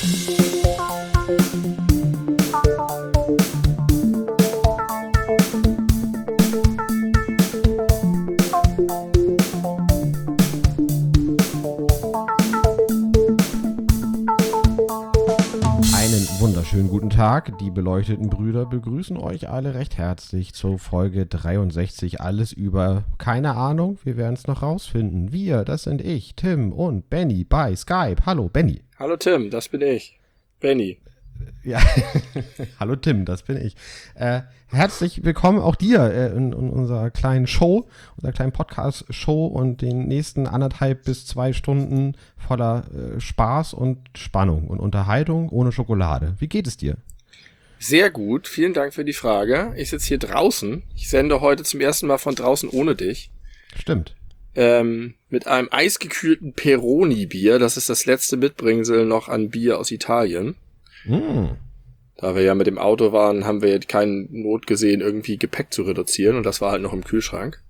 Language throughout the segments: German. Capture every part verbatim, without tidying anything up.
Schönen guten Tag, die beleuchteten Brüder begrüßen euch alle recht herzlich zur Folge dreiundsechzig. Alles über, keine Ahnung, wir werden es noch rausfinden. Wir, das sind ich, Tim und Benny bei Skype. Hallo Benny. Hallo Tim, das bin ich, Benny. Ja, hallo Tim, das bin ich. Äh, herzlich willkommen auch dir äh, in, in unserer kleinen Show, unserer kleinen Podcast-Show und den nächsten anderthalb bis zwei Stunden voller äh, Spaß und Spannung und Unterhaltung ohne Schokolade. Wie geht es dir? Sehr gut, vielen Dank für die Frage. Ich sitze hier draußen. Ich sende heute zum ersten Mal von draußen ohne dich. Stimmt. Ähm, mit einem eisgekühlten Peroni-Bier. Das ist das letzte Mitbringsel noch an Bier aus Italien. Mm. Da wir ja mit dem Auto waren, haben wir keine Not gesehen, irgendwie Gepäck zu reduzieren. Und das war halt noch im Kühlschrank.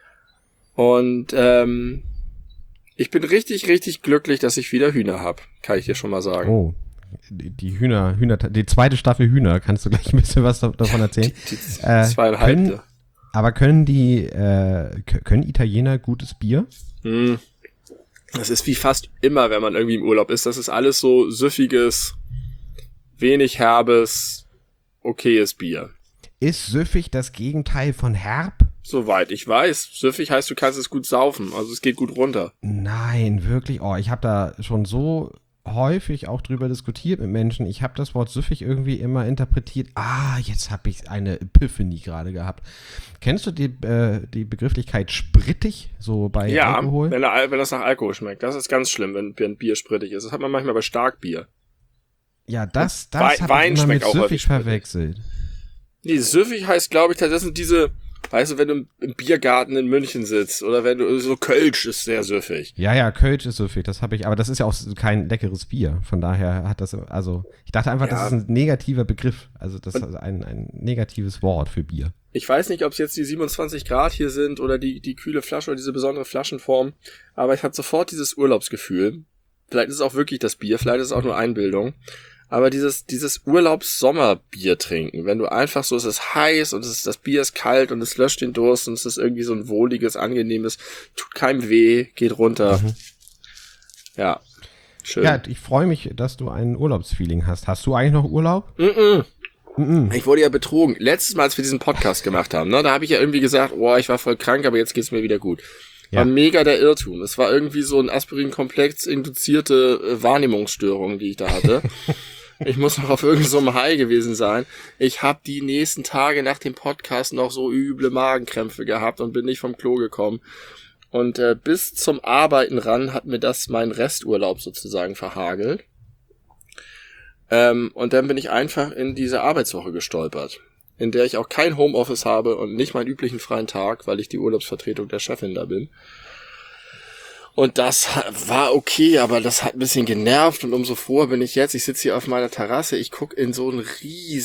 Und ähm, ich bin richtig, richtig glücklich, dass ich wieder Hühner habe. Kann ich dir schon mal sagen. Oh, die, die Hühner, Hühner, die zweite Staffel Hühner. Kannst du gleich ein bisschen was davon erzählen? Die, die äh, zweieinhalb. Können, aber können die, äh, können Italiener gutes Bier? Mm. Das ist wie fast immer, wenn man irgendwie im Urlaub ist. Das ist alles so süffiges, wenig herbes, okayes Bier. Ist süffig das Gegenteil von herb? Soweit ich weiß. Süffig heißt, du kannst es gut saufen. Also es geht gut runter. Nein, wirklich. Oh, ich habe da schon so häufig auch drüber diskutiert mit Menschen. Ich habe das Wort süffig irgendwie immer interpretiert. Ah, jetzt habe ich eine Epiphanie gerade gehabt. Kennst du die, äh, die Begrifflichkeit sprittig, so bei ja, Alkohol? Ja, wenn, wenn das nach Alkohol schmeckt. Das ist ganz schlimm, wenn, wenn Bier sprittig ist. Das hat man manchmal bei Starkbier. Ja, das, das We- habe ich immer mit süffig verwechselt. Nee, süffig heißt, glaube ich, das sind diese, weißt du, wenn du im Biergarten in München sitzt oder wenn du, so Kölsch ist sehr süffig. Ja, ja, Kölsch ist süffig, das habe ich, aber das ist ja auch kein leckeres Bier, von daher hat das, also, ich dachte einfach, ja. Das ist ein negativer Begriff, also das ist ein, ein negatives Wort für Bier. Ich weiß nicht, ob es jetzt die siebenundzwanzig Grad hier sind oder die, die kühle Flasche oder diese besondere Flaschenform, aber ich hatte sofort dieses Urlaubsgefühl. Vielleicht ist es auch wirklich das Bier, vielleicht ist es auch nur Einbildung. Aber dieses, dieses Urlaubs-Sommerbier trinken, wenn du einfach so, es ist heiß und es ist, das Bier ist kalt und es löscht den Durst und es ist irgendwie so ein wohliges, angenehmes, tut keinem weh, geht runter. Mhm. Ja, schön. Ja, ich freue mich, dass du ein Urlaubsfeeling hast. Hast du eigentlich noch Urlaub? Mm-mm. Mm-mm. Ich wurde ja betrogen. Letztes Mal, als wir diesen Podcast gemacht haben, ne, da habe ich ja irgendwie gesagt, oh, ich war voll krank, aber jetzt geht's mir wieder gut. Ja. War mega der Irrtum. Es war irgendwie so ein Aspirin-Komplex induzierte äh, Wahrnehmungsstörung, die ich da hatte. Ich muss noch auf irgendeinem so einem High gewesen sein. Ich habe die nächsten Tage nach dem Podcast noch so üble Magenkrämpfe gehabt und bin nicht vom Klo gekommen. Und äh, bis zum Arbeiten ran hat mir das meinen Resturlaub sozusagen verhagelt. Ähm, und dann bin ich einfach in diese Arbeitswoche gestolpert, in der ich auch kein Homeoffice habe und nicht meinen üblichen freien Tag, weil ich die Urlaubsvertretung der Chefin da bin. Und das war okay, aber das hat ein bisschen genervt und umso froher bin ich jetzt. Ich sitze hier auf meiner Terrasse, ich gucke in so einen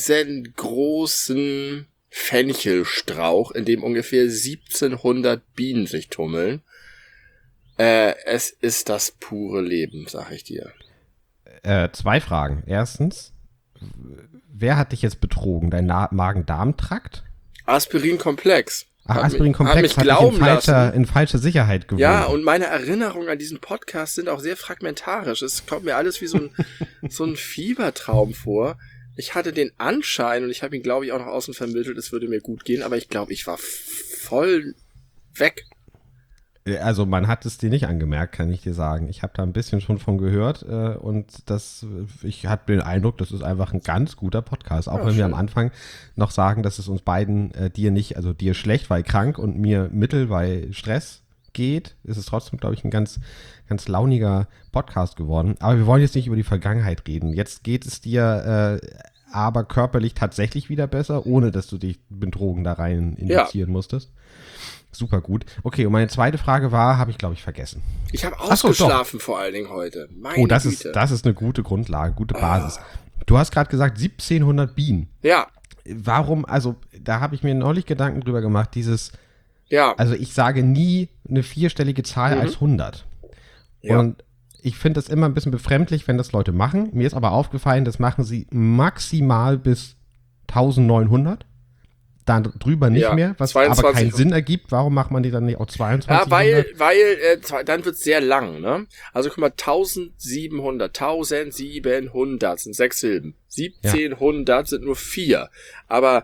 riesengroßen Fenchelstrauch, in dem ungefähr siebzehnhundert Bienen sich tummeln. Äh, es ist das pure Leben, sag ich dir. Äh, zwei Fragen. Erstens, wer hat dich jetzt betrogen? Dein Na- Magen-Darm-Trakt? Aspirin-Komplex. Ach, Aspirin-Komplex hat, hat mich in falscher, in falscher Sicherheit gewohnt. Ja, und meine Erinnerungen an diesen Podcast sind auch sehr fragmentarisch. Es kommt mir alles wie so ein, so ein Fiebertraum vor. Ich hatte den Anschein, und ich habe ihn, glaube ich, auch nach außen vermittelt, es würde mir gut gehen, aber ich glaube, ich war voll weg. Also man hat es dir nicht angemerkt, kann ich dir sagen. Ich habe da ein bisschen schon von gehört äh, und das, ich hatte den Eindruck, das ist einfach ein ganz guter Podcast. Auch ja, wenn schön. Wir am Anfang noch sagen, dass es uns beiden, äh, dir nicht, also dir schlecht, weil krank und mir mittel, weil Stress geht, ist es trotzdem, glaube ich, ein ganz, ganz launiger Podcast geworden. Aber wir wollen jetzt nicht über die Vergangenheit reden. Jetzt geht es dir äh, aber körperlich tatsächlich wieder besser, ohne dass du dich mit Drogen da rein injizieren ja. musstest. Super gut. Okay, und meine zweite Frage war, habe ich, glaube ich, vergessen. Ich habe ausgeschlafen so, vor allen Dingen heute. Meine oh, das Güte. ist, das ist eine gute Grundlage, gute Basis. Ah. Du hast gerade gesagt, siebzehnhundert Bienen. Ja. Warum, also da habe ich mir neulich Gedanken drüber gemacht, dieses, ja. also ich sage nie eine vierstellige Zahl mhm. als hundert. Ja. Und ich finde das immer ein bisschen befremdlich, wenn das Leute machen. Mir ist aber aufgefallen, das machen sie maximal bis neunzehnhundert. Dann drüber nicht ja, mehr, was zweiundzwanzig aber keinen Sinn ergibt. Warum macht man die dann nicht auf zweiundzwanzig? Ja, weil, weil äh, dann wird's sehr lang, ne? Also guck mal, eintausendsiebenhundert, eintausendsiebenhundert sind sechs Silben. siebzehnhundert ja. sind nur vier. Aber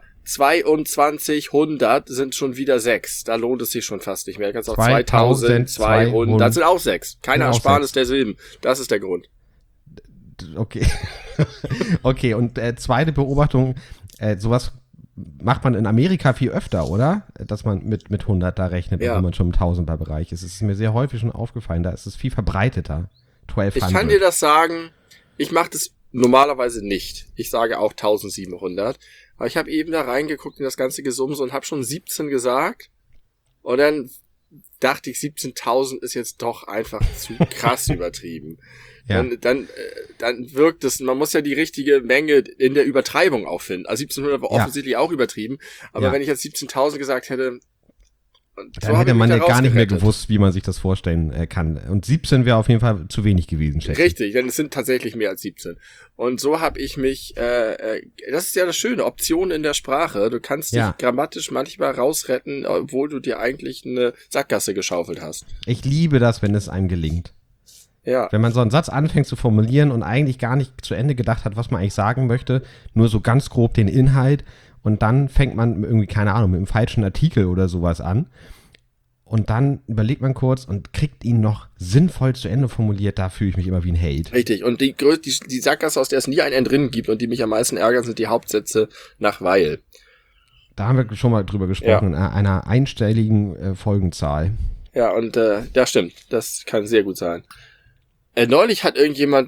zweiundzwanzighundert sind schon wieder sechs. Da lohnt es sich schon fast nicht mehr. Du kannst auch zweitausendzweihundert sind auch sechs. Keine Ersparnis der Silben. Das ist der Grund. Okay. Okay, und äh, zweite Beobachtung, äh, sowas macht man in Amerika viel öfter, oder? Dass man mit, mit hundert da rechnet, ja. wenn man schon im Tausender-Bereich ist. Es ist mir sehr häufig schon aufgefallen, da ist es viel verbreiteter. zwölfhundert. Ich kann dir das sagen, ich mache das normalerweise nicht. Ich sage auch eintausendsiebenhundert. Aber ich habe eben da reingeguckt in das ganze Gesumse und habe schon siebzehn gesagt. Und dann dachte ich, siebzehntausend ist jetzt doch einfach zu krass übertrieben. Ja. Dann, dann, dann wirkt es, man muss ja die richtige Menge in der Übertreibung auch finden. Also siebzehnhundert war offensichtlich ja. auch übertrieben. Aber ja. wenn ich jetzt siebzehntausend gesagt hätte, dann so hätte man ja gar nicht mehr gewusst, wie man sich das vorstellen äh, kann. Und siebzehn wäre auf jeden Fall zu wenig gewesen, schätze ich. Richtig, denn es sind tatsächlich mehr als siebzehn. Und so habe ich mich, äh, äh, das ist ja das Schöne, Optionen in der Sprache. Du kannst dich ja. grammatisch manchmal rausretten, obwohl du dir eigentlich eine Sackgasse geschaufelt hast. Ich liebe das, wenn es einem gelingt. Ja. Wenn man so einen Satz anfängt zu formulieren und eigentlich gar nicht zu Ende gedacht hat, was man eigentlich sagen möchte, nur so ganz grob den Inhalt und dann fängt man irgendwie, keine Ahnung, mit einem falschen Artikel oder sowas an und dann überlegt man kurz und kriegt ihn noch sinnvoll zu Ende formuliert, da fühle ich mich immer wie ein Held. Richtig, und die, die, die Sackgasse, aus der es nie ein Ende drin gibt und die mich am meisten ärgern, sind die Hauptsätze nach weil. Da haben wir schon mal drüber gesprochen, ja. in einer einstelligen äh, Folgenzahl. Ja, und äh, ja, stimmt, das kann sehr gut sein. Äh, neulich hat irgendjemand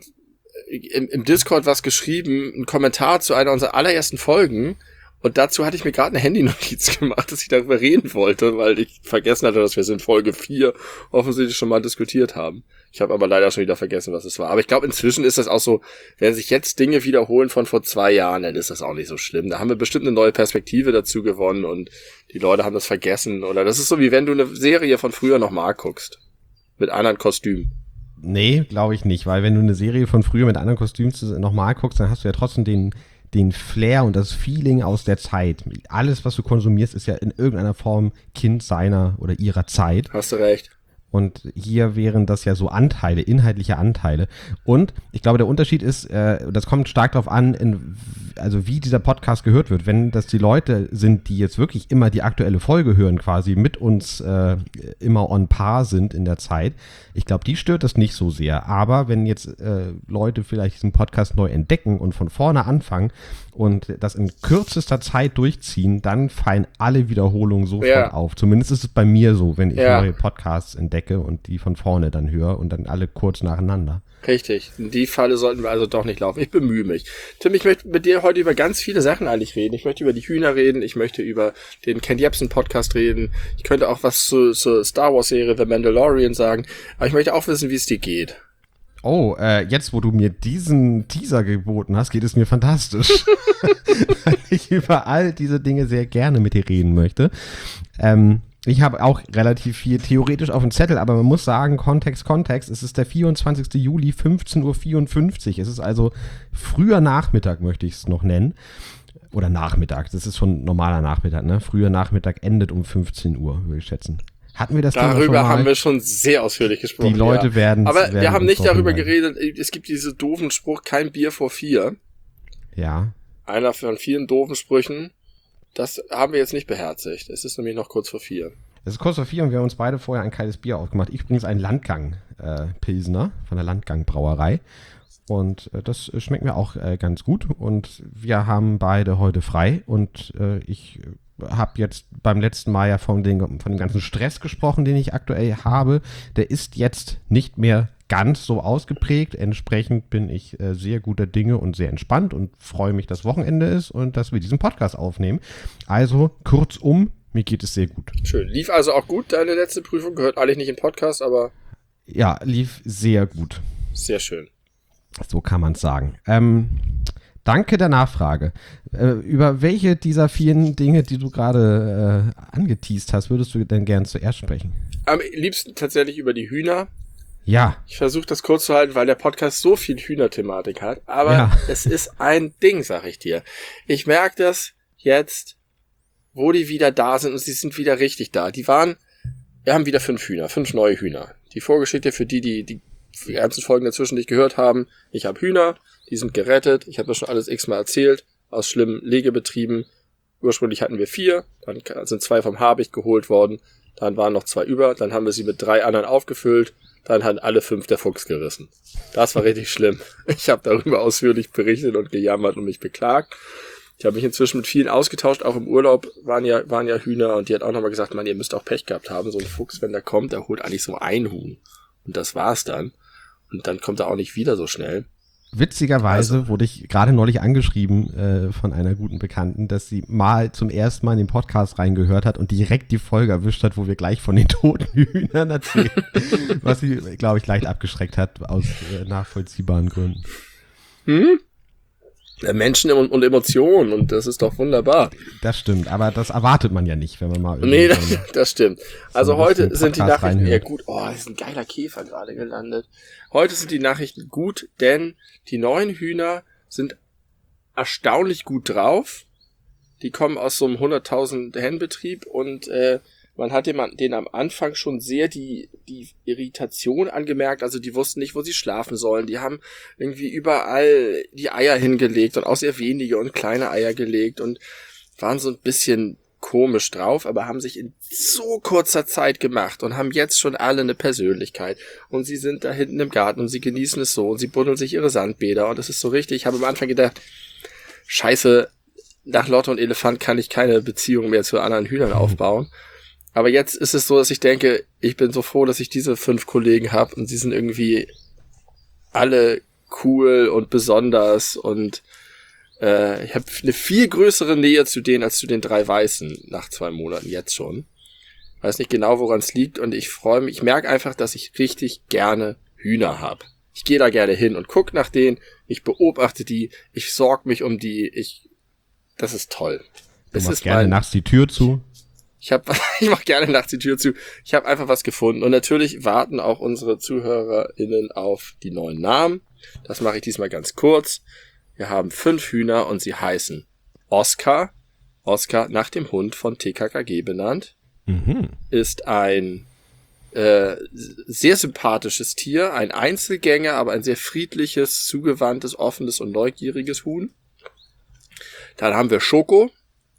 im, im Discord was geschrieben, einen Kommentar zu einer unserer allerersten Folgen und dazu hatte ich mir gerade eine Handynotiz gemacht, dass ich darüber reden wollte, weil ich vergessen hatte, dass wir es in Folge vier offensichtlich schon mal diskutiert haben. Ich habe aber leider schon wieder vergessen, was es war. Aber ich glaube, inzwischen ist das auch so, wenn sich jetzt Dinge wiederholen von vor zwei Jahren, dann ist das auch nicht so schlimm. Da haben wir bestimmt eine neue Perspektive dazu gewonnen und die Leute haben das vergessen. Oder das ist so, wie wenn du eine Serie von früher nochmal guckst. Mit anderen Kostümen. Nee, glaube ich nicht, weil wenn du eine Serie von früher mit anderen Kostümen nochmal guckst, dann hast du ja trotzdem den, den Flair und das Feeling aus der Zeit. Alles, was du konsumierst, ist ja in irgendeiner Form Kind seiner oder ihrer Zeit. Hast du recht. Und hier wären das ja so Anteile, inhaltliche Anteile. Und ich glaube, der Unterschied ist, äh, das kommt stark darauf an, in, also wie dieser Podcast gehört wird. Wenn das die Leute sind, die jetzt wirklich immer die aktuelle Folge hören, quasi mit uns äh, immer on par sind in der Zeit, ich glaube, die stört das nicht so sehr. Aber wenn jetzt äh, Leute vielleicht diesen Podcast neu entdecken und von vorne anfangen und das in kürzester Zeit durchziehen, dann fallen alle Wiederholungen sofort ja. auf. Zumindest ist es bei mir so, wenn ich ja. neue Podcasts entdecke und die von vorne dann höre und dann alle kurz nacheinander. Richtig. In die Falle sollten wir also doch nicht laufen. Ich bemühe mich. Tim, ich möchte mit dir heute über ganz viele Sachen eigentlich reden. Ich möchte über die Hühner reden. Ich möchte über den Ken Jebsen Podcast reden. Ich könnte auch was zur, zur Star Wars Serie The Mandalorian sagen. Aber ich möchte auch wissen, wie es dir geht. Oh, äh, jetzt, wo du mir diesen Teaser geboten hast, geht es mir fantastisch. Weil ich über all diese Dinge sehr gerne mit dir reden möchte. Ähm, ich habe auch relativ viel theoretisch auf dem Zettel, aber man muss sagen, Kontext, Kontext, es ist der vierundzwanzigster Juli, fünfzehn Uhr vierundfünfzig. Es ist also früher Nachmittag, möchte ich es noch nennen. Oder Nachmittag, das ist schon normaler Nachmittag, ne? Früher Nachmittag endet um fünfzehn Uhr, würde ich schätzen. Hatten wir das Darüber schon mal? haben wir schon sehr ausführlich gesprochen. Die Leute ja. werden Aber werden wir haben nicht darüber rein. geredet, es gibt diesen doofen Spruch, kein Bier vor vier. Ja. Einer von vielen doofen Sprüchen. Das haben wir jetzt nicht beherzigt. Es ist nämlich noch kurz vor vier. Es ist kurz vor vier und wir haben uns beide vorher ein kaltes Bier aufgemacht. Ich übrigens einen Landgang-Pilsner äh, von der Landgang-Brauerei. Und äh, das schmeckt mir auch äh, ganz gut. Und wir haben beide heute frei. Und äh, ich habe jetzt beim letzten Mal ja von, den, von dem ganzen Stress gesprochen, den ich aktuell habe. Der ist jetzt nicht mehr ganz so ausgeprägt. Entsprechend bin ich äh, sehr guter Dinge und sehr entspannt und freue mich, dass Wochenende ist und dass wir diesen Podcast aufnehmen. Also kurzum, mir geht es sehr gut. Schön. Lief also auch gut, deine letzte Prüfung? Gehört eigentlich nicht im Podcast, aber... Ja, lief sehr gut. Sehr schön. So kann man es sagen. Ähm, danke der Nachfrage. Äh, über welche dieser vielen Dinge, die du gerade äh, angeteast hast, würdest du denn gern zuerst sprechen? Am liebsten tatsächlich über die Hühner. Ja. Ich versuche das kurz zu halten, weil der Podcast so viel Hühnerthematik hat. Aber ja. Es ist ein Ding, sag ich dir. Ich merke das jetzt, wo die wieder da sind und sie sind wieder richtig da. Die waren, wir haben wieder fünf Hühner, fünf neue Hühner. Die Vorgeschichte für die, die die ganzen Folgen dazwischen nicht gehört haben. Ich habe Hühner, die sind gerettet. Ich habe das schon alles x-mal erzählt, aus schlimmen Legebetrieben. Ursprünglich hatten wir vier, dann sind zwei vom Habicht geholt worden. Dann waren noch zwei über, dann haben wir sie mit drei anderen aufgefüllt. Dann hat alle fünf der Fuchs gerissen. Das war richtig schlimm. Ich habe darüber ausführlich berichtet und gejammert und mich beklagt. Ich habe mich inzwischen mit vielen ausgetauscht, auch im Urlaub waren ja waren ja Hühner und die hat auch nochmal gesagt, man, ihr müsst auch Pech gehabt haben. So ein Fuchs, wenn der kommt, der holt eigentlich so ein Huhn. Und das war's dann. Und dann kommt er auch nicht wieder so schnell. Witzigerweise also, wurde ich gerade neulich angeschrieben äh, von einer guten Bekannten, dass sie mal zum ersten Mal in den Podcast reingehört hat und direkt die Folge erwischt hat, wo wir gleich von den toten Hühnern erzählen. Was sie, glaube ich, leicht abgeschreckt hat aus äh, nachvollziehbaren Gründen. Hm? Menschen und Emotionen und das ist doch wunderbar. Das stimmt, aber das erwartet man ja nicht, wenn man mal Nee, das, so das stimmt. Also so heute sind die Nachrichten reinhört. Ja gut. Oh, ist ein geiler Käfer gerade gelandet. Heute sind die Nachrichten gut, denn die neuen Hühner sind erstaunlich gut drauf. Die kommen aus so einem hunderttausend Hennenbetrieb und äh, man hat denen am Anfang schon sehr die die Irritation angemerkt, also die wussten nicht, wo sie schlafen sollen. Die haben irgendwie überall die Eier hingelegt und auch sehr wenige und kleine Eier gelegt und waren so ein bisschen komisch drauf, aber haben sich in so kurzer Zeit gemacht und haben jetzt schon alle eine Persönlichkeit. Und sie sind da hinten im Garten und sie genießen es so und sie buddeln sich ihre Sandbäder und das ist so richtig. Ich habe am Anfang gedacht, scheiße, nach Lotte und Elefant kann ich keine Beziehung mehr zu anderen Hühnern aufbauen. Aber jetzt ist es so, dass ich denke, ich bin so froh, dass ich diese fünf Kollegen habe und sie sind irgendwie alle cool und besonders und äh, ich habe eine viel größere Nähe zu denen als zu den drei Weißen nach zwei Monaten jetzt schon. Weiß nicht genau, woran es liegt und ich freue mich, ich merke einfach, dass ich richtig gerne Hühner habe. Ich gehe da gerne hin und gucke nach denen, ich beobachte die, ich sorge mich um die, ich, das ist toll. Du machst gerne mein, nachts die Tür zu. Ich habe, ich mache gerne nachts die Tür zu. Ich habe einfach was gefunden. Und natürlich warten auch unsere ZuhörerInnen auf die neuen Namen. Das mache ich diesmal ganz kurz. Wir haben fünf Hühner und sie heißen Oscar. Oscar nach dem Hund von T K K G benannt. Mhm. Ist ein äh, sehr sympathisches Tier. Ein Einzelgänger, aber ein sehr friedliches, zugewandtes, offenes und neugieriges Huhn. Dann haben wir Schoko.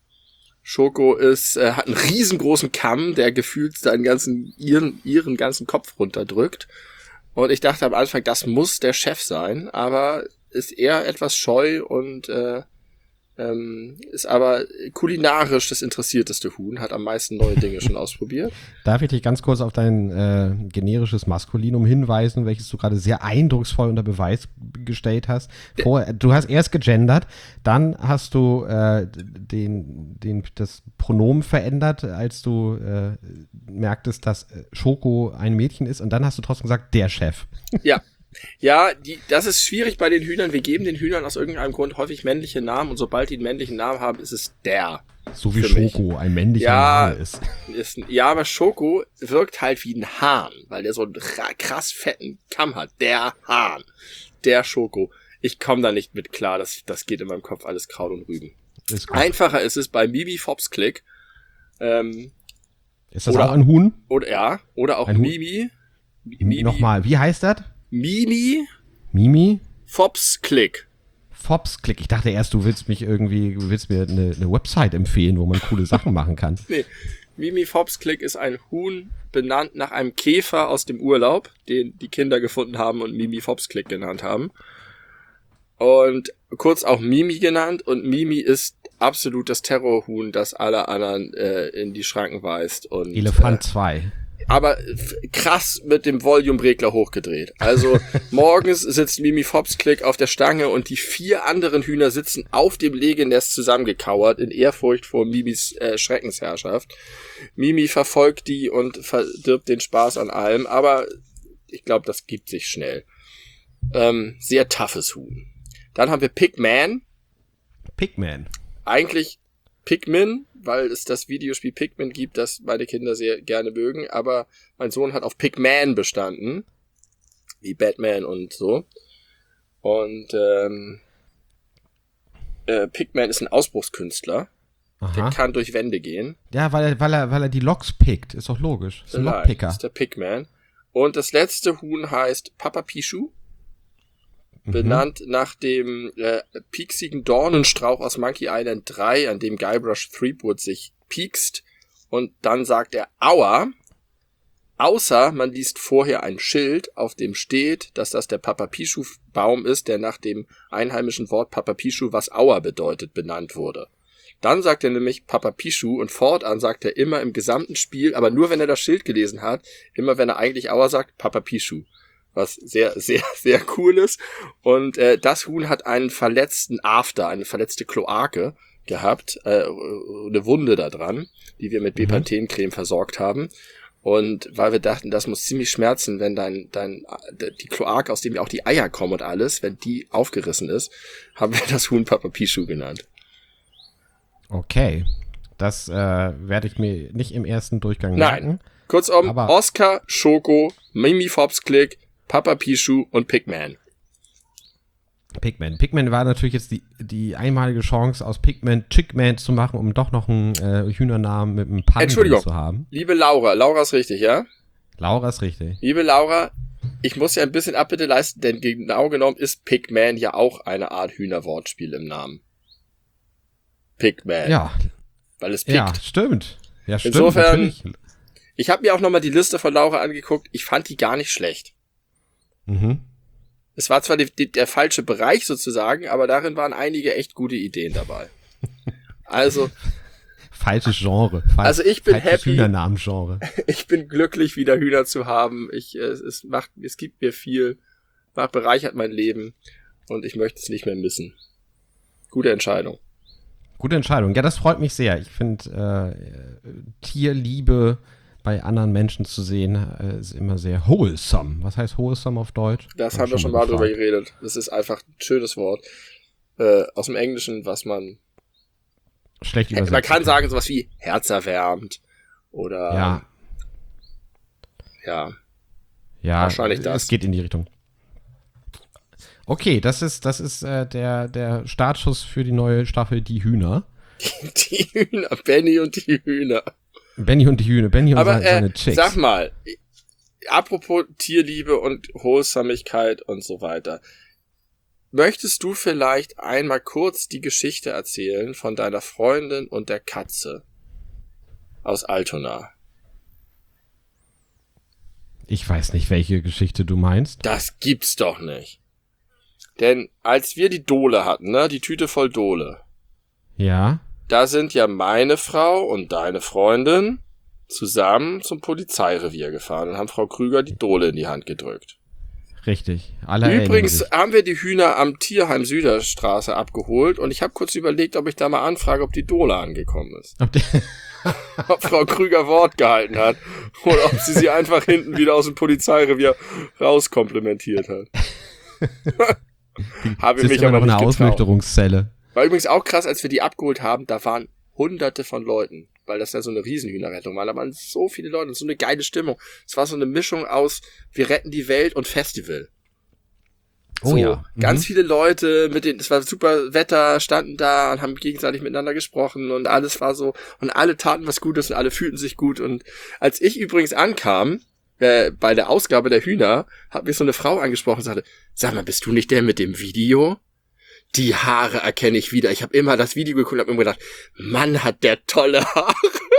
Schoko ist, äh, hat einen riesengroßen Kamm, der gefühlt seinen ganzen, ihren, ihren ganzen Kopf runterdrückt. Und ich dachte am Anfang, das muss der Chef sein, aber ist eher etwas scheu und äh, ähm, ist aber kulinarisch das interessierteste Huhn, hat am meisten neue Dinge schon ausprobiert. Darf ich dich ganz kurz auf dein äh, generisches Maskulinum hinweisen, welches du gerade sehr eindrucksvoll unter Beweis gestellt hast. Vor, du hast erst gegendert, dann hast du äh, den, den, das Pronomen verändert, als du äh, merktest, dass Schoko ein Mädchen ist und dann hast du trotzdem gesagt, der Chef. Ja. Ja, die, das ist schwierig bei den Hühnern. Wir geben den Hühnern aus irgendeinem Grund häufig männliche Namen und sobald die einen männlichen Namen haben, ist es der. So wie Schoko ein männlicher ja, Name ist. ist. Ja, aber Schoko wirkt halt wie ein Hahn, weil der so einen krass fetten Kamm hat. Der Hahn. Der Schoko. Ich komme da nicht mit klar, das, das geht in meinem Kopf alles Kraut und Rüben. Ist Einfacher ist es bei Mimi Fops Click. Ähm, ist das oder, auch ein Huhn? Oder, ja, oder auch ein Mimi. Mimi. Nochmal, wie heißt das? Mimi. Mimi? Fops Click. Fops Click. Ich dachte erst, du willst mich irgendwie, du willst mir eine, eine Website empfehlen, wo man coole Sachen machen kann. Nee. Mimi Fops Click ist ein Huhn benannt nach einem Käfer aus dem Urlaub, den die Kinder gefunden haben und Mimi Fops Click genannt haben. Und kurz auch Mimi genannt und Mimi ist absolut das Terrorhuhn, das alle anderen äh, in die Schranken weist. Und, Elefant zwei. Äh, aber krass mit dem Volume-Regler hochgedreht. Also morgens sitzt Mimi Fops Click auf der Stange und die vier anderen Hühner sitzen auf dem Legenest zusammengekauert in Ehrfurcht vor Mimis äh, Schreckensherrschaft. Mimi verfolgt die und verdirbt den Spaß an allem, aber ich glaube, das gibt sich schnell. Ähm, sehr toughes Huhn. Dann haben wir Pigman. Pigman. Eigentlich Pikmin, weil es das Videospiel Pikmin gibt, das meine Kinder sehr gerne mögen, aber mein Sohn hat auf Pigman bestanden. wie Batman und so. Und ähm, äh, Pigman ist ein Ausbruchskünstler. Aha. Der kann durch Wände gehen. Ja, weil er, weil er, weil er die Loks pickt. Ist doch logisch. Ist ein Lockpicker. Ist der Pigman. Und das letzte Huhn heißt Papa Pichu. Mhm. Benannt nach dem äh, pieksigen Dornenstrauch aus Monkey Island drei, an dem Guybrush Threepwood sich piekst. Und dann sagt er Aua. Außer man liest vorher ein Schild, auf dem steht, dass das der Papa Pichu Baum ist, der nach dem einheimischen Wort Papa Pichu, was Aua bedeutet, benannt wurde. Dann sagt er nämlich Papa Pichu und fortan sagt er immer im gesamten Spiel, aber nur wenn er das Schild gelesen hat, immer wenn er eigentlich Aua sagt, Papa Pichu. Was sehr, sehr, sehr cool ist. Und äh, das Huhn hat einen verletzten After, eine verletzte Kloake gehabt, äh, eine Wunde da dran, die wir mit Bepanthen-Creme versorgt haben. Und weil wir dachten, das muss ziemlich schmerzen, wenn dein, dein, die Kloake, aus dem ja auch die Eier kommen und alles, wenn die aufgerissen ist, haben wir das Huhn Papa Pichu genannt. Okay. Das äh, werde ich mir nicht im ersten Durchgang merken. Nein. Kurzum, aber Oscar, Schoko, Mimi Fops Click, Papa Pichu und Pigman. Pigman. Pigman war natürlich jetzt die, die einmalige Chance, aus Pigman Chickman zu machen, um doch noch einen äh, Hühnernamen mit einem Pun zu haben. Liebe Laura, Laura ist richtig, ja? Laura ist richtig. Liebe Laura, ich muss ja ein bisschen Abbitte leisten, denn genau genommen ist Pigman ja auch eine Art Hühnerwortspiel im Namen. Pigman. Ja. Weil es pickt. Ja, stimmt. Ja, stimmt, Insofern, natürlich. Ich habe mir auch nochmal die Liste von Laura angeguckt. Ich fand die gar nicht schlecht. Mhm. Es war zwar die, die, der falsche Bereich sozusagen, aber darin waren einige echt gute Ideen dabei. Also. Falsches Genre. Fal- also ich bin happy. Hühnernamen-Genre. Ich bin glücklich, wieder Hühner zu haben. Ich, es, es macht, es gibt mir viel, macht, bereichert mein Leben und ich möchte es nicht mehr missen. Gute Entscheidung. Gute Entscheidung. Ja, das freut mich sehr. Ich finde, äh, Tierliebe bei anderen Menschen zu sehen, äh, ist immer sehr wholesome. Was heißt wholesome auf Deutsch? Das haben wir schon mal drüber geredet. Das ist einfach ein schönes Wort. Äh, aus dem Englischen, was man schlecht übersetzt. Man kann sagen sowas wie herzerwärmend oder ja. Ja. Ja, wahrscheinlich das. Es geht in die Richtung. Okay, das ist, das ist äh, der, der Startschuss für die neue Staffel Die Hühner. Die Hühner, Benny und die Hühner. Benny und die Hühner, Benny und Aber, seine, äh, seine Chicks. Sag mal, apropos Tierliebe und Wholesamigkeit und so weiter. Möchtest du vielleicht einmal kurz die Geschichte erzählen von deiner Freundin und der Katze aus Altona? Ich weiß nicht, welche Geschichte du meinst. Das gibt's doch nicht. Denn als wir die Dole hatten, ne, die Tüte voll Dole. Ja. Da sind ja meine Frau und deine Freundin zusammen zum Polizeirevier gefahren und haben Frau Krüger die Dole in die Hand gedrückt. Richtig. Alle Übrigens haben wir die Hühner am Tierheim Süderstraße abgeholt und ich habe kurz überlegt, ob ich da mal anfrage, ob die Dole angekommen ist. Ob, die ob Frau Krüger Wort gehalten hat oder ob sie sie einfach hinten wieder aus dem Polizeirevier rauskomplimentiert hat. Habe ich mich aber nicht eine Ausnüchterungszelle. War übrigens auch krass, als wir die abgeholt haben, da waren hunderte von Leuten, weil das ja so eine Riesenhühnerrettung war. Da waren so viele Leute und so eine geile Stimmung. Es war so eine Mischung aus wir retten die Welt und Festival. Oh so, ja. Mhm. Ganz viele Leute, mit denen, es war super Wetter, standen da und haben gegenseitig miteinander gesprochen und alles war so, und alle taten was Gutes und alle fühlten sich gut. Und als ich übrigens ankam, äh, bei der Ausgabe der Hühner, hat mich so eine Frau angesprochen und sagte, sag mal, bist du nicht der mit dem Video? Die Haare erkenne ich wieder. Ich habe immer das Video geguckt und habe immer gedacht, Mann, hat der tolle Haare.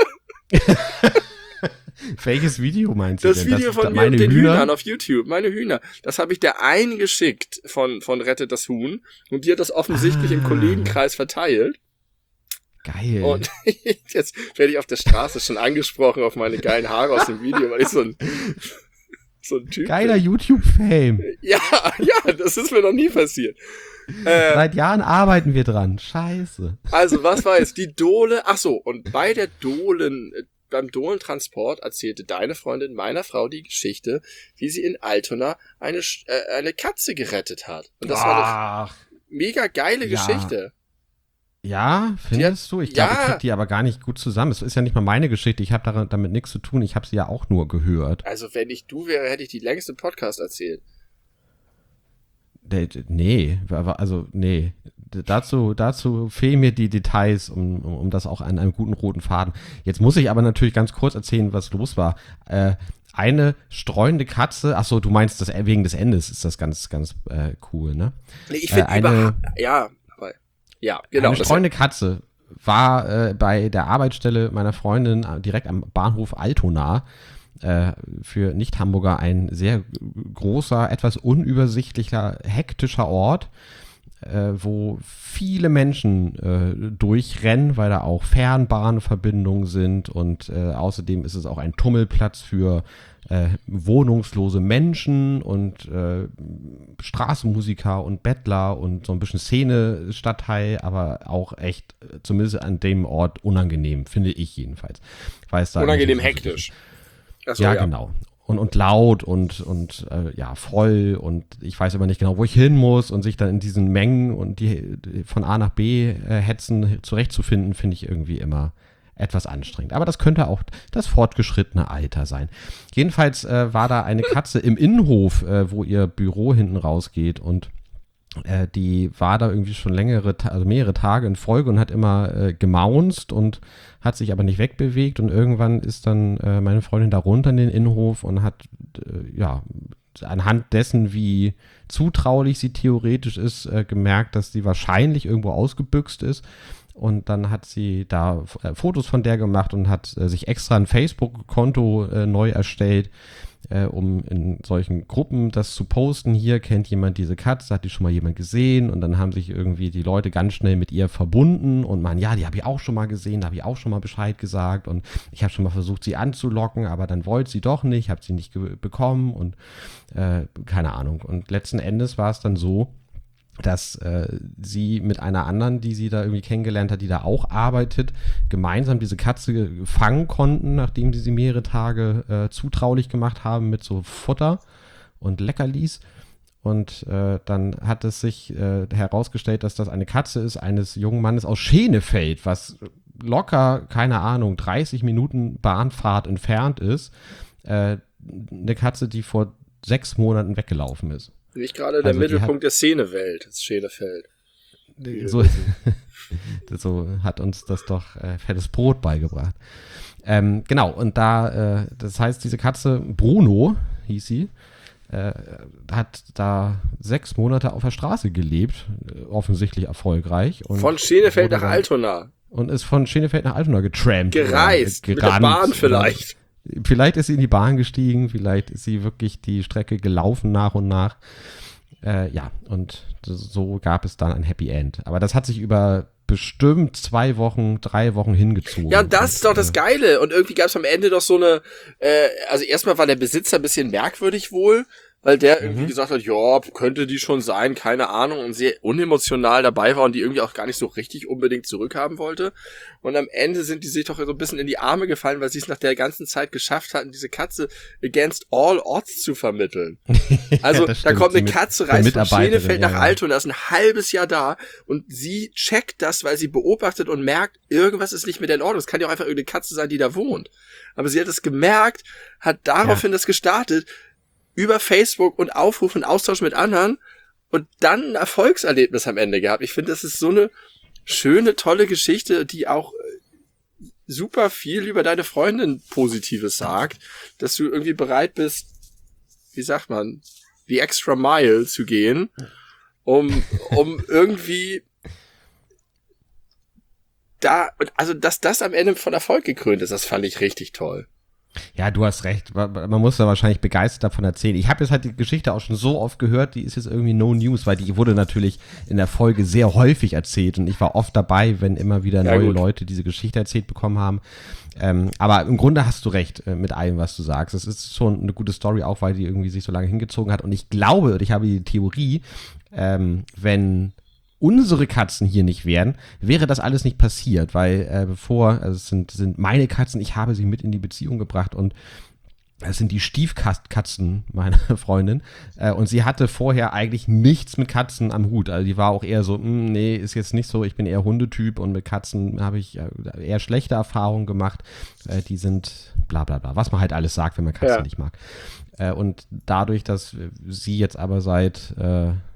Welches Video meinst du das denn? Das Video das von mir und den Hühner? Hühnern auf YouTube. Meine Hühner. Das habe ich der einen geschickt von, von Rettet das Huhn. Und die hat das offensichtlich ah. im Kollegenkreis verteilt. Geil. Und jetzt werde ich auf der Straße schon angesprochen auf meine geilen Haare aus dem Video, weil ich so ein, so ein Typ Geiler bin. YouTube-Fame. Ja, ja, das ist mir noch nie passiert. Äh, Seit Jahren arbeiten wir dran. Scheiße. Also, was war jetzt? Die Dole. Ach so, und bei der Dolen, beim Dolentransport erzählte deine Freundin meiner Frau die Geschichte, wie sie in Altona eine, äh, eine Katze gerettet hat. Und das Ach, war eine mega geile ja. Geschichte. Ja, findest du? Ich glaube, ja. ich krieg die aber gar nicht gut zusammen. Es ist ja nicht mal meine Geschichte. Ich habe damit nichts zu tun. Ich habe sie ja auch nur gehört. Also, wenn ich du wäre, hätte ich die längste Podcast erzählt. Nee, also nee. Dazu, dazu fehlen mir die Details, um, um, um das auch an einem guten roten Faden. Jetzt muss ich aber natürlich ganz kurz erzählen, was los war. Äh, eine streunende Katze, ach so, du meinst, das, wegen des Endes ist das ganz, ganz äh, cool, ne? Nee, ich finde äh, eine, ja, aber, ja, genau. Eine streunende Katze war äh, bei der Arbeitsstelle meiner Freundin direkt am Bahnhof Altona, äh, für Nicht-Hamburger ein sehr großer, etwas unübersichtlicher, hektischer Ort, äh, wo viele Menschen äh, durchrennen, weil da auch Fernbahnverbindungen sind und äh, außerdem ist es auch ein Tummelplatz für äh, wohnungslose Menschen und äh, Straßenmusiker und Bettler und so ein bisschen Szene-Stadtteil, aber auch echt, zumindest an dem Ort, unangenehm, finde ich jedenfalls. Weil es da unangenehm hektisch. So, ja, ja, genau. Und, und laut und, und äh, ja, voll und ich weiß aber nicht genau, wo ich hin muss und sich dann in diesen Mengen und die, die von A nach B äh, hetzen zurechtzufinden, finde ich irgendwie immer etwas anstrengend. Aber das könnte auch das fortgeschrittene Alter sein. Jedenfalls äh, war da eine Katze im Innenhof, äh, wo ihr Büro hinten rausgeht und äh, die war da irgendwie schon längere, also mehrere Tage in Folge und hat immer äh, gemaunzt und hat sich aber nicht wegbewegt und irgendwann ist dann äh, meine Freundin da runter in den Innenhof und hat, äh, ja, anhand dessen, wie zutraulich sie theoretisch ist, äh, gemerkt, dass sie wahrscheinlich irgendwo ausgebüxt ist. Und dann hat sie da äh, Fotos von der gemacht und hat äh, sich extra ein Facebook-Konto äh, neu erstellt, äh, um in solchen Gruppen das zu posten. Hier kennt jemand diese Katze, hat die schon mal jemand gesehen? Und dann haben sich irgendwie die Leute ganz schnell mit ihr verbunden und man, ja, die habe ich auch schon mal gesehen, da habe ich auch schon mal Bescheid gesagt und ich habe schon mal versucht, sie anzulocken, aber dann wollte sie doch nicht, habe sie nicht ge- bekommen und äh, keine Ahnung. Und letzten Endes war es dann so, dass äh, sie mit einer anderen, die sie da irgendwie kennengelernt hat, die da auch arbeitet, gemeinsam diese Katze fangen konnten, nachdem sie sie mehrere Tage äh, zutraulich gemacht haben mit so Futter und Leckerlis. Und äh, dann hat es sich äh, herausgestellt, dass das eine Katze ist eines jungen Mannes aus Schenefeld, was locker, keine Ahnung, dreißig Minuten Bahnfahrt entfernt ist. Äh, eine Katze, die vor sechs Monaten weggelaufen ist. Nicht gerade der also Mittelpunkt hat, der Szenewelt, das Schenefeld. So, so hat uns das doch äh, fettes Brot beigebracht. Ähm, genau, und da, äh, das heißt, diese Katze, Bruno hieß sie, äh, hat da sechs Monate auf der Straße gelebt, äh, offensichtlich erfolgreich. Und von Schenefeld nach Altona. Und ist von Schenefeld nach Altona getrampt. Gereist, äh, mit der Bahn vielleicht. Vielleicht ist sie in die Bahn gestiegen, vielleicht ist sie wirklich die Strecke gelaufen nach und nach. Äh, ja, und so gab es dann ein Happy End. Aber das hat sich über bestimmt zwei Wochen, drei Wochen hingezogen. Ja, und das ist doch das Geile. Und irgendwie gab es am Ende doch so eine, äh, also erstmal war der Besitzer ein bisschen merkwürdig wohl, weil der irgendwie mhm. gesagt hat, ja, könnte die schon sein, keine Ahnung, und sehr unemotional dabei war und die irgendwie auch gar nicht so richtig unbedingt zurückhaben wollte. Und am Ende sind die sich doch so ein bisschen in die Arme gefallen, weil sie es nach der ganzen Zeit geschafft hatten, diese Katze against all odds zu vermitteln. Also ja, da kommt eine Katze, reist von Schenefeld nach ja, ja. Altona, ist ein halbes Jahr da und sie checkt das, weil sie beobachtet und merkt, irgendwas ist nicht mit der in Ordnung. Es kann ja auch einfach irgendeine Katze sein, die da wohnt. Aber sie hat es gemerkt, hat daraufhin ja. das gestartet, über Facebook und Aufruf und Austausch mit anderen und dann ein Erfolgserlebnis am Ende gehabt. Ich finde, das ist so eine schöne, tolle Geschichte, die auch super viel über deine Freundin Positives sagt, dass du irgendwie bereit bist, wie sagt man, the extra mile zu gehen, um, um irgendwie da, also dass das am Ende von Erfolg gekrönt ist, das fand ich richtig toll. Ja, du hast recht. Man muss da wahrscheinlich begeistert davon erzählen. Ich habe jetzt halt die Geschichte auch schon so oft gehört, die ist jetzt irgendwie no news, weil die wurde natürlich in der Folge sehr häufig erzählt und ich war oft dabei, wenn immer wieder ja, neue gut. Leute diese Geschichte erzählt bekommen haben. Ähm, aber im Grunde hast du recht äh, mit allem, was du sagst. Es ist schon eine gute Story, auch weil die irgendwie sich so lange hingezogen hat. Und ich glaube, und ich habe die Theorie, ähm, wenn unsere Katzen hier nicht wären, wäre das alles nicht passiert, weil äh, bevor, also es sind, sind meine Katzen, ich habe sie mit in die Beziehung gebracht und es sind die Stiefkatzen meiner Freundin äh, und sie hatte vorher eigentlich nichts mit Katzen am Hut, also die war auch eher so, nee, ist jetzt nicht so, ich bin eher Hundetyp und mit Katzen habe ich eher schlechte Erfahrungen gemacht, äh, die sind bla bla bla, was man halt alles sagt, wenn man Katzen ja. nicht mag. Äh, und dadurch, dass sie jetzt aber seit äh,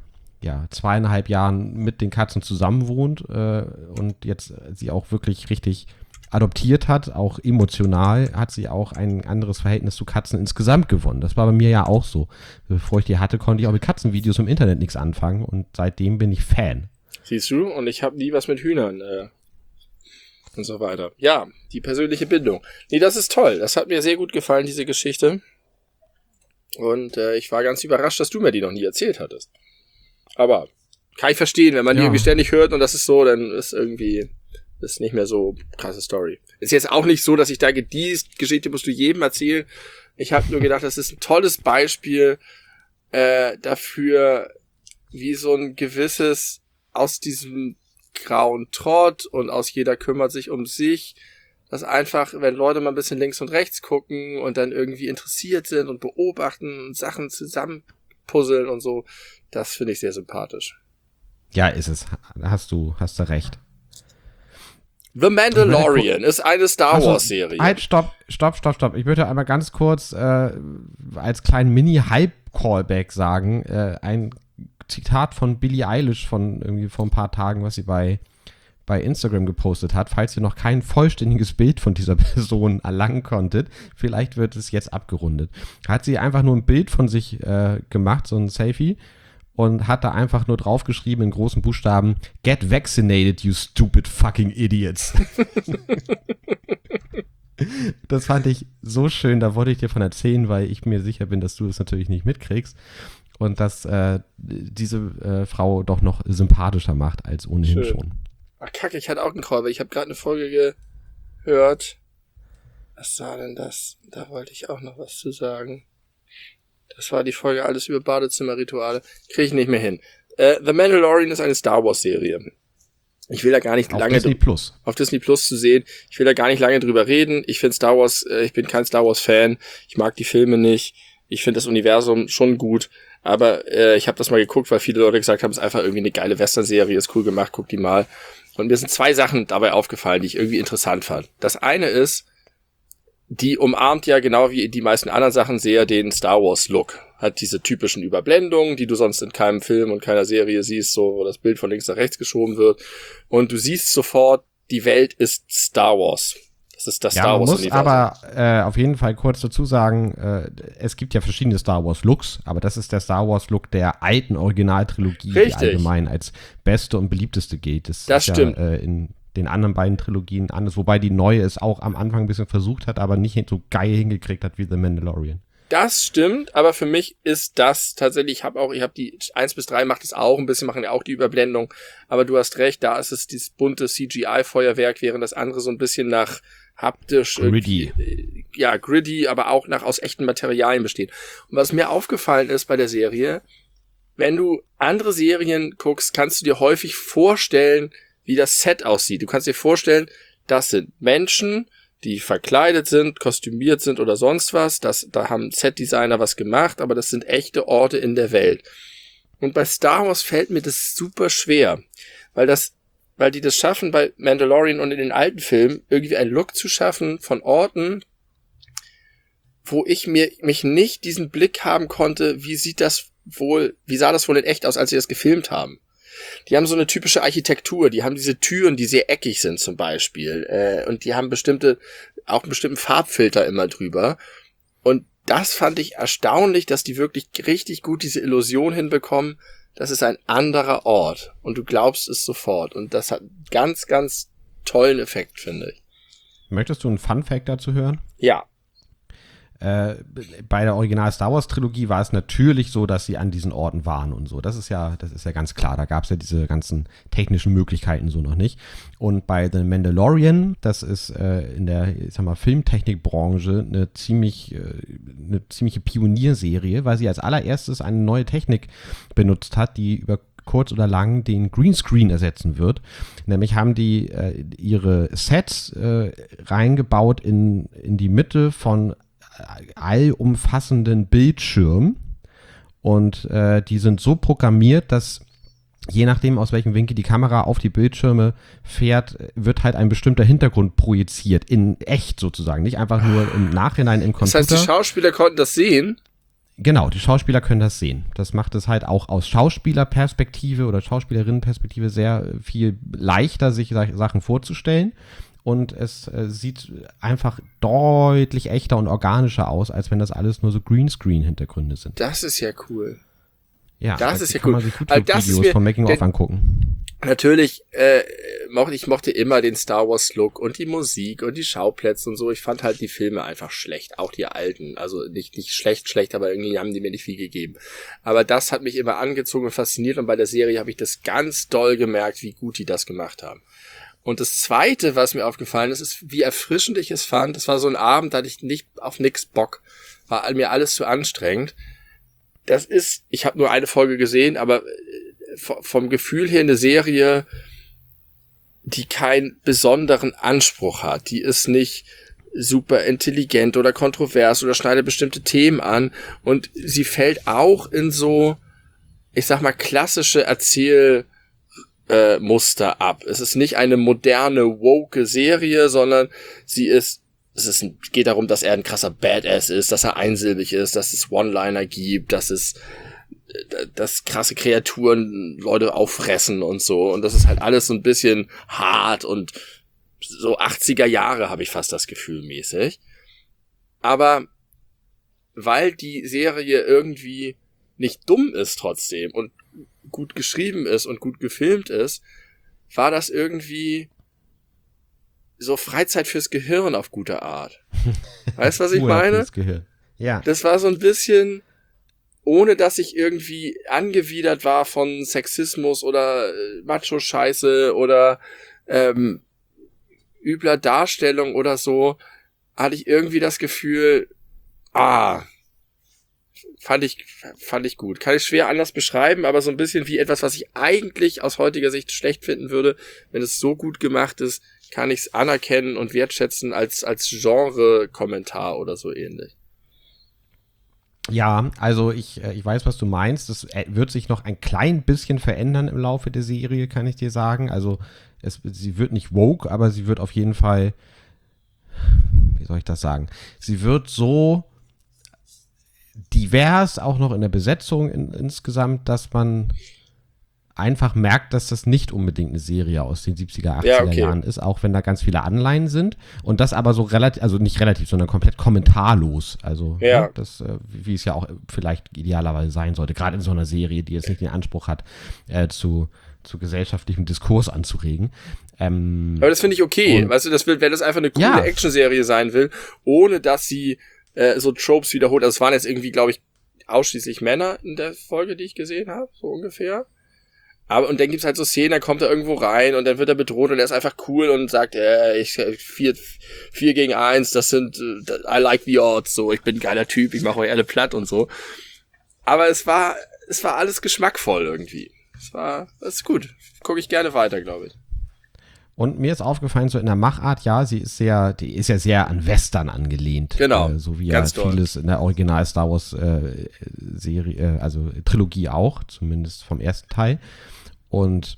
ja, zweieinhalb Jahren mit den Katzen zusammen wohnt äh, und jetzt sie auch wirklich richtig adoptiert hat, auch emotional, hat sie auch ein anderes Verhältnis zu Katzen insgesamt gewonnen. Das war bei mir ja auch so. Bevor ich die hatte, konnte ich auch mit Katzenvideos im Internet nichts anfangen und seitdem bin ich Fan. Siehst du? Und ich habe nie was mit Hühnern äh, und so weiter. Ja, die persönliche Bindung. Nee, das ist toll. Das hat mir sehr gut gefallen, diese Geschichte. Und äh, ich war ganz überrascht, dass du mir die noch nie erzählt hattest. Aber kann ich verstehen, wenn man ja. die irgendwie ständig hört und das ist so, dann ist irgendwie ist nicht mehr so krasse Story. Ist jetzt auch nicht so, dass ich denke, die Geschichte musst du jedem erzählen. Ich habe nur gedacht, das ist ein tolles Beispiel äh, dafür, wie so ein gewisses aus diesem grauen Trott und aus jeder kümmert sich um sich, dass einfach, wenn Leute mal ein bisschen links und rechts gucken und dann irgendwie interessiert sind und beobachten und Sachen zusammenpuzzeln und so, das finde ich sehr sympathisch. Ja, ist es. Hast du, hast du recht. The Mandalorian ist eine Star also, Wars Serie. Halt, stopp, stopp, stopp, stopp. Ich würde einmal ganz kurz äh, als kleinen Mini-Hype-Callback sagen, äh, ein Zitat von Billie Eilish von irgendwie vor ein paar Tagen, was sie bei, bei Instagram gepostet hat. Falls ihr noch kein vollständiges Bild von dieser Person erlangen konntet, vielleicht wird es jetzt abgerundet. Hat sie einfach nur ein Bild von sich äh, gemacht, so ein Selfie, und hat da einfach nur draufgeschrieben in großen Buchstaben: Get vaccinated, you stupid fucking idiots. Das fand ich so schön, da wollte ich dir von erzählen, weil ich mir sicher bin, dass du das natürlich nicht mitkriegst und dass äh, diese äh, Frau doch noch sympathischer macht als ohnehin schön. Schon. Ach kacke, ich hatte auch einen Call, weil ich habe gerade eine Folge gehört. Was war denn das? Da wollte ich auch noch was zu sagen. Das war die Folge Alles über Badezimmerrituale. Kriege ich nicht mehr hin. Äh, The Mandalorian ist eine Star Wars Serie. Ich will da gar nicht auf lange... Auf Disney Plus. Auf Disney Plus zu sehen. Ich will da gar nicht lange drüber reden. Ich finde Star Wars, äh, ich bin kein Star Wars Fan. Ich mag die Filme nicht. Ich finde das Universum schon gut. Aber äh, ich habe das mal geguckt, weil viele Leute gesagt haben, es ist einfach irgendwie eine geile Western-Serie, ist cool gemacht, guck die mal. Und mir sind zwei Sachen dabei aufgefallen, die ich irgendwie interessant fand. Das eine ist, die umarmt ja genau wie die meisten anderen Sachen sehr den Star Wars Look. Hat diese typischen Überblendungen, die du sonst in keinem Film und keiner Serie siehst, so wo das Bild von links nach rechts geschoben wird. Und du siehst sofort, die Welt ist Star Wars. Das ist das ja, Star Wars Universum. Man muss aber äh, auf jeden Fall kurz dazu sagen, äh, es gibt ja verschiedene Star Wars Looks, aber das ist der Star Wars Look der alten Originaltrilogie, Richtig. Die allgemein als beste und beliebteste gilt. Das, das ist stimmt. Ja, äh, in den anderen beiden Trilogien anders, wobei die neue es auch am Anfang ein bisschen versucht hat, aber nicht so geil hingekriegt hat wie The Mandalorian. Das stimmt, aber für mich ist das tatsächlich, ich habe auch, ich habe die eins bis drei macht es auch ein bisschen, machen ja auch die Überblendung, aber du hast recht, da ist es dieses bunte C G I-Feuerwerk, während das andere so ein bisschen nach haptisch, gritty. Äh, ja, gritty, aber auch nach aus echten Materialien besteht. Und was mir aufgefallen ist bei der Serie, wenn du andere Serien guckst, kannst du dir häufig vorstellen, wie das Set aussieht. Du kannst dir vorstellen, das sind Menschen, die verkleidet sind, kostümiert sind oder sonst was. Das, da haben Set-Designer was gemacht, aber das sind echte Orte in der Welt. Und bei Star Wars fällt mir das super schwer, weil das, weil die das schaffen, bei Mandalorian und in den alten Filmen irgendwie einen Look zu schaffen von Orten, wo ich mir mich nicht diesen Blick haben konnte, wie sieht das wohl, wie sah das wohl in echt aus, als sie das gefilmt haben. Die haben so eine typische Architektur, die haben diese Türen, die sehr eckig sind zum Beispiel, äh, und die haben bestimmte, auch einen bestimmten Farbfilter immer drüber. Und das fand ich erstaunlich, dass die wirklich richtig gut diese Illusion hinbekommen, das ist ein anderer Ort und du glaubst es sofort. Und das hat einen ganz, ganz tollen Effekt, finde ich. Möchtest du einen Fun-Fact dazu hören? Ja. Äh, bei der Original Star Wars Trilogie war es natürlich so, dass sie an diesen Orten waren und so. Das ist ja, das ist ja ganz klar. Da gab es ja diese ganzen technischen Möglichkeiten so noch nicht. Und bei The Mandalorian, das ist äh, in der, ich sag mal, Filmtechnikbranche eine ziemlich, äh, eine ziemliche Pionierserie, weil sie als allererstes eine neue Technik benutzt hat, die über kurz oder lang den Greenscreen ersetzen wird. Nämlich haben die äh, ihre Sets äh, reingebaut in, in die Mitte von allumfassenden Bildschirm und äh, die sind so programmiert, dass je nachdem, aus welchem Winkel die Kamera auf die Bildschirme fährt, wird halt ein bestimmter Hintergrund projiziert, in echt sozusagen, nicht einfach nur im Nachhinein im Computer. Das heißt, die Schauspieler konnten das sehen? Genau, die Schauspieler können das sehen. Das macht es halt auch aus Schauspielerperspektive oder Schauspielerinnenperspektive sehr viel leichter, sich Sachen vorzustellen. Und es äh, sieht einfach deutlich echter und organischer aus, als wenn das alles nur so Greenscreen-Hintergründe sind. Das ist ja cool. Ja, das also ist ja kann cool. man sich YouTube-Videos von Making-of angucken. Natürlich, äh, mochte, ich mochte immer den Star Wars Look und die Musik und die Schauplätze und so. Ich fand halt die Filme einfach schlecht, auch die alten. Also nicht, nicht schlecht, schlecht, aber irgendwie haben die mir nicht viel gegeben. Aber das hat mich immer angezogen und fasziniert und bei der Serie habe ich das ganz doll gemerkt, wie gut die das gemacht haben. Und das Zweite, was mir aufgefallen ist, ist, wie erfrischend ich es fand. Das war so ein Abend, da hatte ich nicht auf nix Bock. War mir alles zu anstrengend. Das ist, ich habe nur eine Folge gesehen, aber vom Gefühl her eine Serie, die keinen besonderen Anspruch hat. Die ist nicht super intelligent oder kontrovers oder schneidet bestimmte Themen an. Und sie fällt auch in so, ich sag mal, klassische Erzählmuster äh, ab. Es ist nicht eine moderne, woke Serie, sondern sie ist, es ist ein, geht darum, dass er ein krasser Badass ist, dass er einsilbig ist, dass es One-Liner gibt, dass es dass krasse Kreaturen Leute auffressen und so. Und das ist halt alles so ein bisschen hart und so achtziger Jahre, habe ich fast das Gefühl, mäßig. Aber weil die Serie irgendwie nicht dumm ist trotzdem und gut geschrieben ist und gut gefilmt ist, war das irgendwie so Freizeit fürs Gehirn auf gute Art. Weißt du, was ich meine? Fürs Gehirn. Ja. Das war so ein bisschen, ohne dass ich irgendwie angewidert war von Sexismus oder äh, Macho-Scheiße oder ähm, übler Darstellung oder so, hatte ich irgendwie das Gefühl, ah, fand ich, fand ich gut. Kann ich schwer anders beschreiben, aber so ein bisschen wie etwas, was ich eigentlich aus heutiger Sicht schlecht finden würde. Wenn es so gut gemacht ist, kann ich es anerkennen und wertschätzen als, als Genre-Kommentar oder so ähnlich. Ja, also ich, ich weiß, was du meinst. Das wird sich noch ein klein bisschen verändern im Laufe der Serie, kann ich dir sagen. Also es, sie wird nicht woke, aber sie wird auf jeden Fall, wie soll ich das sagen? Sie wird so divers, auch noch in der Besetzung in, insgesamt, dass man einfach merkt, dass das nicht unbedingt eine Serie aus den siebziger, achtziger ja, okay. Jahren ist, auch wenn da ganz viele Anleihen sind. Und das aber so relativ, also nicht relativ, sondern komplett kommentarlos. Also, ja. ne, das, wie es ja auch vielleicht idealerweise sein sollte, gerade in so einer Serie, die jetzt nicht den Anspruch hat, äh, zu, zu gesellschaftlichem Diskurs anzuregen. Ähm, aber das finde ich okay. Weißt du, das will, wenn das einfach eine coole ja. Actionserie sein will, ohne dass sie äh, so Tropes wiederholt. Also es waren jetzt irgendwie, glaube ich, ausschließlich Männer in der Folge, die ich gesehen habe, so ungefähr. Aber, und dann gibt's halt so Szenen, dann kommt er irgendwo rein und dann wird er bedroht und er ist einfach cool und sagt, äh, ich, vier, vier gegen eins, das sind, I like the odds, so, ich bin ein geiler Typ, ich mache euch alle platt und so. Aber es war, es war alles geschmackvoll irgendwie. Es war, das ist gut. Gucke ich gerne weiter, glaube ich. Und mir ist aufgefallen, so in der Machart, ja, sie ist sehr, die ist ja sehr an Western angelehnt. Genau. Äh, so wie ja vieles in der Original Star Wars äh, Serie, äh, also Trilogie auch, zumindest vom ersten Teil. Und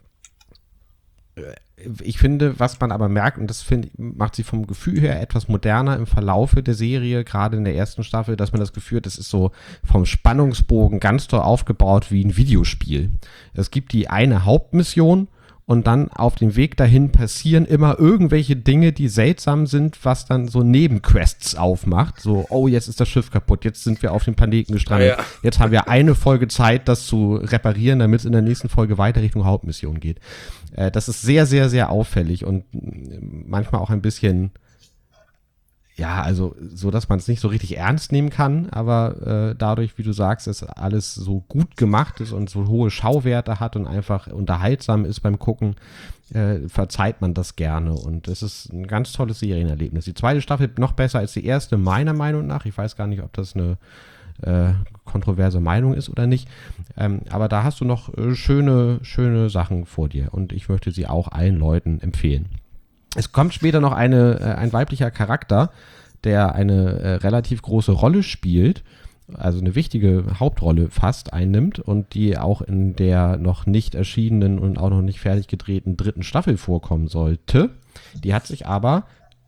ich finde, was man aber merkt, und das find, macht sie vom Gefühl her etwas moderner im Verlaufe der Serie, gerade in der ersten Staffel, dass man das Gefühl hat, das ist so vom Spannungsbogen ganz toll aufgebaut wie ein Videospiel. Es gibt die eine Hauptmission und dann auf dem Weg dahin passieren immer irgendwelche Dinge, die seltsam sind, was dann so Nebenquests aufmacht. So, oh, jetzt ist das Schiff kaputt, jetzt sind wir auf dem Planeten gestrandet. Ja. Jetzt haben wir eine Folge Zeit, das zu reparieren, damit es in der nächsten Folge weiter Richtung Hauptmission geht. Äh, das ist sehr, sehr, sehr auffällig und manchmal auch ein bisschen, ja, also so, dass man es nicht so richtig ernst nehmen kann, aber äh, dadurch, wie du sagst, dass alles so gut gemacht ist und so hohe Schauwerte hat und einfach unterhaltsam ist beim Gucken, äh, verzeiht man das gerne und es ist ein ganz tolles Serienerlebnis. Die zweite Staffel noch besser als die erste, meiner Meinung nach. Ich weiß gar nicht, ob das eine äh, kontroverse Meinung ist oder nicht, ähm, aber da hast du noch äh, schöne, schöne Sachen vor dir und ich möchte sie auch allen Leuten empfehlen. Es kommt später noch eine, äh, ein weiblicher Charakter, der eine äh, relativ große Rolle spielt, also eine wichtige Hauptrolle fast einnimmt und die auch in der noch nicht erschienenen und auch noch nicht fertig gedrehten dritten Staffel vorkommen sollte. Die hat sich aber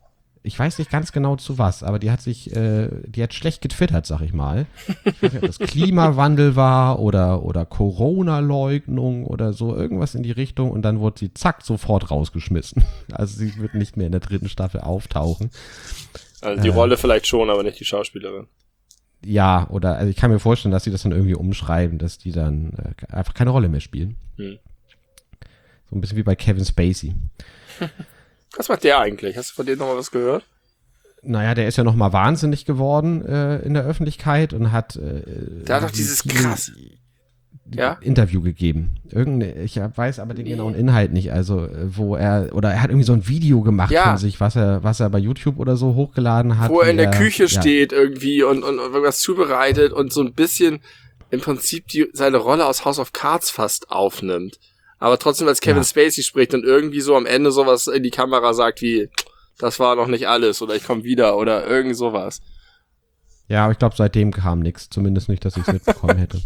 ich weiß nicht ganz genau zu was, aber die hat sich, äh, die hat schlecht getwittert, sag ich mal. Ich weiß nicht, ob das Klimawandel war oder, oder Corona-Leugnung oder so, irgendwas in die Richtung und dann wurde sie zack sofort rausgeschmissen. Also sie wird nicht mehr in der dritten Staffel auftauchen. Also die äh, Rolle vielleicht schon, aber nicht die Schauspielerin. Ja, oder also ich kann mir vorstellen, dass sie das dann irgendwie umschreiben, dass die dann äh, einfach keine Rolle mehr spielen. Hm. So ein bisschen wie bei Kevin Spacey. Was macht der eigentlich? Hast du von dem noch mal was gehört? Naja, der ist ja noch mal wahnsinnig geworden äh, in der Öffentlichkeit und hat äh, der hat doch dieses krass ja? Interview gegeben. Irgende, ich weiß aber den nee. genauen Inhalt nicht. Also wo er, oder er hat irgendwie so ein Video gemacht ja. von sich, was er, was er bei YouTube oder so hochgeladen hat. Wo er in der er, Küche ja. steht irgendwie und, und, und irgendwas zubereitet und so ein bisschen im Prinzip die, seine Rolle aus House of Cards fast aufnimmt. Aber trotzdem als Kevin ja. Spacey spricht und irgendwie so am Ende sowas in die Kamera sagt wie, das war noch nicht alles oder ich komme wieder oder irgend sowas. Ja, aber ich glaube, seitdem kam nichts. Zumindest nicht, dass ich es mitbekommen hätte.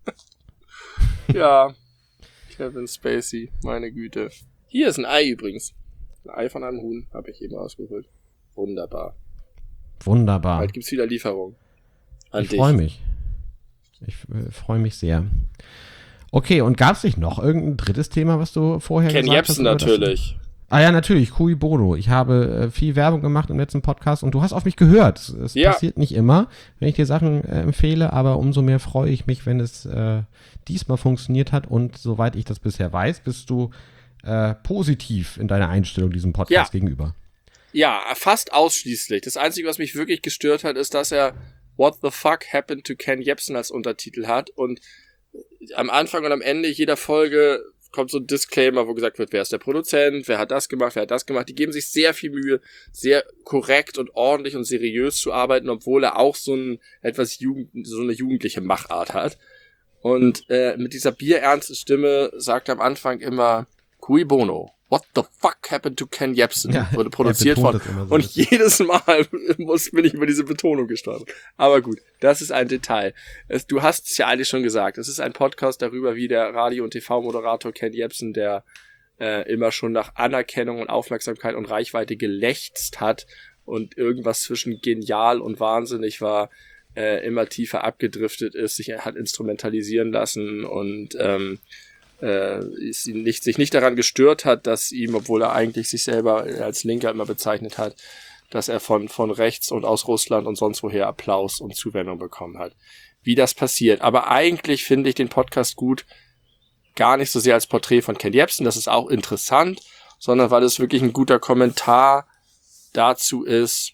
Ja, Kevin Spacey, meine Güte. Hier ist ein Ei übrigens. Ein Ei von einem Huhn, habe ich eben ausgeholt. Wunderbar. Wunderbar. Bald gibt's wieder Lieferung. An ich freue mich. Ich äh, freue mich sehr. Okay, und gab es nicht noch irgendein drittes Thema, was du vorher Ken gesagt Jebsen hast? Ken Jebsen natürlich. Ah ja, natürlich, Cui Bono. Ich habe äh, viel Werbung gemacht im letzten Podcast und du hast auf mich gehört. Es ja. passiert nicht immer, wenn ich dir Sachen äh, empfehle, aber umso mehr freue ich mich, wenn es äh, diesmal funktioniert hat und soweit ich das bisher weiß, bist du äh, positiv in deiner Einstellung diesem Podcast ja. gegenüber. Ja, fast ausschließlich. Das Einzige, was mich wirklich gestört hat, ist, dass er What the fuck happened to Ken Jebsen als Untertitel hat und am Anfang und am Ende jeder Folge kommt so ein Disclaimer, wo gesagt wird, wer ist der Produzent, wer hat das gemacht, wer hat das gemacht. Die geben sich sehr viel Mühe, sehr korrekt und ordentlich und seriös zu arbeiten, obwohl er auch so ein etwas Jugend, so eine jugendliche Machart hat. Und äh, mit dieser bierernsten Stimme sagt er am Anfang immer Cui Bono. What the fuck happened to Ken Jebsen? Ja, wurde produziert von. So und jedes Mal muss, bin ich über diese Betonung gestolpert. Aber gut, das ist ein Detail. Es, du hast es ja eigentlich schon gesagt. Es ist ein Podcast darüber, wie der Radio- und T V-Moderator Ken Jebsen, der äh, immer schon nach Anerkennung und Aufmerksamkeit und Reichweite gelächzt hat und irgendwas zwischen genial und wahnsinnig war, äh, immer tiefer abgedriftet ist, sich hat instrumentalisieren lassen und ähm, äh, ist ihn nicht, sich nicht daran gestört hat, dass ihm, obwohl er eigentlich sich selber als Linker immer bezeichnet hat, dass er von, von rechts und aus Russland und sonst woher Applaus und Zuwendung bekommen hat. Wie das passiert. Aber eigentlich finde ich den Podcast gut, gar nicht so sehr als Porträt von Ken Jebsen, das ist auch interessant, sondern weil es wirklich ein guter Kommentar dazu ist,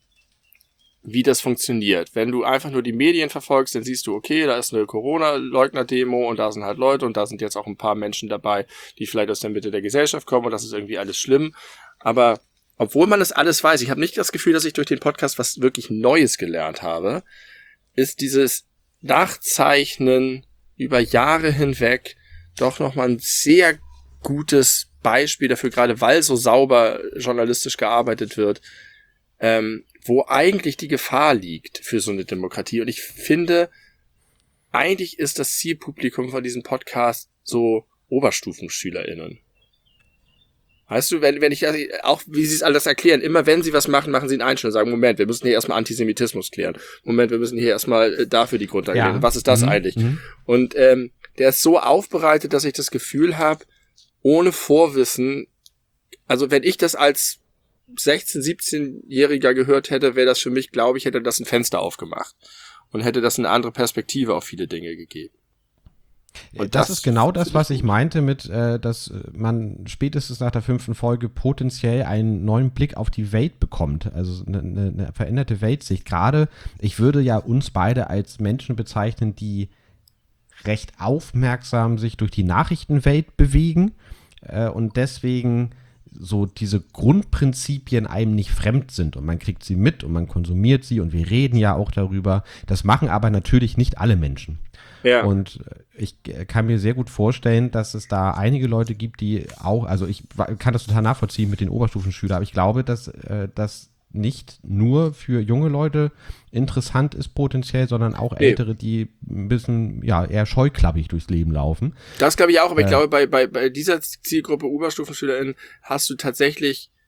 wie das funktioniert. Wenn du einfach nur die Medien verfolgst, dann siehst du, okay, da ist eine Corona-Leugner-Demo und da sind halt Leute und da sind jetzt auch ein paar Menschen dabei, die vielleicht aus der Mitte der Gesellschaft kommen und das ist irgendwie alles schlimm. Aber obwohl man das alles weiß, ich habe nicht das Gefühl, dass ich durch den Podcast was wirklich Neues gelernt habe, ist dieses Nachzeichnen über Jahre hinweg doch nochmal ein sehr gutes Beispiel dafür, gerade weil so sauber journalistisch gearbeitet wird, ähm, wo eigentlich die Gefahr liegt für so eine Demokratie. Und ich finde, eigentlich ist das Zielpublikum von diesem Podcast so OberstufenschülerInnen. Weißt du, wenn, wenn ich, auch wie sie es alles erklären, immer wenn sie was machen, machen sie einen Einschnitt und sagen, Moment, wir müssen hier erstmal Antisemitismus klären. Moment, wir müssen hier erstmal dafür die Grundlage klären. Ja. Was ist das mhm. eigentlich? Mhm. Und ähm, der ist so aufbereitet, dass ich das Gefühl habe, ohne Vorwissen, also wenn ich das als sechzehn-, siebzehnjähriger gehört hätte, wäre das für mich, glaube ich, hätte das ein Fenster aufgemacht und hätte das eine andere Perspektive auf viele Dinge gegeben. Und das, das ist genau das, was ich meinte mit, äh, dass man spätestens nach der fünften Folge potenziell einen neuen Blick auf die Welt bekommt, also eine, eine veränderte Weltsicht. Gerade, ich würde ja uns beide als Menschen bezeichnen, die recht aufmerksam sich durch die Nachrichtenwelt bewegen äh, und deswegen so diese Grundprinzipien einem nicht fremd sind und man kriegt sie mit und man konsumiert sie und wir reden ja auch darüber. Das machen aber natürlich nicht alle Menschen. Ja. Und ich kann mir sehr gut vorstellen, dass es da einige Leute gibt, die auch, also ich kann das total nachvollziehen mit den Oberstufenschülern, aber ich glaube, dass äh, das nicht nur für junge Leute interessant ist potenziell, sondern auch nee. Ältere, die ein bisschen ja eher scheuklappig durchs Leben laufen. Das glaube ich auch, aber äh, ich glaube, bei, bei, bei dieser Zielgruppe OberstufenschülerInnen hast du tatsächlich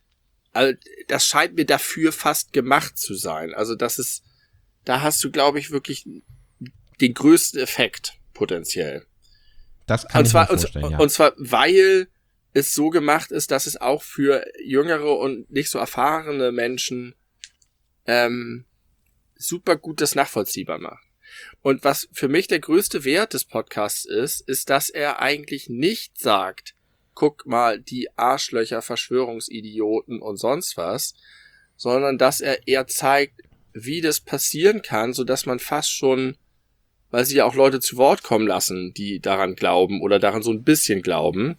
also das scheint mir dafür fast gemacht zu sein. Also das ist, da hast du, glaube ich, wirklich den größten Effekt potenziell. Das kann und ich zwar, mir vorstellen, und, ja. Und zwar, weil es so gemacht ist, dass es auch für jüngere und nicht so erfahrene Menschen ähm, super gut das nachvollziehbar macht. Und was für mich der größte Wert des Podcasts ist, ist, dass er eigentlich nicht sagt, guck mal, die Arschlöcher, Verschwörungsidioten und sonst was, sondern dass er eher zeigt, wie das passieren kann, sodass man fast schon, weil sie ja auch Leute zu Wort kommen lassen, die daran glauben oder daran so ein bisschen glauben,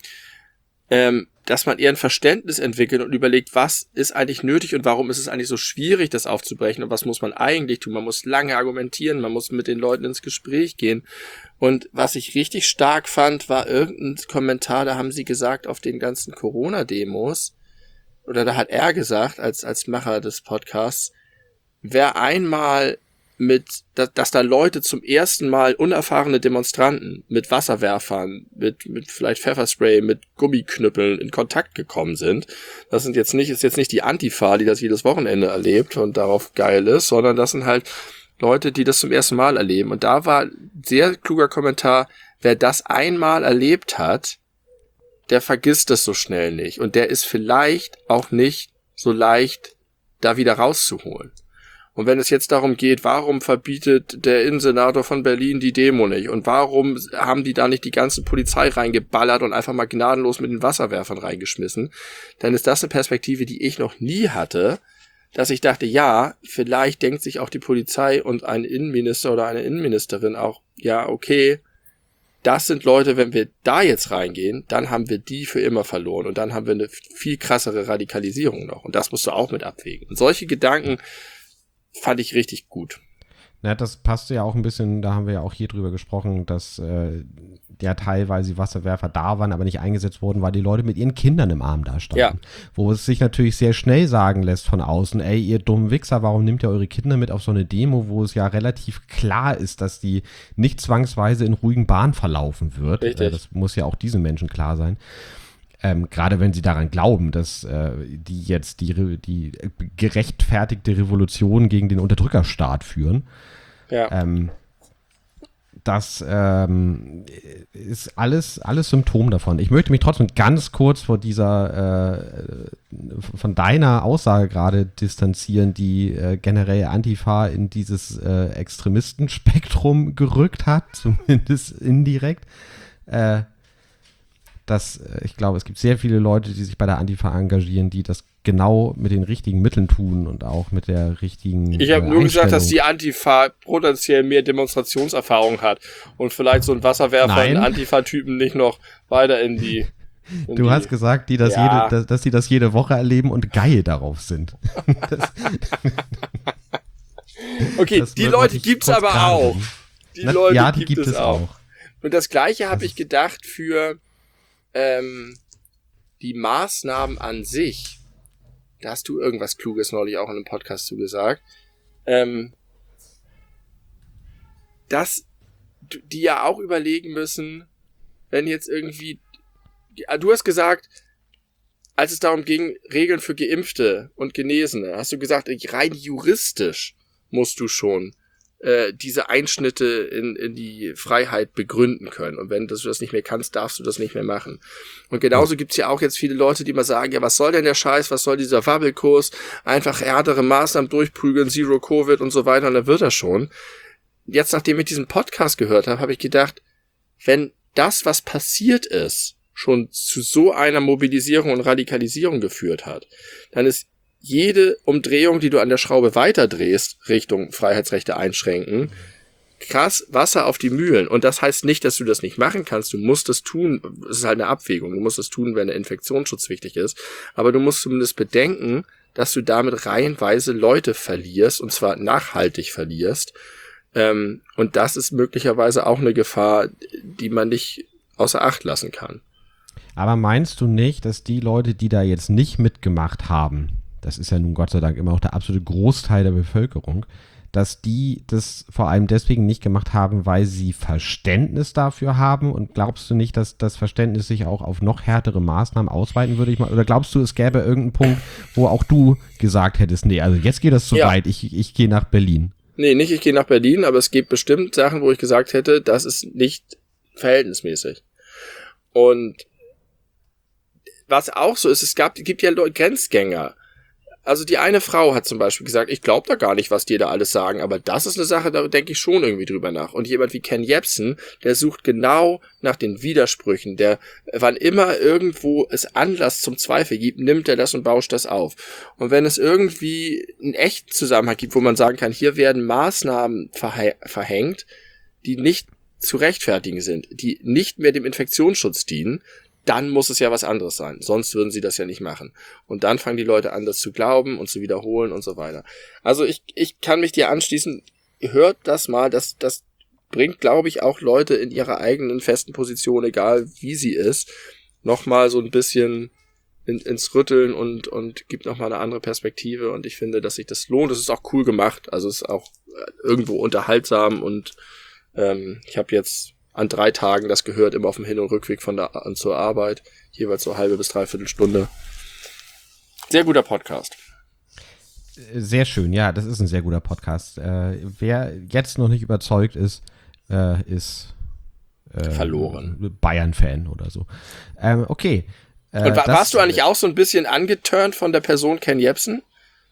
ähm, dass man eher ein Verständnis entwickelt und überlegt, was ist eigentlich nötig und warum ist es eigentlich so schwierig, das aufzubrechen und was muss man eigentlich tun. Man muss lange argumentieren, man muss mit den Leuten ins Gespräch gehen. Und was ich richtig stark fand, war irgendein Kommentar, da haben sie gesagt, auf den ganzen Corona-Demos, oder da hat er gesagt, als als Macher des Podcasts, wer einmal mit, dass, dass da Leute zum ersten Mal unerfahrene Demonstranten mit Wasserwerfern, mit mit vielleicht Pfefferspray, mit Gummiknüppeln in Kontakt gekommen sind. Das sind jetzt nicht, ist jetzt nicht die Antifa, die das jedes Wochenende erlebt und darauf geil ist, sondern das sind halt Leute, die das zum ersten Mal erleben. Und da war ein sehr kluger Kommentar, wer das einmal erlebt hat, der vergisst das so schnell nicht. Und der ist vielleicht auch nicht so leicht, da wieder rauszuholen. Und wenn es jetzt darum geht, warum verbietet der Innensenator von Berlin die Demo nicht? Und warum haben die da nicht die ganze Polizei reingeballert und einfach mal gnadenlos mit den Wasserwerfern reingeschmissen? Dann ist das eine Perspektive, die ich noch nie hatte, dass ich dachte, ja, vielleicht denkt sich auch die Polizei und ein Innenminister oder eine Innenministerin auch, ja, okay, das sind Leute, wenn wir da jetzt reingehen, dann haben wir die für immer verloren und dann haben wir eine viel krassere Radikalisierung noch. Und das musst du auch mit abwägen. Und solche Gedanken fand ich richtig gut. Na, das passt ja auch ein bisschen, da haben wir ja auch hier drüber gesprochen, dass äh, ja teilweise Wasserwerfer da waren, aber nicht eingesetzt wurden, weil die Leute mit ihren Kindern im Arm da standen. Ja. Wo es sich natürlich sehr schnell sagen lässt von außen, ey, ihr dummen Wichser, warum nehmt ihr eure Kinder mit auf so eine Demo, wo es ja relativ klar ist, dass die nicht zwangsweise in ruhigen Bahnen verlaufen wird. Richtig. Äh, das muss ja auch diesen Menschen klar sein. Ähm, gerade wenn sie daran glauben, dass äh, die jetzt die, die gerechtfertigte Revolution gegen den Unterdrückerstaat führen. Ja. Ähm, das ähm, ist alles, alles Symptom davon. Ich möchte mich trotzdem ganz kurz vor dieser, äh, von deiner Aussage gerade distanzieren, die äh, generell Antifa in dieses äh, Extremistenspektrum gerückt hat, zumindest indirekt. Äh, dass ich glaube, es gibt sehr viele Leute, die sich bei der Antifa engagieren, die das genau mit den richtigen Mitteln tun und auch mit der richtigen Ich habe äh, nur gesagt, dass die Antifa potenziell mehr Demonstrationserfahrung hat und vielleicht so ein Wasserwerfer einen Antifa-Typen nicht noch weiter in die... In du die, hast gesagt, die das ja. jede, dass, dass die das jede Woche erleben und geil darauf sind. das, okay, das die Leute gibt's aber auch. Die Na, Leute ja, die gibt, gibt es auch. auch. Und das Gleiche habe ich gedacht für ähm, die Maßnahmen an sich. Da hast du irgendwas Kluges neulich auch in einem Podcast zugesagt. Ähm, dass die ja auch überlegen müssen, wenn jetzt irgendwie... Du hast gesagt, als es darum ging, Regeln für Geimpfte und Genesene, hast du gesagt, rein juristisch musst du schon äh, diese Einschnitte in, in die Freiheit begründen können. Und wenn du das nicht mehr kannst, darfst du das nicht mehr machen. Und genauso gibt's ja auch jetzt viele Leute, die mal sagen, ja, was soll denn der Scheiß, was soll dieser Wabbelkurs, einfach härtere Maßnahmen durchprügeln, Zero Covid und so weiter, und dann wird das schon. Jetzt, nachdem ich diesen Podcast gehört habe, habe ich gedacht, wenn das, was passiert ist, schon zu so einer Mobilisierung und Radikalisierung geführt hat, dann ist jede Umdrehung, die du an der Schraube weiterdrehst, Richtung Freiheitsrechte einschränken, krass Wasser auf die Mühlen. Und das heißt nicht, dass du das nicht machen kannst. Du musst das tun. Es ist halt eine Abwägung. Du musst das tun, wenn der Infektionsschutz wichtig ist. Aber du musst zumindest bedenken, dass du damit reihenweise Leute verlierst, und zwar nachhaltig verlierst. Ähm, und das ist möglicherweise auch eine Gefahr, die man nicht außer Acht lassen kann. Aber meinst du nicht, dass die Leute, die da jetzt nicht mitgemacht haben, das ist ja nun Gott sei Dank immer noch der absolute Großteil der Bevölkerung, dass die das vor allem deswegen nicht gemacht haben, weil sie Verständnis dafür haben? Und glaubst du nicht, dass das Verständnis sich auch auf noch härtere Maßnahmen ausweiten würde? Ich mal, oder glaubst du, es gäbe irgendeinen Punkt, wo auch du gesagt hättest, nee, also jetzt geht das zu ja. weit, ich, ich gehe nach Berlin? Nee, nicht ich gehe nach Berlin, aber es gibt bestimmt Sachen, wo ich gesagt hätte, das ist nicht verhältnismäßig. Und was auch so ist, es gab, gibt ja Leute, Grenzgänger. Also die eine Frau hat zum Beispiel gesagt, ich glaube da gar nicht, was die da alles sagen, aber das ist eine Sache, da denke ich schon irgendwie drüber nach. Und jemand wie Ken Jebsen, der sucht genau nach den Widersprüchen, der, wann immer irgendwo es Anlass zum Zweifel gibt, nimmt er das und bauscht das auf. Und wenn es irgendwie einen echten Zusammenhang gibt, wo man sagen kann, hier werden Maßnahmen verhe- verhängt, die nicht zu rechtfertigen sind, die nicht mehr dem Infektionsschutz dienen, dann muss es ja was anderes sein. Sonst würden sie das ja nicht machen. Und dann fangen die Leute an, das zu glauben und zu wiederholen und so weiter. Also ich, ich kann mich dir anschließen, hört das mal, das, das bringt, glaube ich, auch Leute in ihrer eigenen festen Position, egal wie sie ist, nochmal so ein bisschen in, ins Rütteln und, und gibt nochmal eine andere Perspektive. Und ich finde, dass sich das lohnt. Es ist auch cool gemacht. Also es ist auch irgendwo unterhaltsam und ähm, ich habe jetzt an drei Tagen das gehört, immer auf dem Hin- und Rückweg von der an zur Arbeit, jeweils so halbe bis dreiviertel Stunde. Sehr guter Podcast. Sehr schön, ja, das ist ein sehr guter Podcast. Äh, wer jetzt noch nicht überzeugt ist, äh, ist äh, verloren. Bayern-Fan oder so. Ähm, okay. Äh, und wa- das, warst du eigentlich auch so ein bisschen angeturnt von der Person Ken Jebsen?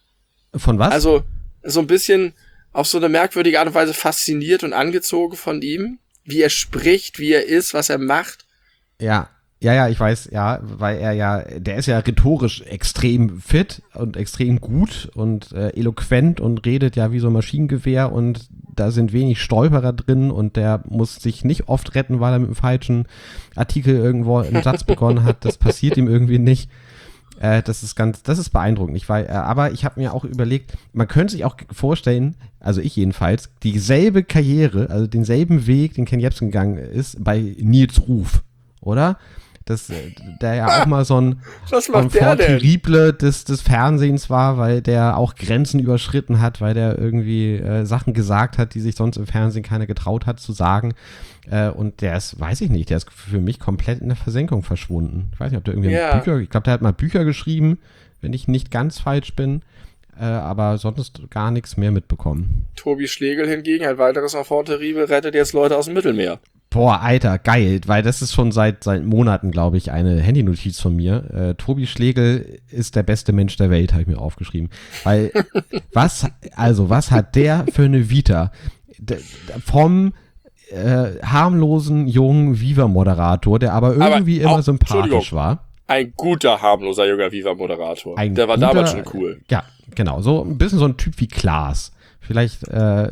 Von was? Also so ein bisschen auf so eine merkwürdige Art und Weise fasziniert und angezogen von ihm? Wie er spricht, wie er ist, was er macht. Ja, ja, ja, ich weiß, ja, weil er ja, der ist ja rhetorisch extrem fit und extrem gut und äh, eloquent und redet ja wie so ein Maschinengewehr und da sind wenig Stolperer drin und der muss sich nicht oft retten, weil er mit dem falschen Artikel irgendwo einen Satz begonnen hat. Das passiert ihm irgendwie nicht. Äh, das ist ganz, das ist beeindruckend. Ich war, äh, aber ich habe mir auch überlegt, man könnte sich auch vorstellen, also ich jedenfalls, dieselbe Karriere, also denselben Weg, den Ken Jebsen gegangen ist, bei Nils Ruf, oder? Das, der ja auch mal so ein Enfant terrible des, des Fernsehens war, weil der auch Grenzen überschritten hat, weil der irgendwie äh, Sachen gesagt hat, die sich sonst im Fernsehen keiner getraut hat zu sagen. Äh, und der ist, weiß ich nicht, der ist für mich komplett in der Versenkung verschwunden. Ich weiß nicht, ob der irgendwie ja. Bücher, ich glaube, der hat mal Bücher geschrieben, wenn ich nicht ganz falsch bin. Äh, aber sonst gar nichts mehr mitbekommen. Tobi Schlegel hingegen, ein weiteres Enfant terrible, rettet jetzt Leute aus dem Mittelmeer. Boah, Alter, geil, weil das ist schon seit, seit Monaten, glaube ich, eine Handynotiz von mir. Äh, Tobi Schlegel ist der beste Mensch der Welt, habe ich mir aufgeschrieben. Weil, was, also, was hat der für eine Vita? D- vom äh, harmlosen, jungen Viva-Moderator, der aber irgendwie aber auch, immer sympathisch war. Ein guter, harmloser, junger Viva-Moderator. Der war guter, damals schon cool. Ja, genau. So ein bisschen so ein Typ wie Klaas. Vielleicht äh,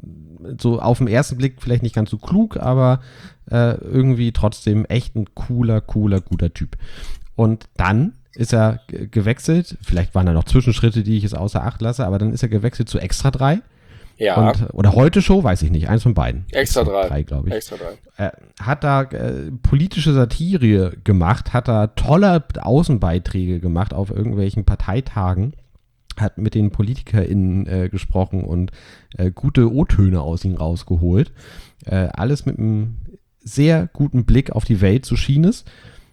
so auf den ersten Blick vielleicht nicht ganz so klug, aber äh, irgendwie trotzdem echt ein cooler, cooler, guter Typ. Und dann ist er g- gewechselt. Vielleicht waren da noch Zwischenschritte, die ich jetzt außer Acht lasse, aber dann ist er gewechselt zu Extra drei. Ja. Und, oder Heute Show, weiß ich nicht, eins von beiden. Extra drei. drei glaube ich. Extra drei. Äh, hat da äh, politische Satire gemacht, hat da tolle Außenbeiträge gemacht auf irgendwelchen Parteitagen, hat mit den PolitikerInnen äh, gesprochen und äh, gute O-Töne aus ihm rausgeholt. Äh, alles mit einem sehr guten Blick auf die Welt, so schien es.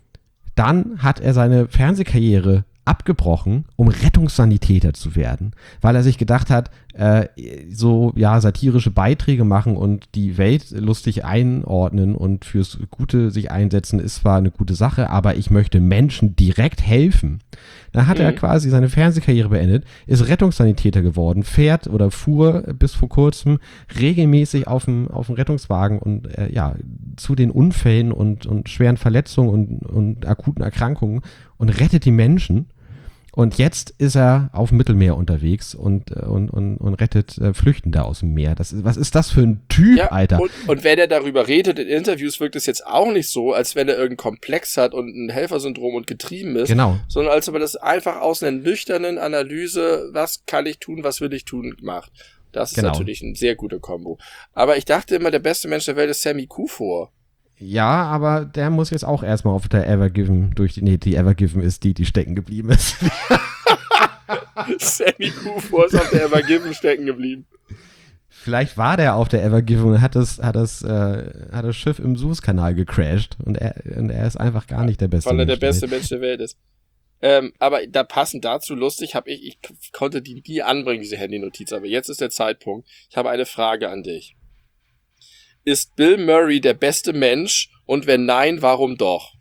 Dann hat er seine Fernsehkarriere abgebrochen, um Rettungssanitäter zu werden, weil er sich gedacht hat, äh, so ja satirische Beiträge machen und die Welt lustig einordnen und fürs Gute sich einsetzen ist zwar eine gute Sache, aber ich möchte Menschen direkt helfen. Dann hat mhm. er quasi seine Fernsehkarriere beendet, ist Rettungssanitäter geworden, fährt oder fuhr bis vor kurzem regelmäßig auf dem, auf dem Rettungswagen und äh, ja, zu den Unfällen und, und schweren Verletzungen und, und akuten Erkrankungen und rettet die Menschen. Und jetzt ist er auf dem Mittelmeer unterwegs und, und, und, und rettet äh, Flüchtende aus dem Meer. Das ist, was ist das für ein Typ, ja, Alter? Und, und wenn er darüber redet in Interviews, wirkt es jetzt auch nicht so, als wenn er irgendeinen Komplex hat und ein Helfersyndrom und getrieben ist. Genau. Sondern als ob er das einfach aus einer nüchternen Analyse, was kann ich tun, was will ich tun, macht. Das ist genau. Natürlich ein sehr guter Kombo. Aber ich dachte immer, der beste Mensch der Welt ist Sammy Kufor. Ja, aber der muss jetzt auch erstmal auf der Evergiven durch die, nee, die Evergiven ist die, die stecken geblieben ist. Sammy Kufor ist auf der Evergiven stecken geblieben. Vielleicht war der auf der Ever Given und hat das, hat das, äh, hat das Schiff im Suezkanal gecrashed und er, und er ist einfach gar nicht der beste Weil er Mensch der beste Mensch der Welt ist. Ähm, aber da passend dazu, lustig, habe ich, ich konnte die nie anbringen, diese Handynotiz, aber jetzt ist der Zeitpunkt. Ich habe eine Frage an dich. Ist Bill Murray der beste Mensch und wenn nein, warum doch?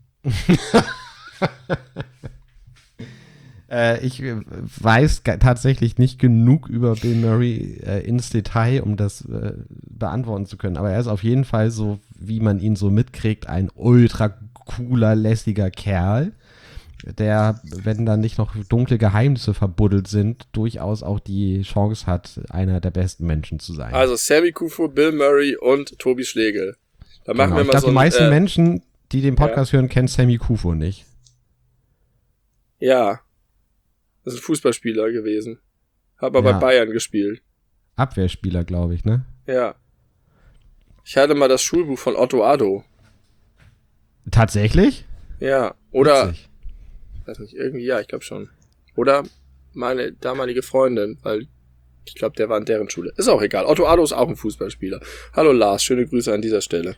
äh, ich weiß g- tatsächlich nicht genug über Bill Murray äh, ins Detail, um das äh, beantworten zu können, aber er ist auf jeden Fall so, wie man ihn so mitkriegt, ein ultra cooler, lässiger Kerl, der, wenn da nicht noch dunkle Geheimnisse verbuddelt sind, durchaus auch die Chance hat, einer der besten Menschen zu sein. Also Sammy Kufo, Bill Murray und Tobi Schlegel. Da machen genau. wir mal ich glaub, so die ein, meisten äh, Menschen, die den Podcast ja. hören, kennen Sammy Kufo nicht. Ja. Das ist ein Fußballspieler gewesen. Hab aber ja. bei Bayern gespielt. Abwehrspieler, glaube ich, ne? Ja. Ich hatte mal das Schulbuch von Otto Addo. Tatsächlich? Ja. Oder... Witzig. Weiß nicht, irgendwie, ja, ich glaube schon. Oder meine damalige Freundin, weil ich glaube, der war in deren Schule. Ist auch egal. Otto Addo ist auch ein Fußballspieler. Hallo Lars, schöne Grüße an dieser Stelle.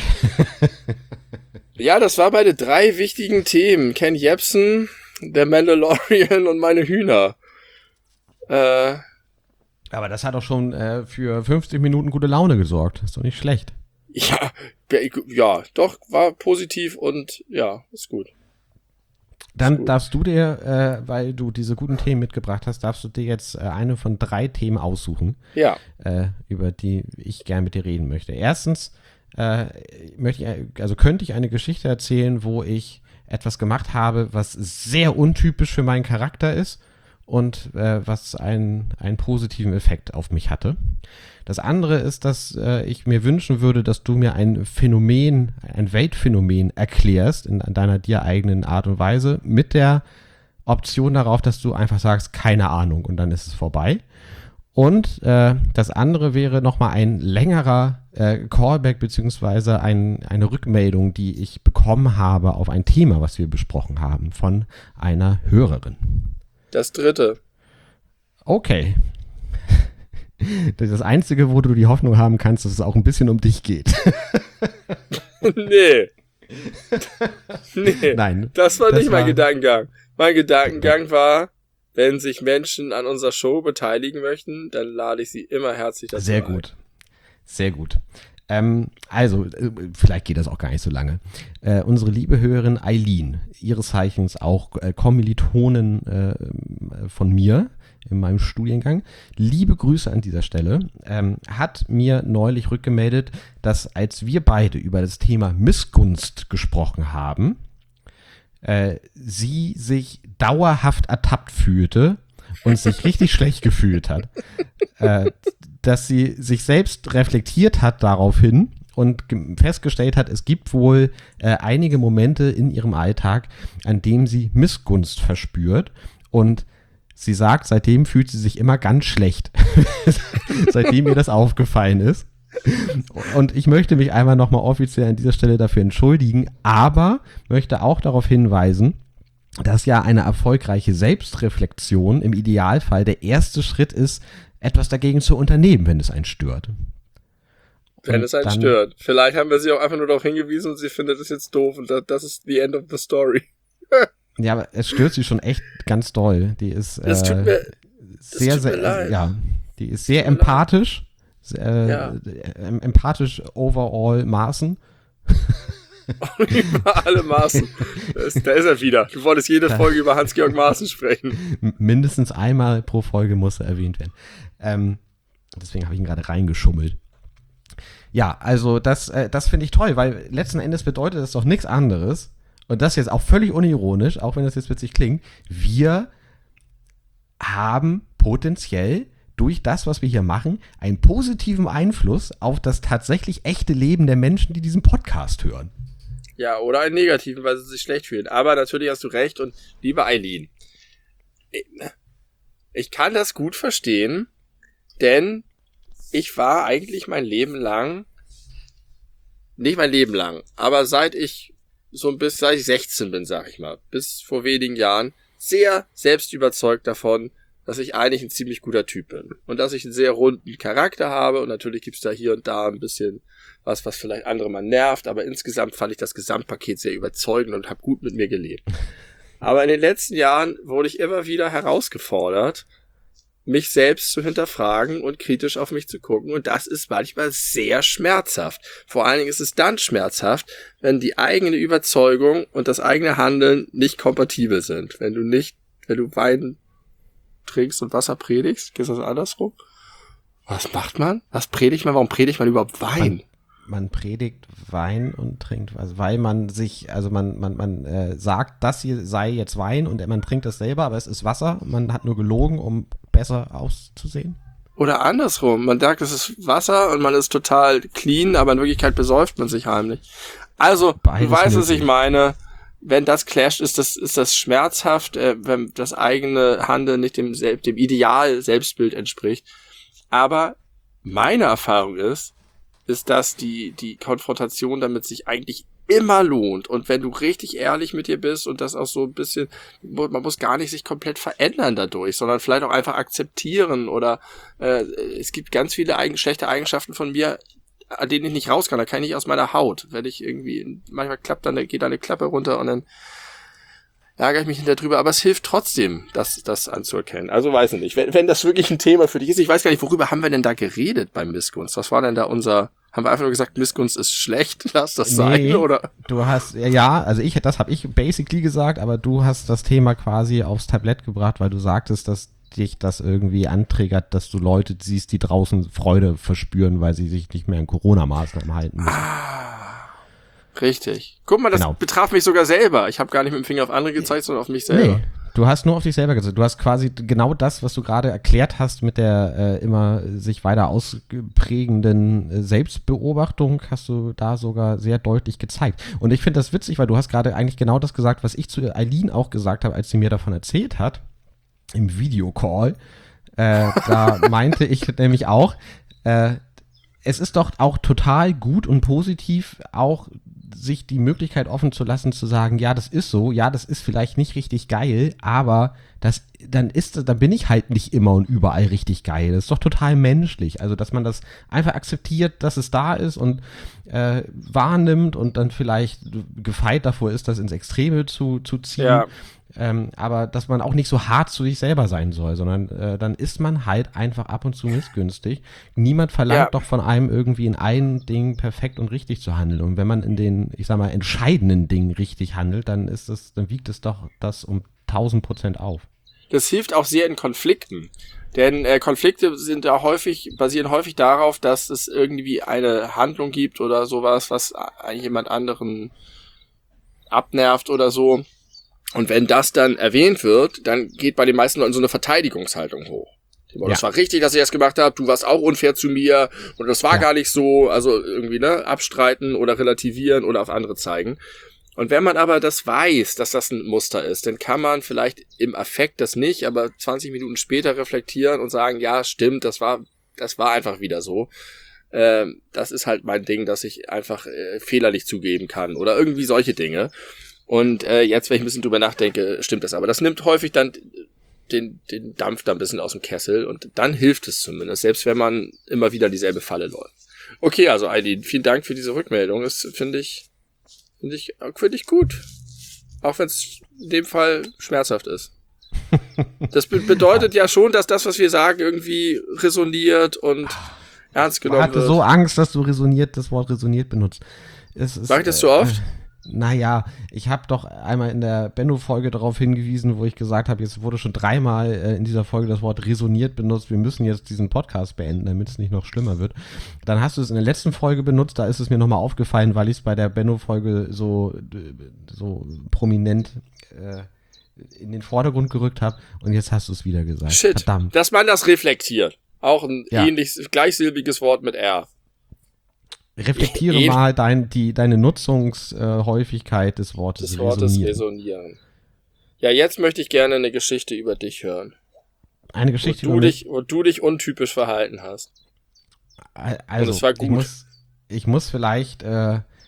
Ja, das war meine drei wichtigen Themen. Ken Jebsen, der Mandalorian und meine Hühner. Äh, Aber das hat doch schon äh, für fünfzig Minuten gute Laune gesorgt. Ist doch nicht schlecht. Ja, ja, doch, war positiv und ja, ist gut. Dann darfst du dir, äh, weil du diese guten Themen mitgebracht hast, darfst du dir jetzt äh, eine von drei Themen aussuchen, ja. äh, über die ich gerne mit dir reden möchte. Erstens äh, möchte ich, also könnte ich eine Geschichte erzählen, wo ich etwas gemacht habe, was sehr untypisch für meinen Charakter ist und äh, was einen, einen positiven Effekt auf mich hatte. Das andere ist, dass äh, ich mir wünschen würde, dass du mir ein Phänomen, ein Weltphänomen erklärst in, in deiner dir eigenen Art und Weise mit der Option darauf, dass du einfach sagst, keine Ahnung und dann ist es vorbei. Und äh, das andere wäre nochmal ein längerer äh, Callback beziehungsweise ein, eine Rückmeldung, die ich bekommen habe auf ein Thema, was wir besprochen haben von einer Hörerin. Das dritte. Okay. Das ist das Einzige, wo du die Hoffnung haben kannst, dass es auch ein bisschen um dich geht. Nee. Nee. Nein. Das war das nicht war... mein Gedankengang. Mein Gedankengang war, wenn sich Menschen an unserer Show beteiligen möchten, dann lade ich sie immer herzlich dazu Sehr ein. gut. Sehr gut. Ähm, also, äh, vielleicht geht das auch gar nicht so lange. Äh, unsere liebe Hörerin Eileen, ihres Zeichens auch äh, Kommilitonin äh, von mir in meinem Studiengang, liebe Grüße an dieser Stelle, ähm, hat mir neulich rückgemeldet, dass als wir beide über das Thema Missgunst gesprochen haben, äh, sie sich dauerhaft ertappt fühlte und sich richtig schlecht gefühlt hat. Äh, dass sie sich selbst reflektiert hat daraufhin und festgestellt hat, es gibt wohl äh, einige Momente in ihrem Alltag, an denen sie Missgunst verspürt und sie sagt, seitdem fühlt sie sich immer ganz schlecht, seitdem ihr das aufgefallen ist. Und ich möchte mich einmal nochmal offiziell an dieser Stelle dafür entschuldigen, aber möchte auch darauf hinweisen, dass ja eine erfolgreiche Selbstreflexion im Idealfall der erste Schritt ist, etwas dagegen zu unternehmen, wenn es einen stört. Wenn und es einen dann, stört. Vielleicht haben wir sie auch einfach nur darauf hingewiesen und sie findet es jetzt doof und das ist the end of the story. Ja, aber es stört sie schon echt ganz doll. Die ist Das tut mir, äh, das sehr, tut mir sehr, leid. ja, die ist sehr empathisch, äh, Ja. äh, empathisch overall Maßen. Über alle Maaßen. Das, da ist er wieder. Du wolltest jede Folge über Hans-Georg Maaßen sprechen. Mindestens einmal pro Folge muss er erwähnt werden. Ähm, deswegen habe ich ihn gerade reingeschummelt. Ja, also das, äh, das finde ich toll, weil letzten Endes bedeutet das doch nichts anderes, und das jetzt auch völlig unironisch, auch wenn das jetzt witzig klingt, wir haben potenziell durch das, was wir hier machen, einen positiven Einfluss auf das tatsächlich echte Leben der Menschen, die diesen Podcast hören. Ja, oder einen negativen, weil sie sich schlecht fühlen. Aber natürlich hast du recht und liebe Eileen, ich kann das gut verstehen, denn ich war eigentlich mein Leben lang, nicht mein Leben lang, aber seit ich so ein bisschen, seit ich sechzehn bin, sag ich mal, bis vor wenigen Jahren, sehr selbstüberzeugt davon, dass ich eigentlich ein ziemlich guter Typ bin. Und dass ich einen sehr runden Charakter habe. Und natürlich gibt's da hier und da ein bisschen was, was vielleicht andere mal nervt. Aber insgesamt fand ich das Gesamtpaket sehr überzeugend und habe gut mit mir gelebt. Aber in den letzten Jahren wurde ich immer wieder herausgefordert, mich selbst zu hinterfragen und kritisch auf mich zu gucken. Und das ist manchmal sehr schmerzhaft. Vor allen Dingen ist es dann schmerzhaft, wenn die eigene Überzeugung und das eigene Handeln nicht kompatibel sind. Wenn du nicht, wenn du Wein trinkst und Wasser predigst, geht das andersrum? Was macht man? Was predigt man? Warum predigt man überhaupt Wein? Man, man predigt Wein und trinkt, also weil man sich, also man, man, man äh, sagt, das hier sei jetzt Wein und man trinkt das selber, aber es ist Wasser. Man hat nur gelogen, um besser auszusehen? Oder andersrum. Man sagt, es ist Wasser und man ist total clean, aber in Wirklichkeit besäuft man sich heimlich. Also, Beides du weißt, was ich meine. Wenn das clasht, ist das, ist das schmerzhaft, äh, wenn das eigene Handeln nicht dem, dem Ideal Selbstbild entspricht. Aber meine Erfahrung ist, ist, dass die, die Konfrontation damit sich eigentlich immer lohnt. Und wenn du richtig ehrlich mit dir bist und das auch so ein bisschen, man muss gar nicht sich komplett verändern dadurch, sondern vielleicht auch einfach akzeptieren oder äh, es gibt ganz viele eigen, schlechte Eigenschaften von mir, an denen ich nicht raus kann. Da kann ich nicht aus meiner Haut. Wenn ich irgendwie, manchmal klappt dann, geht da eine Klappe runter und dann ärgere ich mich hinterher drüber, aber es hilft trotzdem, das, das anzuerkennen. Also weiß ich nicht. Wenn, wenn das wirklich ein Thema für dich ist, ich weiß gar nicht, worüber haben wir denn da geredet beim Missgunst? Was war denn da unser, haben wir einfach nur gesagt, Missgunst ist schlecht, lass das nee, sein, oder? Du hast, ja, also ich, das habe ich basically gesagt, aber du hast das Thema quasi aufs Tablett gebracht, weil du sagtest, dass dich das irgendwie antriggert, dass du Leute siehst, die draußen Freude verspüren, weil sie sich nicht mehr an Corona-Maßnahmen halten müssen. Ah. Richtig. Guck mal, das genau. betraf mich sogar selber. Ich habe gar nicht mit dem Finger auf andere gezeigt, sondern auf mich selber. Nee, du hast nur auf dich selber gezeigt. Du hast quasi genau das, was du gerade erklärt hast mit der äh, immer sich weiter ausprägenden äh, Selbstbeobachtung, hast du da sogar sehr deutlich gezeigt. Und ich finde das witzig, weil du hast gerade eigentlich genau das gesagt, was ich zu Eileen auch gesagt habe, als sie mir davon erzählt hat, im Videocall. Äh, da meinte ich nämlich auch, äh, es ist doch auch total gut und positiv, auch sich die Möglichkeit offen zu lassen, zu sagen, ja, das ist so, ja, das ist vielleicht nicht richtig geil, aber das, dann ist, dann bin ich halt nicht immer und überall richtig geil. Das ist doch total menschlich. Also, dass man das einfach akzeptiert, dass es da ist und äh, wahrnimmt und dann vielleicht gefeit davor ist, das ins Extreme zu, zu ziehen. Ja. Ähm, aber dass man auch nicht so hart zu sich selber sein soll, sondern äh, dann ist man halt einfach ab und zu missgünstig. Niemand verlangt ja. doch von einem irgendwie in allen Dingen perfekt und richtig zu handeln. Und wenn man in den, ich sag mal, entscheidenden Dingen richtig handelt, dann ist es, dann wiegt es doch das um tausend Prozent auf. Das hilft auch sehr in Konflikten. Denn äh, Konflikte sind da häufig, basieren häufig darauf, dass es irgendwie eine Handlung gibt oder sowas, was eigentlich jemand anderen abnervt oder so. Und wenn das dann erwähnt wird, dann geht bei den meisten Leuten so eine Verteidigungshaltung hoch. Ja. Das war richtig, dass ich das gemacht habe, du warst auch unfair zu mir und das war ja. gar nicht so, also irgendwie, ne, abstreiten oder relativieren oder auf andere zeigen. Und wenn man aber das weiß, dass das ein Muster ist, dann kann man vielleicht im Affekt das nicht, aber zwanzig Minuten später reflektieren und sagen, ja, stimmt, das war, das war einfach wieder so. Ähm, das ist halt mein Ding, dass ich einfach äh, Fehler nicht zugeben kann oder irgendwie solche Dinge. Und äh, jetzt, wenn ich ein bisschen drüber nachdenke, stimmt das. Aber das nimmt häufig dann den, den Dampf da ein bisschen aus dem Kessel und dann hilft es zumindest, selbst wenn man immer wieder in dieselbe Falle läuft. Okay, also Eileen, vielen Dank für diese Rückmeldung. Das finde ich, finde ich, finde ich gut. Auch wenn es in dem Fall schmerzhaft ist. Das be- bedeutet ja schon, dass das, was wir sagen, irgendwie resoniert und ernst genommen wird. Ich hatte so Angst, dass du resoniert, das Wort resoniert benutzt. Es ist, Sag ich das so oft? Äh, Naja, ich habe doch einmal in der Benno-Folge darauf hingewiesen, wo ich gesagt habe, jetzt wurde schon dreimal äh, in dieser Folge das Wort resoniert benutzt, wir müssen jetzt diesen Podcast beenden, damit es nicht noch schlimmer wird. Dann hast du es in der letzten Folge benutzt, da ist es mir nochmal aufgefallen, weil ich es bei der Benno-Folge so, so prominent äh, in den Vordergrund gerückt habe und jetzt hast du es wieder gesagt. Shit, verdammt. Dass man das reflektiert. Auch ein ja. ähnlich, gleichsilbiges Wort mit R. Reflektiere e- mal dein, die, deine Nutzungshäufigkeit äh, des Wortes, des Wortes resonieren. resonieren. Ja, jetzt möchte ich gerne eine Geschichte über dich hören. Eine Geschichte wo über du mich? dich, wo du dich untypisch verhalten hast. Also, und es war gut. Ich muss, ich muss vielleicht äh,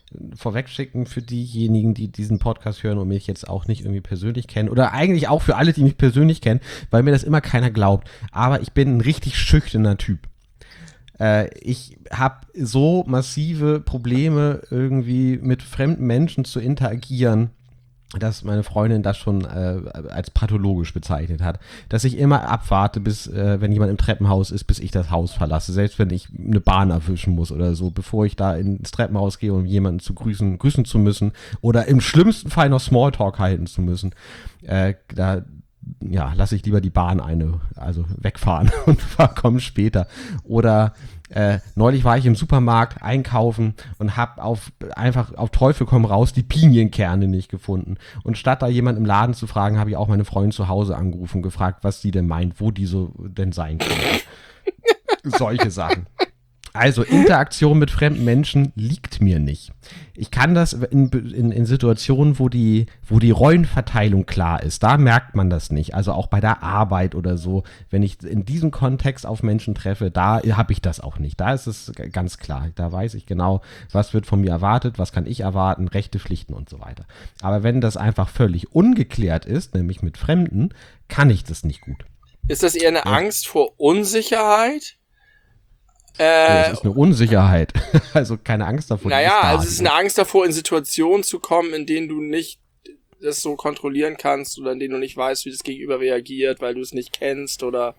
vorwegschicken für diejenigen, die diesen Podcast hören und mich jetzt auch nicht irgendwie persönlich kennen oder eigentlich auch für alle, die mich persönlich kennen, weil mir das immer keiner glaubt. Aber ich bin ein richtig schüchterner Typ. Äh, ich habe so massive Probleme irgendwie mit fremden Menschen zu interagieren, dass meine Freundin das schon äh, als pathologisch bezeichnet hat, dass ich immer abwarte, bis, äh, wenn jemand im Treppenhaus ist, bis ich das Haus verlasse, selbst wenn ich eine Bahn erwischen muss oder so, bevor ich da ins Treppenhaus gehe, um jemanden zu grüßen, grüßen zu müssen oder im schlimmsten Fall noch Smalltalk halten zu müssen, äh, da ja, lasse ich lieber die Bahn eine, also wegfahren und komme später. Oder äh, neulich war ich im Supermarkt einkaufen und habe auf einfach auf Teufel komm raus die Pinienkerne nicht gefunden. Und statt da jemand im Laden zu fragen, habe ich auch meine Freundin zu Hause angerufen und gefragt, was sie denn meint, wo die so denn sein können. Solche Sachen. Also Interaktion mit fremden Menschen liegt mir nicht. Ich kann das in, in, in Situationen, wo die, wo die Rollenverteilung klar ist, da merkt man das nicht. Also auch bei der Arbeit oder so, wenn ich in diesem Kontext auf Menschen treffe, da habe ich das auch nicht. Da ist es ganz klar. Da weiß ich genau, was wird von mir erwartet, was kann ich erwarten, Rechte, Pflichten und so weiter. Aber wenn das einfach völlig ungeklärt ist, nämlich mit Fremden, kann ich das nicht gut. Ist das eher eine ja. Angst vor Unsicherheit? Äh, es ist eine Unsicherheit, also keine Angst davor. Naja, also es ist eine Angst davor, in Situationen zu kommen, in denen du nicht das so kontrollieren kannst oder in denen du nicht weißt, wie das Gegenüber reagiert, weil du es nicht kennst oder...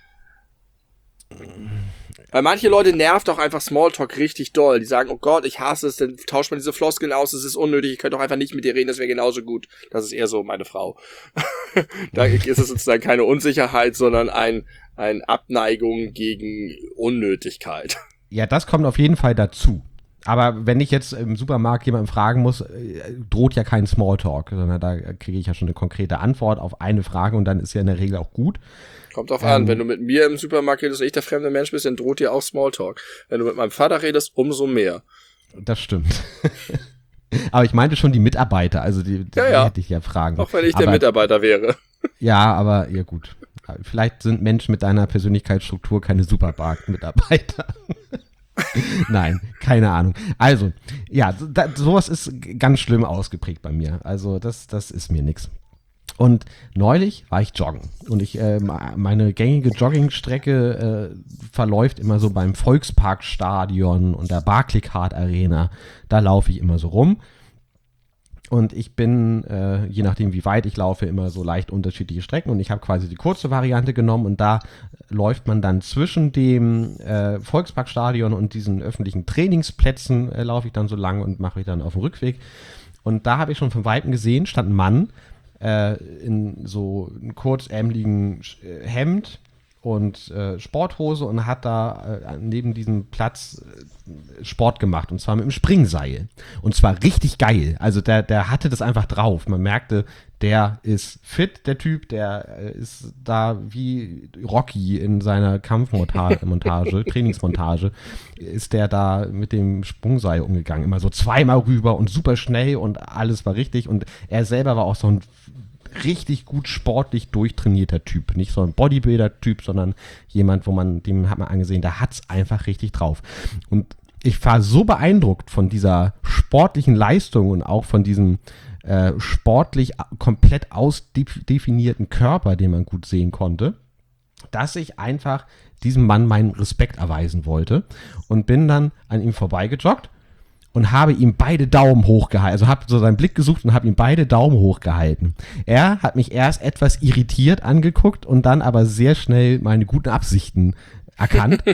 Weil manche Leute nervt auch einfach Smalltalk richtig doll. Die sagen, oh Gott, ich hasse es, dann tauscht man diese Floskeln aus, es ist unnötig, ich könnte doch einfach nicht mit dir reden, das wäre genauso gut. Das ist eher so meine Frau. Da ist es sozusagen keine Unsicherheit, sondern ein, ein Abneigung gegen Unnötigkeit. Ja, das kommt auf jeden Fall dazu. Aber wenn ich jetzt im Supermarkt jemanden fragen muss, droht ja kein Smalltalk, sondern da kriege ich ja schon eine konkrete Antwort auf eine Frage und dann ist ja in der Regel auch gut. Kommt drauf ähm, an, wenn du mit mir im Supermarkt redest und ich der fremde Mensch bist, dann droht dir auch Smalltalk. Wenn du mit meinem Vater redest, umso mehr. Das stimmt. Aber ich meinte schon die Mitarbeiter, also die, die, ja, ja. die hätte ich ja fragen. Auch wenn ich aber, der Mitarbeiter wäre. Ja, aber ja gut. Vielleicht sind Menschen mit deiner Persönlichkeitsstruktur keine Supermarkt-Mitarbeiter. Nein, keine Ahnung. Also, ja, da, sowas ist ganz schlimm ausgeprägt bei mir. Also das, das ist mir nix. Und neulich war ich joggen und ich äh, meine gängige Joggingstrecke äh, verläuft immer so beim Volksparkstadion und der Barclaycard Arena. Da laufe ich immer so rum. Und ich bin, äh, je nachdem wie weit ich laufe, immer so leicht unterschiedliche Strecken. Und ich habe quasi die kurze Variante genommen und da läuft man dann zwischen dem äh, Volksparkstadion und diesen öffentlichen Trainingsplätzen, äh, laufe ich dann so lang und mache ich dann auf dem Rückweg. Und da habe ich schon von Weitem gesehen, stand ein Mann äh, in so einem kurzärmeligen äh, Hemd und äh, Sporthose und hat da äh, neben diesem Platz äh, Sport gemacht und zwar mit dem Springseil und zwar richtig geil, also der, der hatte das einfach drauf, man merkte, der ist fit, der Typ, der äh, ist da wie Rocky in seiner Kampfmontage, Montage, Trainingsmontage, ist der da mit dem Sprungseil umgegangen, immer so zweimal rüber und super schnell und alles war richtig und er selber war auch so ein richtig gut sportlich durchtrainierter Typ. Nicht so ein Bodybuilder-Typ, sondern jemand, wo man, dem hat man angesehen, der hat's einfach richtig drauf. Und ich war so beeindruckt von dieser sportlichen Leistung und auch von diesem äh, sportlich komplett ausdefinierten Körper, den man gut sehen konnte, dass ich einfach diesem Mann meinen Respekt erweisen wollte und bin dann an ihm vorbeigejoggt und habe ihm beide Daumen hochgehalten. Also habe so seinen Blick gesucht und habe ihm beide Daumen hochgehalten. Er hat mich erst etwas irritiert angeguckt und dann aber sehr schnell meine guten Absichten erkannt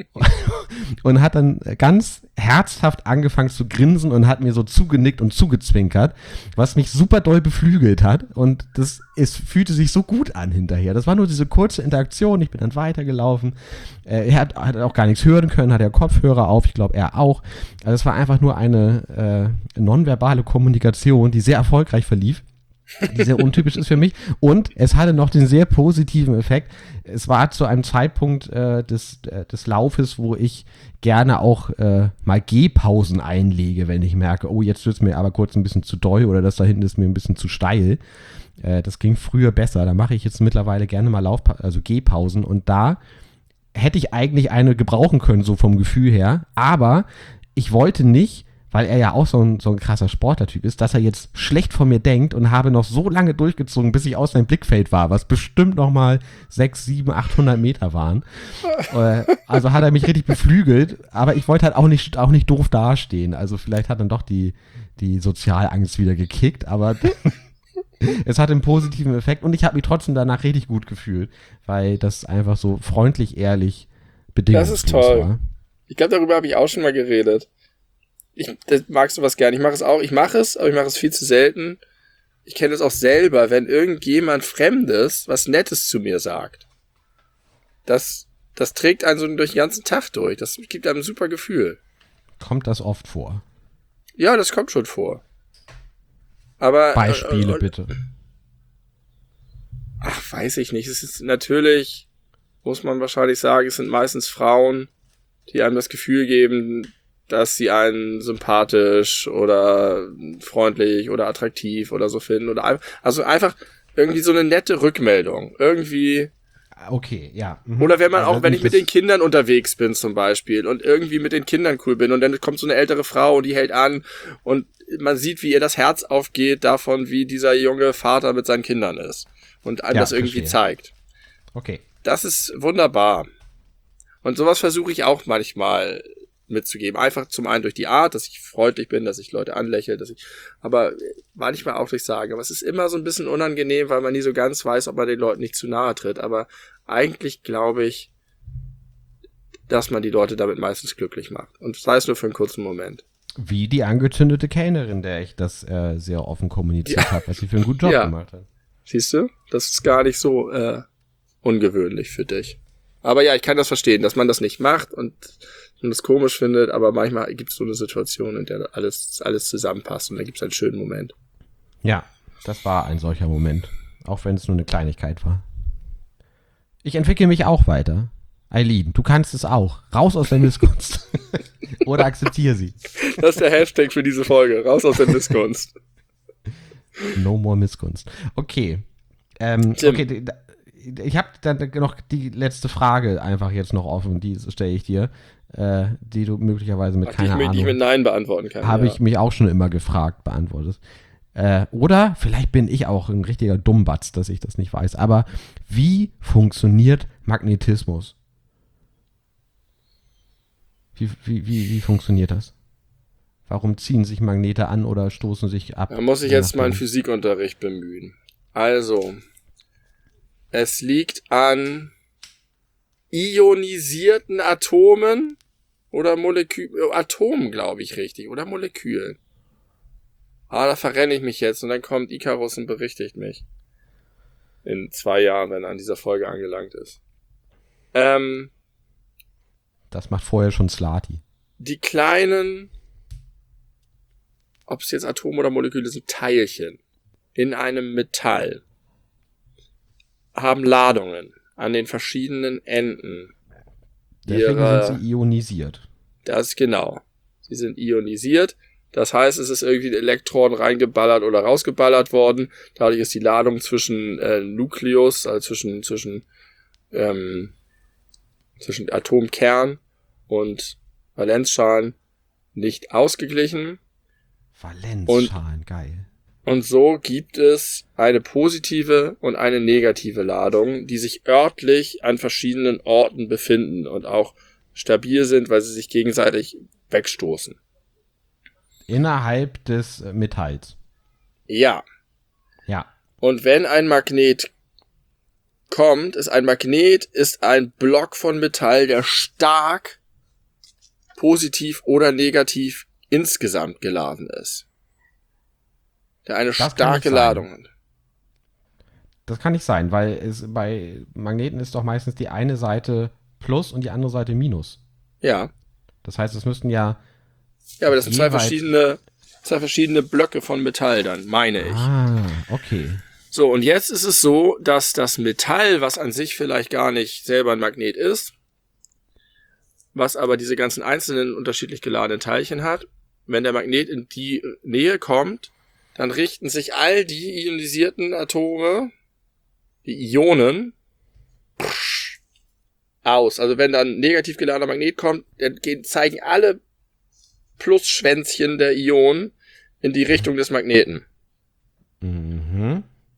und hat dann ganz herzhaft angefangen zu grinsen und hat mir so zugenickt und zugezwinkert, was mich super doll beflügelt hat und das es fühlte sich so gut an hinterher. Das war nur diese kurze Interaktion, ich bin dann weitergelaufen. Äh, er hat, hat auch gar nichts hören können, hat ja Kopfhörer auf, ich glaube er auch. Also es war einfach nur eine äh, nonverbale Kommunikation, die sehr erfolgreich verlief. Die sehr untypisch ist für mich. Und es hatte noch den sehr positiven Effekt. Es war zu einem Zeitpunkt äh, des, äh, des Laufes, wo ich gerne auch äh, mal Gehpausen einlege, wenn ich merke, oh, jetzt wird es mir aber kurz ein bisschen zu doll oder das da hinten ist mir ein bisschen zu steil. Äh, das ging früher besser. Da mache ich jetzt mittlerweile gerne mal Lauf, also Gehpausen. Und da hätte ich eigentlich eine gebrauchen können, so vom Gefühl her. Aber ich wollte nicht, weil er ja auch so ein, so ein krasser Sportlertyp ist, dass er jetzt schlecht von mir denkt und habe noch so lange durchgezogen, bis ich aus seinem Blickfeld war, was bestimmt noch mal sechs, sieben, achthundert Meter waren. Also hat er mich richtig beflügelt, aber ich wollte halt auch nicht, auch nicht doof dastehen. Also vielleicht hat dann doch die, die Sozialangst wieder gekickt, aber es hat einen positiven Effekt und ich habe mich trotzdem danach richtig gut gefühlt, weil das einfach so freundlich, ehrlich, bedingungslos Das ist toll. war. Ich glaube, darüber habe ich auch schon mal geredet. Ich, das magst du was gerne. Ich mache es auch. Ich mache es, aber ich mache es viel zu selten. Ich kenne es auch selber, wenn irgendjemand Fremdes was Nettes zu mir sagt. Das, das trägt einen so durch den ganzen Tag durch. Das gibt einem ein super Gefühl. Kommt das oft vor? Ja, das kommt schon vor. Aber Beispiele äh, äh, bitte. Ach, weiß ich nicht. Es ist natürlich, muss man wahrscheinlich sagen, es sind meistens Frauen, die einem das Gefühl geben, dass sie einen sympathisch oder freundlich oder attraktiv oder so finden. Oder ein, also einfach irgendwie so eine nette Rückmeldung. Irgendwie. Okay, ja. Mhm. Oder wenn man also auch, wenn ich mit den Kindern unterwegs bin zum Beispiel und irgendwie mit den Kindern cool bin und dann kommt so eine ältere Frau und die hält an und man sieht, wie ihr das Herz aufgeht davon, wie dieser junge Vater mit seinen Kindern ist und einem ja, das irgendwie verstehe. zeigt. Okay. Das ist wunderbar. Und sowas versuche ich auch manchmal mitzugeben. Einfach zum einen durch die Art, dass ich freundlich bin, dass ich Leute anlächle, dass ich, aber manchmal auch durch Sagen. Aber es ist immer so ein bisschen unangenehm, weil man nie so ganz weiß, ob man den Leuten nicht zu nahe tritt. Aber eigentlich glaube ich, dass man die Leute damit meistens glücklich macht. Und sei es nur für einen kurzen Moment. Wie die angezündete Kellnerin, der ich das äh, sehr offen kommuniziert Ja. habe, was sie für einen guten Job Ja. gemacht hat. Siehst du? Das ist gar nicht so äh, ungewöhnlich für dich. Aber ja, ich kann das verstehen, dass man das nicht macht und man das komisch findet, aber manchmal gibt es so eine Situation, in der alles, alles zusammenpasst und da gibt es einen schönen Moment. Ja, das war ein solcher Moment. Auch wenn es nur eine Kleinigkeit war. Ich entwickle mich auch weiter. Eileen, du kannst es auch. Raus aus der Missgunst. Oder akzeptiere sie. Das ist der Hashtag für diese Folge. Raus aus der Missgunst. No more Missgunst. Okay. Ähm, Tim. okay, ich habe dann noch die letzte Frage einfach jetzt noch offen, die stelle ich dir, äh, die du möglicherweise mit Ach, keiner die ich, mit, Ahnung, die ich mit Nein beantworten kann. habe ja. ich mich auch schon immer gefragt, beantwortest. Äh, oder vielleicht bin ich auch ein richtiger Dummbatz, dass ich das nicht weiß. Aber wie funktioniert Magnetismus? Wie, wie, wie, wie funktioniert das? Warum ziehen sich Magnete an oder stoßen sich ab? Da muss ich jetzt meinen Physikunterricht bemühen. Also, es liegt an ionisierten Atomen oder Molekülen, Atomen, glaube ich, richtig, oder Molekülen. Ah, da verrenne ich mich jetzt und dann kommt Icarus und berichtigt mich. In zwei Jahren, wenn er an dieser Folge angelangt ist. Ähm, Das macht vorher schon Slati. die kleinen, ob es jetzt Atome oder Moleküle sind, Teilchen in einem Metall haben Ladungen an den verschiedenen Enden. Deswegen ihrer, sind sie ionisiert. Das ist genau. Sie sind ionisiert. Das heißt, es ist irgendwie ein Elektron reingeballert oder rausgeballert worden. Dadurch ist die Ladung zwischen äh, Nukleus, also zwischen zwischen ähm, zwischen Atomkern und Valenzschalen nicht ausgeglichen. Valenzschalen, geil. Und so gibt es eine positive und eine negative Ladung, die sich örtlich an verschiedenen Orten befinden und auch stabil sind, weil sie sich gegenseitig wegstoßen. Innerhalb des äh, Metalls. Ja. Ja. Und wenn ein Magnet kommt, ist ein Magnet ist ein Block von Metall, der stark positiv oder negativ insgesamt geladen ist. Der eine Das starke Ladung hat. Das kann nicht sein, weil es bei Magneten ist doch meistens die eine Seite Plus und die andere Seite Minus. Ja. Das heißt, es müssten ja Ja, aber das sind zwei jeweils- verschiedene, zwei verschiedene Blöcke von Metall dann, meine ich. Ah, okay. So, und jetzt ist es so, dass das Metall, was an sich vielleicht gar nicht selber ein Magnet ist, was aber diese ganzen einzelnen unterschiedlich geladenen Teilchen hat, wenn der Magnet in die Nähe kommt, dann richten sich all die ionisierten Atome, die Ionen, aus. Also wenn dann ein negativ geladener Magnet kommt, dann gehen, zeigen alle Plus-Plus-Schwänzchen der Ionen in die Richtung des Magneten. Mhm.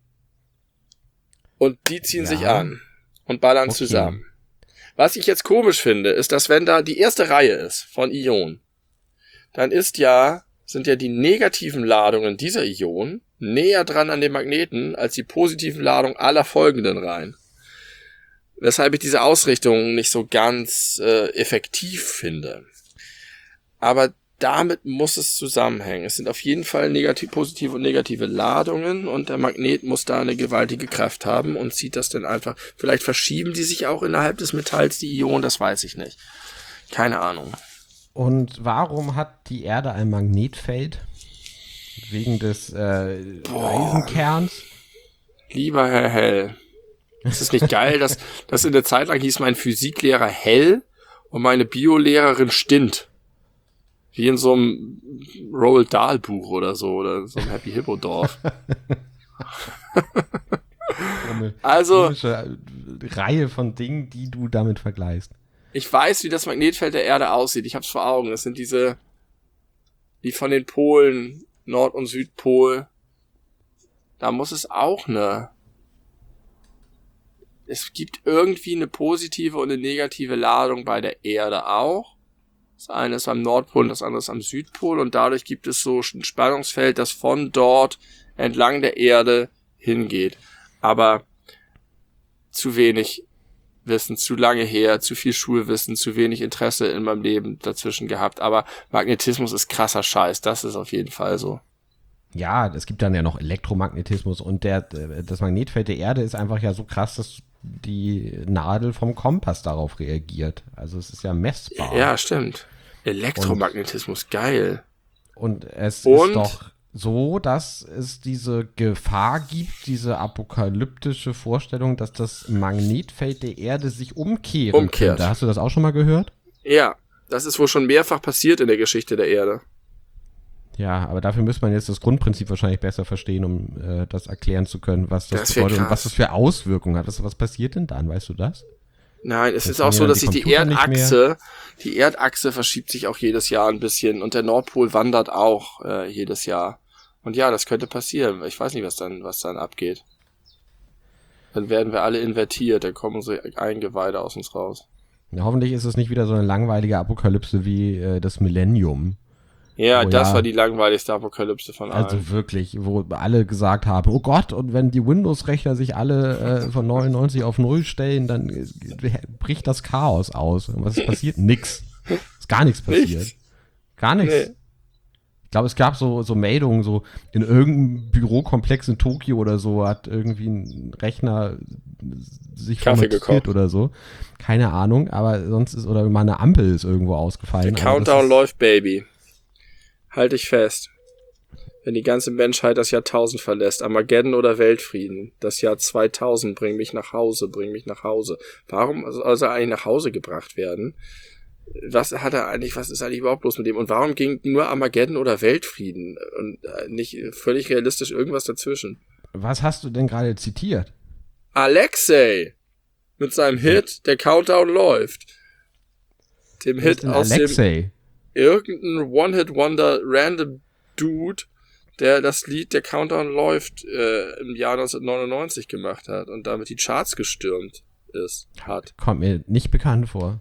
Und die ziehen Ja. sich an und ballern Okay. zusammen. Was ich jetzt komisch finde, ist, dass wenn da die erste Reihe ist von Ionen, dann ist ja, sind ja die negativen Ladungen dieser Ionen näher dran an den Magneten als die positiven Ladungen aller folgenden Reihen. Weshalb ich diese Ausrichtung nicht so ganz äh, effektiv finde. Aber damit muss es zusammenhängen. Es sind auf jeden Fall negativ, positive und negative Ladungen und der Magnet muss da eine gewaltige Kraft haben und zieht das dann einfach. Vielleicht verschieben die sich auch innerhalb des Metalls, die Ionen, das weiß ich nicht. Keine Ahnung. Und warum hat die Erde ein Magnetfeld? Wegen des äh, Eisenkerns? Lieber Herr Hell, ist es nicht geil, dass das in der Zeit lang hieß mein Physiklehrer Hell und meine Biolehrerin Stint? Wie in so einem Roald Dahl Buch oder so, oder so einem Happy Hippo Dorf. Also, komische Reihe von Dingen, die du damit vergleichst. Ich weiß, wie das Magnetfeld der Erde aussieht. Ich hab's vor Augen. Das sind diese, die von den Polen, Nord- und Südpol. Da muss es auch eine, es gibt irgendwie eine positive und eine negative Ladung bei der Erde auch. Das eine ist am Nordpol und das andere ist am Südpol und dadurch gibt es so ein Spannungsfeld, das von dort entlang der Erde hingeht. Aber zu wenig Wissen, zu lange her, zu viel Schulwissen, zu wenig Interesse in meinem Leben dazwischen gehabt. Aber Magnetismus ist krasser Scheiß, das ist auf jeden Fall so. Ja, es gibt dann ja noch Elektromagnetismus und der, das Magnetfeld der Erde ist einfach ja so krass, dass die Nadel vom Kompass darauf reagiert. Also es ist ja messbar. Ja, stimmt. Elektromagnetismus, und, geil. Und es und? ist doch so, dass es diese Gefahr gibt, diese apokalyptische Vorstellung, dass das Magnetfeld der Erde sich umkehren Umkehrt. könnte. Hast du das auch schon mal gehört? Ja, das ist wohl schon mehrfach passiert in der Geschichte der Erde. Ja, aber dafür müsste man jetzt das Grundprinzip wahrscheinlich besser verstehen, um äh, das erklären zu können, was das, das bedeutet krass. und was das für Auswirkungen hat. Was, was passiert denn dann, weißt du das? Nein, es das ist auch so, dass die sich die Erdachse, die Erdachse verschiebt sich auch jedes Jahr ein bisschen und der Nordpol wandert auch äh, jedes Jahr. Und ja, das könnte passieren. Ich weiß nicht, was dann, was dann abgeht. Dann werden wir alle invertiert, dann kommen unsere Eingeweide aus uns raus. Ja, hoffentlich ist es nicht wieder so eine langweilige Apokalypse wie äh, das Millennium. Ja, oh, das ja. war die langweiligste Apokalypse von allen. Also wirklich, wo alle gesagt haben, oh Gott, und wenn die Windows-Rechner sich alle äh, von neunundneunzig auf null stellen, dann äh, bricht das Chaos aus. Und was ist passiert? Nix. Ist gar nichts passiert. Nichts. Gar nichts. Nee. Ich glaube, es gab so, so Meldungen, so in irgendeinem Bürokomplex in Tokio oder so hat irgendwie ein Rechner sich Kaffee gekocht oder so. Keine Ahnung, aber sonst ist, oder mal eine Ampel ist irgendwo ausgefallen. Der Countdown läuft, Baby. Halt dich fest. Wenn die ganze Menschheit das Jahrtausend verlässt, Armageddon oder Weltfrieden, das Jahr zweitausend, bring mich nach Hause, bring mich nach Hause. Warum soll er eigentlich nach Hause gebracht werden? Was hat er eigentlich, was ist eigentlich überhaupt los mit dem? Und warum ging nur Armageddon oder Weltfrieden und nicht völlig realistisch irgendwas dazwischen? Was hast du denn gerade zitiert? Alexei mit seinem Hit, der Countdown läuft. Dem Hit aus Alexei? dem irgendein One-Hit-Wonder random Dude, der das Lied Der Countdown läuft äh, im Jahr neunzehnhundertneunundneunzig gemacht hat und damit die Charts gestürmt ist, hat. Kommt mir nicht bekannt vor.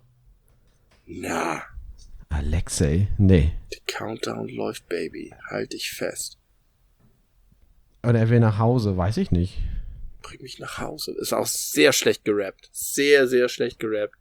Na. Alexei? Nee. Der Countdown läuft, Baby. Halt dich fest. Oder er will nach Hause, weiß ich nicht. Bring mich nach Hause. Ist auch sehr schlecht gerappt. Sehr, sehr schlecht gerappt.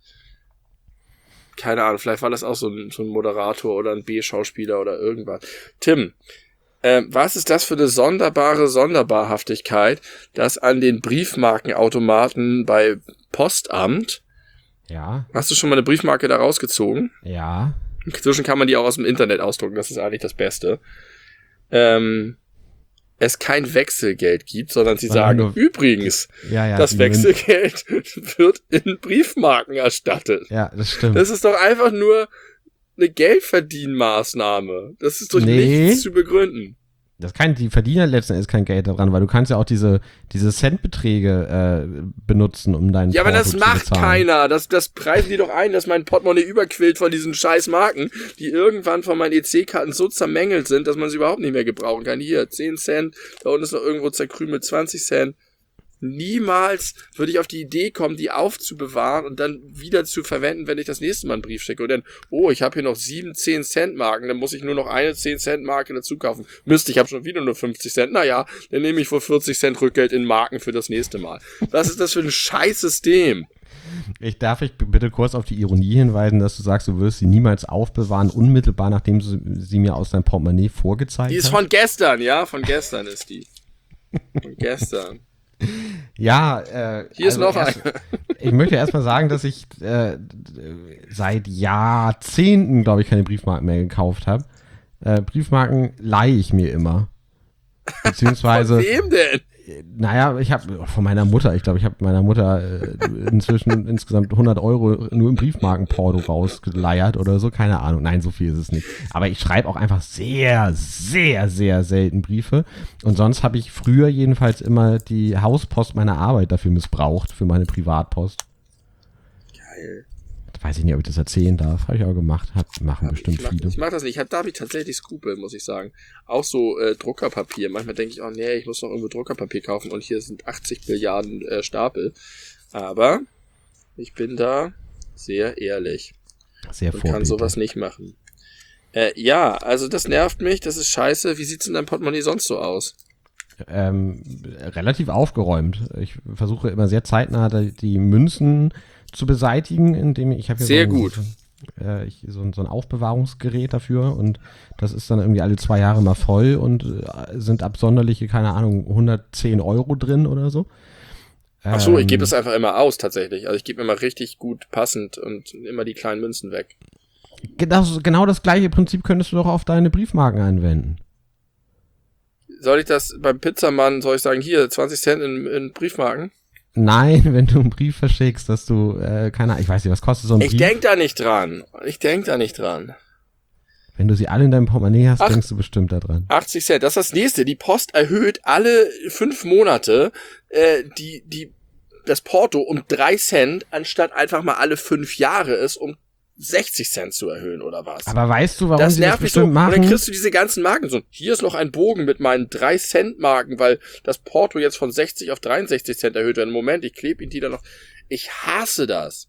Keine Ahnung, vielleicht war das auch so ein, so ein Moderator oder ein B-Schauspieler oder irgendwas. Tim, äh, was ist das für eine sonderbare Sonderbarhaftigkeit, dass an den Briefmarkenautomaten bei Postamt, ja. Hast du schon mal eine Briefmarke da rausgezogen? Ja. Inzwischen kann man die auch aus dem Internet ausdrucken, das ist eigentlich das Beste. Ähm, es kein Wechselgeld gibt, sondern sie sagen, nur, übrigens, ja, ja, das Wechselgeld wird in Briefmarken erstattet. Ja, das stimmt. Das ist doch einfach nur eine Geldverdienmaßnahme. Das ist durch nee. nichts zu begründen. Das kann, die verdienen letzten Endes kein Geld daran, weil du kannst ja auch diese, diese Centbeträge äh, benutzen, um deinen Ja, Porto aber das zu macht bezahlen. keiner. Das, das preisen die doch ein, dass mein Portemonnaie überquillt von diesen scheiß Marken, die irgendwann von meinen E C-Karten so zermängelt sind, dass man sie überhaupt nicht mehr gebrauchen kann. Hier, zehn Cent, da unten ist noch irgendwo zerkrümelt, zwanzig Cent. Niemals würde ich auf die Idee kommen, die aufzubewahren und dann wieder zu verwenden, wenn ich das nächste Mal einen Brief schicke. Und dann, oh, ich habe hier noch sieben zehn Cent Marken, dann muss ich nur noch eine zehn Cent Marke dazu kaufen. Müsste, ich habe schon wieder nur fünfzig Cent. Naja, dann nehme ich wohl vierzig Cent Rückgeld in Marken für das nächste Mal. Was ist das für ein scheiß System? Ich darf ich bitte kurz auf die Ironie hinweisen, dass du sagst, du wirst sie niemals aufbewahren, unmittelbar nachdem du sie mir aus deinem Portemonnaie vorgezeigt hast. Die ist von gestern, ja, von gestern ist die. Von gestern. Ja, äh, hier ist also noch erst, eine. Ich möchte erstmal sagen, dass ich äh, seit Jahrzehnten, glaube ich, keine Briefmarken mehr gekauft habe. Äh, Briefmarken leihe ich mir immer. Beziehungsweise. Von wem denn? Naja, ich habe von meiner Mutter, ich glaube, ich habe meiner Mutter äh, inzwischen insgesamt hundert Euro nur im Briefmarkenporto rausgeleiert oder so, keine Ahnung. Nein, so viel ist es nicht. Aber ich schreibe auch einfach sehr, sehr, sehr selten Briefe. Und sonst habe ich früher jedenfalls immer die Hauspost meiner Arbeit dafür missbraucht, für meine Privatpost. Geil. Weiß ich nicht, ob ich das erzählen darf. Habe ich auch gemacht. Hab, machen Hab bestimmt ich mach, viele. Ich mache das nicht. Ich hab, da habe ich tatsächlich Skrupel, muss ich sagen. Auch so äh, Druckerpapier. Manchmal denke ich, oh nee, ich muss noch irgendwo Druckerpapier kaufen und hier sind achtzig Milliarden äh, Stapel. Aber ich bin da sehr ehrlich. Sehr und vorbildlich. kann sowas nicht machen. Äh, ja, also das nervt mich, das ist scheiße. Wie sieht's in deinem Portemonnaie sonst so aus? Ähm, relativ aufgeräumt. Ich versuche immer sehr zeitnah die, die Münzen zu beseitigen, indem ich, ich habe hier Sehr so ein, gut. So, äh, ich, so, ein, so ein Aufbewahrungsgerät dafür und das ist dann irgendwie alle zwei Jahre mal voll und äh, sind absonderliche, keine Ahnung, hundertzehn Euro drin oder so. Ach so, ich Ähm, gebe das einfach immer aus, tatsächlich. Also ich gebe immer richtig gut passend und immer die kleinen Münzen weg. Genau, genau das gleiche Prinzip könntest du doch auf deine Briefmarken anwenden. Soll ich das beim Pizzamann, soll ich sagen, hier, zwanzig Cent in, in Briefmarken? Nein, wenn du einen Brief verschickst, dass du, äh, keine Ahnung, ich weiß nicht, was kostet so ein Ich Brief? denk da nicht dran. Ich denk da nicht dran. Wenn du sie alle in deinem Portemonnaie hast, Ach. denkst du bestimmt da dran. achtzig Cent, das ist das nächste. Die Post erhöht alle fünf Monate äh, die, die, das Porto um drei Cent, anstatt einfach mal alle fünf Jahre es um sechzig Cent zu erhöhen, oder was? Aber weißt du, warum das sie das nervt mich so. bestimmt machen? Und dann kriegst du diese ganzen Marken so. Hier ist noch ein Bogen mit meinen drei Cent Marken, weil das Porto jetzt von sechzig auf dreiundsechzig Cent erhöht wird. Moment, ich klebe ihn die da noch. Ich hasse das.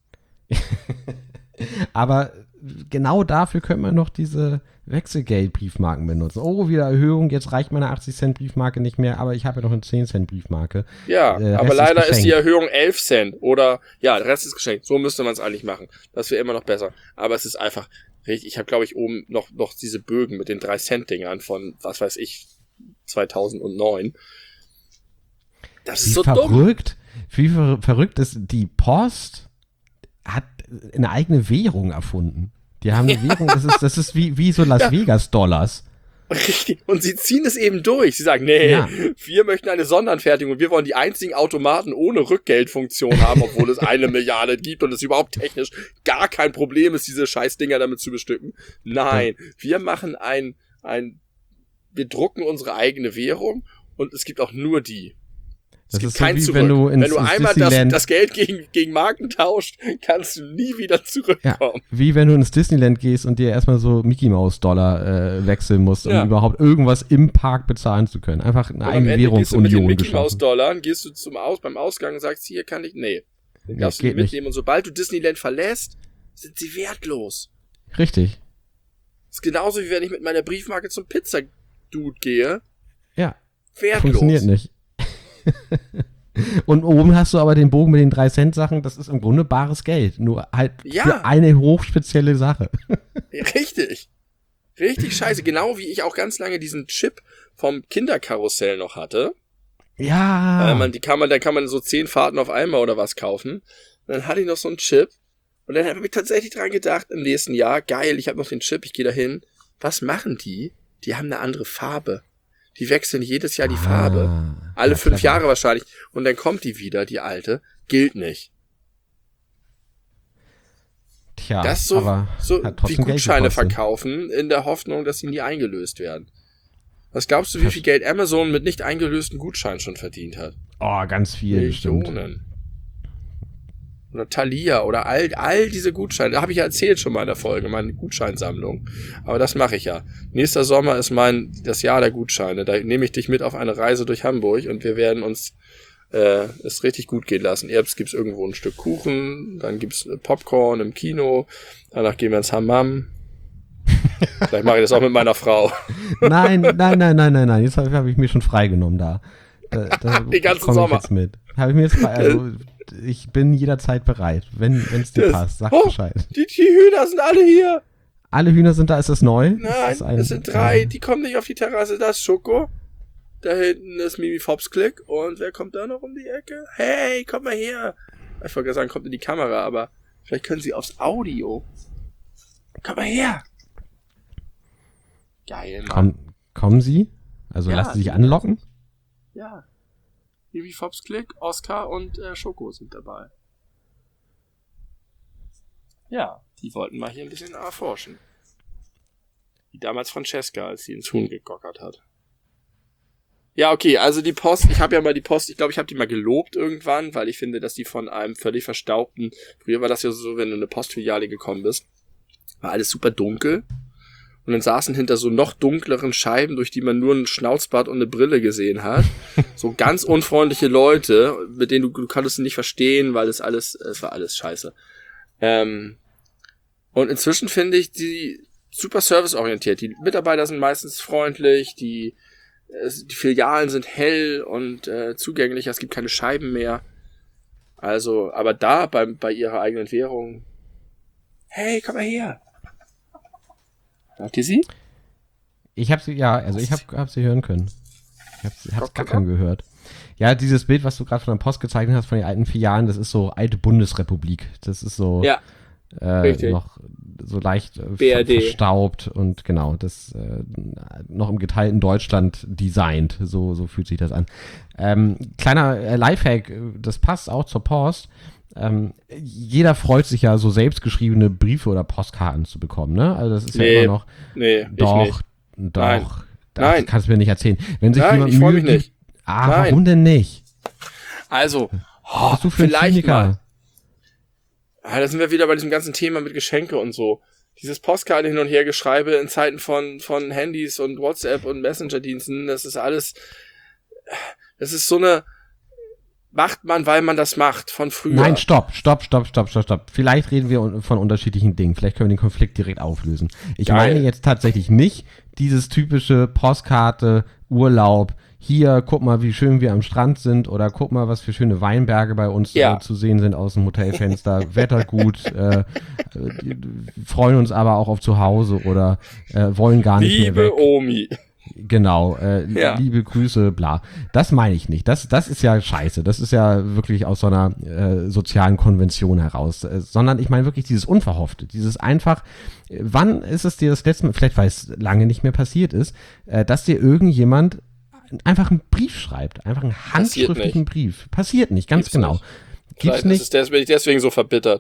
Aber genau dafür könnte man noch diese Wechselgeld-Briefmarken benutzen. Oh, wieder Erhöhung, jetzt reicht meine achtzig Cent Briefmarke nicht mehr, aber ich habe ja noch eine zehn Cent Briefmarke. Ja, äh, aber Rest leider ist, ist die geschenkt. Erhöhung elf Cent oder, ja, der Rest ist geschenkt. So müsste man es eigentlich machen. Das wäre immer noch besser. Aber es ist einfach richtig. Ich habe, glaube ich, oben noch, noch diese Bögen mit den drei Cent Dingern von, was weiß ich, zweitausendneun. Das ist Wie so dumm. verrückt, wie ver verrückt ist, die Post hat eine eigene Währung erfunden. Die haben eine Währung, das ist, das ist wie, wie so Las Ja. Vegas Dollars. Richtig. Und sie ziehen es eben durch. Sie sagen, nee, Ja. wir möchten eine Sonderanfertigung und wir wollen die einzigen Automaten ohne Rückgeldfunktion haben, obwohl es eine Milliarde gibt und es überhaupt technisch gar kein Problem ist, diese Scheißdinger damit zu bestücken. Nein, wir machen ein, ein, wir drucken unsere eigene Währung und es gibt auch nur die. Es Das gibt ist so kein wie Zurück. wenn du ins, wenn du ins einmal das, Disneyland, das Geld gegen, gegen Marken tauscht, kannst du nie wieder ja, zurückkommen. wie wenn du ins Disneyland gehst und dir erstmal so Mickey Maus Dollar äh, wechseln musst, um Ja. überhaupt irgendwas im Park bezahlen zu können. Einfach eine Und am eigene Ende gehst du mit den Währungsunion Mickey Maus geschaffen. Dollar, gehst du zum Aus, beim Ausgang und sagst, hier kann ich, nee. Dann Ja, darfst du die geht nicht. mitnehmen und sobald du Disneyland verlässt, sind sie wertlos. Richtig. Das ist genauso wie wenn ich mit meiner Briefmarke zum Pizza-Dude gehe. Ja, Wertlos. funktioniert nicht. Und oben hast du aber den Bogen mit den drei Cent Sachen, das ist im Grunde bares Geld, nur halt Ja. für eine hochspezielle Sache. Richtig. Richtig scheiße. Genau wie ich auch ganz lange diesen Chip vom Kinderkarussell noch hatte. Ja. Äh, man, die kann man, da kann man so zehn Fahrten auf einmal oder was kaufen. Und dann hatte ich noch so einen Chip. Und dann habe ich tatsächlich dran gedacht, im nächsten Jahr, geil, ich habe noch den Chip, ich gehe da hin. Was machen die? Die haben eine andere Farbe. Die wechseln jedes Jahr die Farbe. Ah, Alle ja, fünf clever. Jahre wahrscheinlich. Und dann kommt die wieder, die alte. Gilt nicht. Tja, Das ist so, aber so hat wie trotzdem Geld Gutscheine gekostet. verkaufen, in der Hoffnung, dass sie nie eingelöst werden. Was glaubst du, wie viel Geld Amazon mit nicht eingelösten Gutscheinen schon verdient hat? Oh, ganz viel bestimmt. Oder Thalia oder all, all diese Gutscheine. Da habe ich ja erzählt schon mal in der Folge, meine Gutscheinsammlung. Aber das mache ich ja. Nächster Sommer ist mein das Jahr der Gutscheine. Da nehme ich dich mit auf eine Reise durch Hamburg und wir werden uns äh, es richtig gut gehen lassen. Erst gibt's irgendwo ein Stück Kuchen, dann gibt's Popcorn im Kino, danach gehen wir ins Hammam. Vielleicht mache ich das auch mit meiner Frau. Nein, nein, nein, nein, nein, nein. Jetzt habe hab ich mir schon freigenommen da. da, da Den ganzen komm ich Sommer. Jetzt mit. Habe ich mir jetzt frei, also ich bin jederzeit bereit, wenn es dir das, passt. Sag oh, Bescheid. Die, die Hühner sind alle hier. Alle Hühner sind da, ist das neu? Nein, das ein, es sind drei, äh, die kommen nicht auf die Terrasse. Da ist Schoko, da hinten ist Mimi Fopsklick und wer kommt da noch um die Ecke? Hey, komm mal her. Ich wollte sagen, kommt in die Kamera, aber vielleicht können sie aufs Audio. Komm mal her. Geil, Mann. Komm, kommen sie? Also ja, lassen sie sich anlocken? Ja. Mimi Fopsklick, Oscar und äh, Schoko sind dabei. Ja, die wollten mal hier ein bisschen erforschen. Wie damals Francesca, als sie ins Huhn gegockert hat. Ja, okay, also die Post, ich habe ja mal die Post, ich glaube, ich habe die mal gelobt irgendwann, weil ich finde, dass die von einem völlig verstaubten, früher war das ja so, wenn du in eine Postfiliale gekommen bist, war alles super dunkel. Und dann saßen hinter so noch dunkleren Scheiben, durch die man nur ein Schnauzbart und eine Brille gesehen hat. So ganz unfreundliche Leute, mit denen du, du konntest sie nicht verstehen, weil es alles, es war alles scheiße. Ähm, und inzwischen finde ich die super serviceorientiert. Die Mitarbeiter sind meistens freundlich, die, äh, die Filialen sind hell und äh, zugänglicher, es gibt keine Scheiben mehr. Also, aber da, bei, bei ihrer eigenen Währung, hey, komm mal her. Habt ihr sie? Ich habe sie, ja, also ich habe hab sie hören können. Ich habe hab's gackern gehört. Ja, dieses Bild, was du gerade von der Post gezeichnet hast, von den alten vier Jahren, das ist so alte Bundesrepublik. Das ist so ja, äh, noch so leicht äh, B R D. verstaubt und genau, das äh, noch im geteilten Deutschland designt. So, so fühlt sich das an. Ähm, kleiner äh, Lifehack, das passt auch zur Post. Ähm, jeder freut sich ja, so selbstgeschriebene Briefe oder Postkarten zu bekommen, ne? Also das ist nee, ja immer noch. Nee, doch, ich nicht. doch. Nein. Das Nein. kannst du mir nicht erzählen. Wenn sich Nein, jemand ich freu Mühe mich nicht. gibt, ah, Nein. warum denn nicht? Also, Was bist du für ein vielleicht Zyniker? mal. Ah, da sind wir wieder bei diesem ganzen Thema mit Geschenke und so. Dieses Postkarten hin und her Geschreibe in Zeiten von, von Handys und WhatsApp und Messenger-Diensten, das ist alles, das ist so eine, macht man, weil man das macht, von früher. Nein, stopp, stopp, stopp, stopp, stopp, stopp. Vielleicht reden wir von unterschiedlichen Dingen. Vielleicht können wir den Konflikt direkt auflösen. Ich Geil. meine jetzt tatsächlich nicht dieses typische Postkarte, Urlaub, hier, guck mal, wie schön wir am Strand sind oder guck mal, was für schöne Weinberge bei uns Ja. äh, zu sehen sind aus dem Hotelfenster. Wetter gut, äh, äh, freuen uns aber auch auf zu Hause oder äh, wollen gar nicht Liebe mehr weg. Omi. Genau, äh, Ja. liebe Grüße, bla. Das meine ich nicht. Das, das ist ja scheiße. Das ist ja wirklich aus so einer äh, sozialen Konvention heraus. Äh, sondern ich meine wirklich dieses Unverhoffte. Dieses einfach, äh, wann ist es dir das letzte Mal, vielleicht weil es lange nicht mehr passiert ist, äh, dass dir irgendjemand einfach einen Brief schreibt. Einfach einen handschriftlichen nicht. Brief. Passiert nicht, ganz Gibt's genau. nicht. Gibt's Vielleicht nicht. ist es des, bin ich deswegen so verbittert.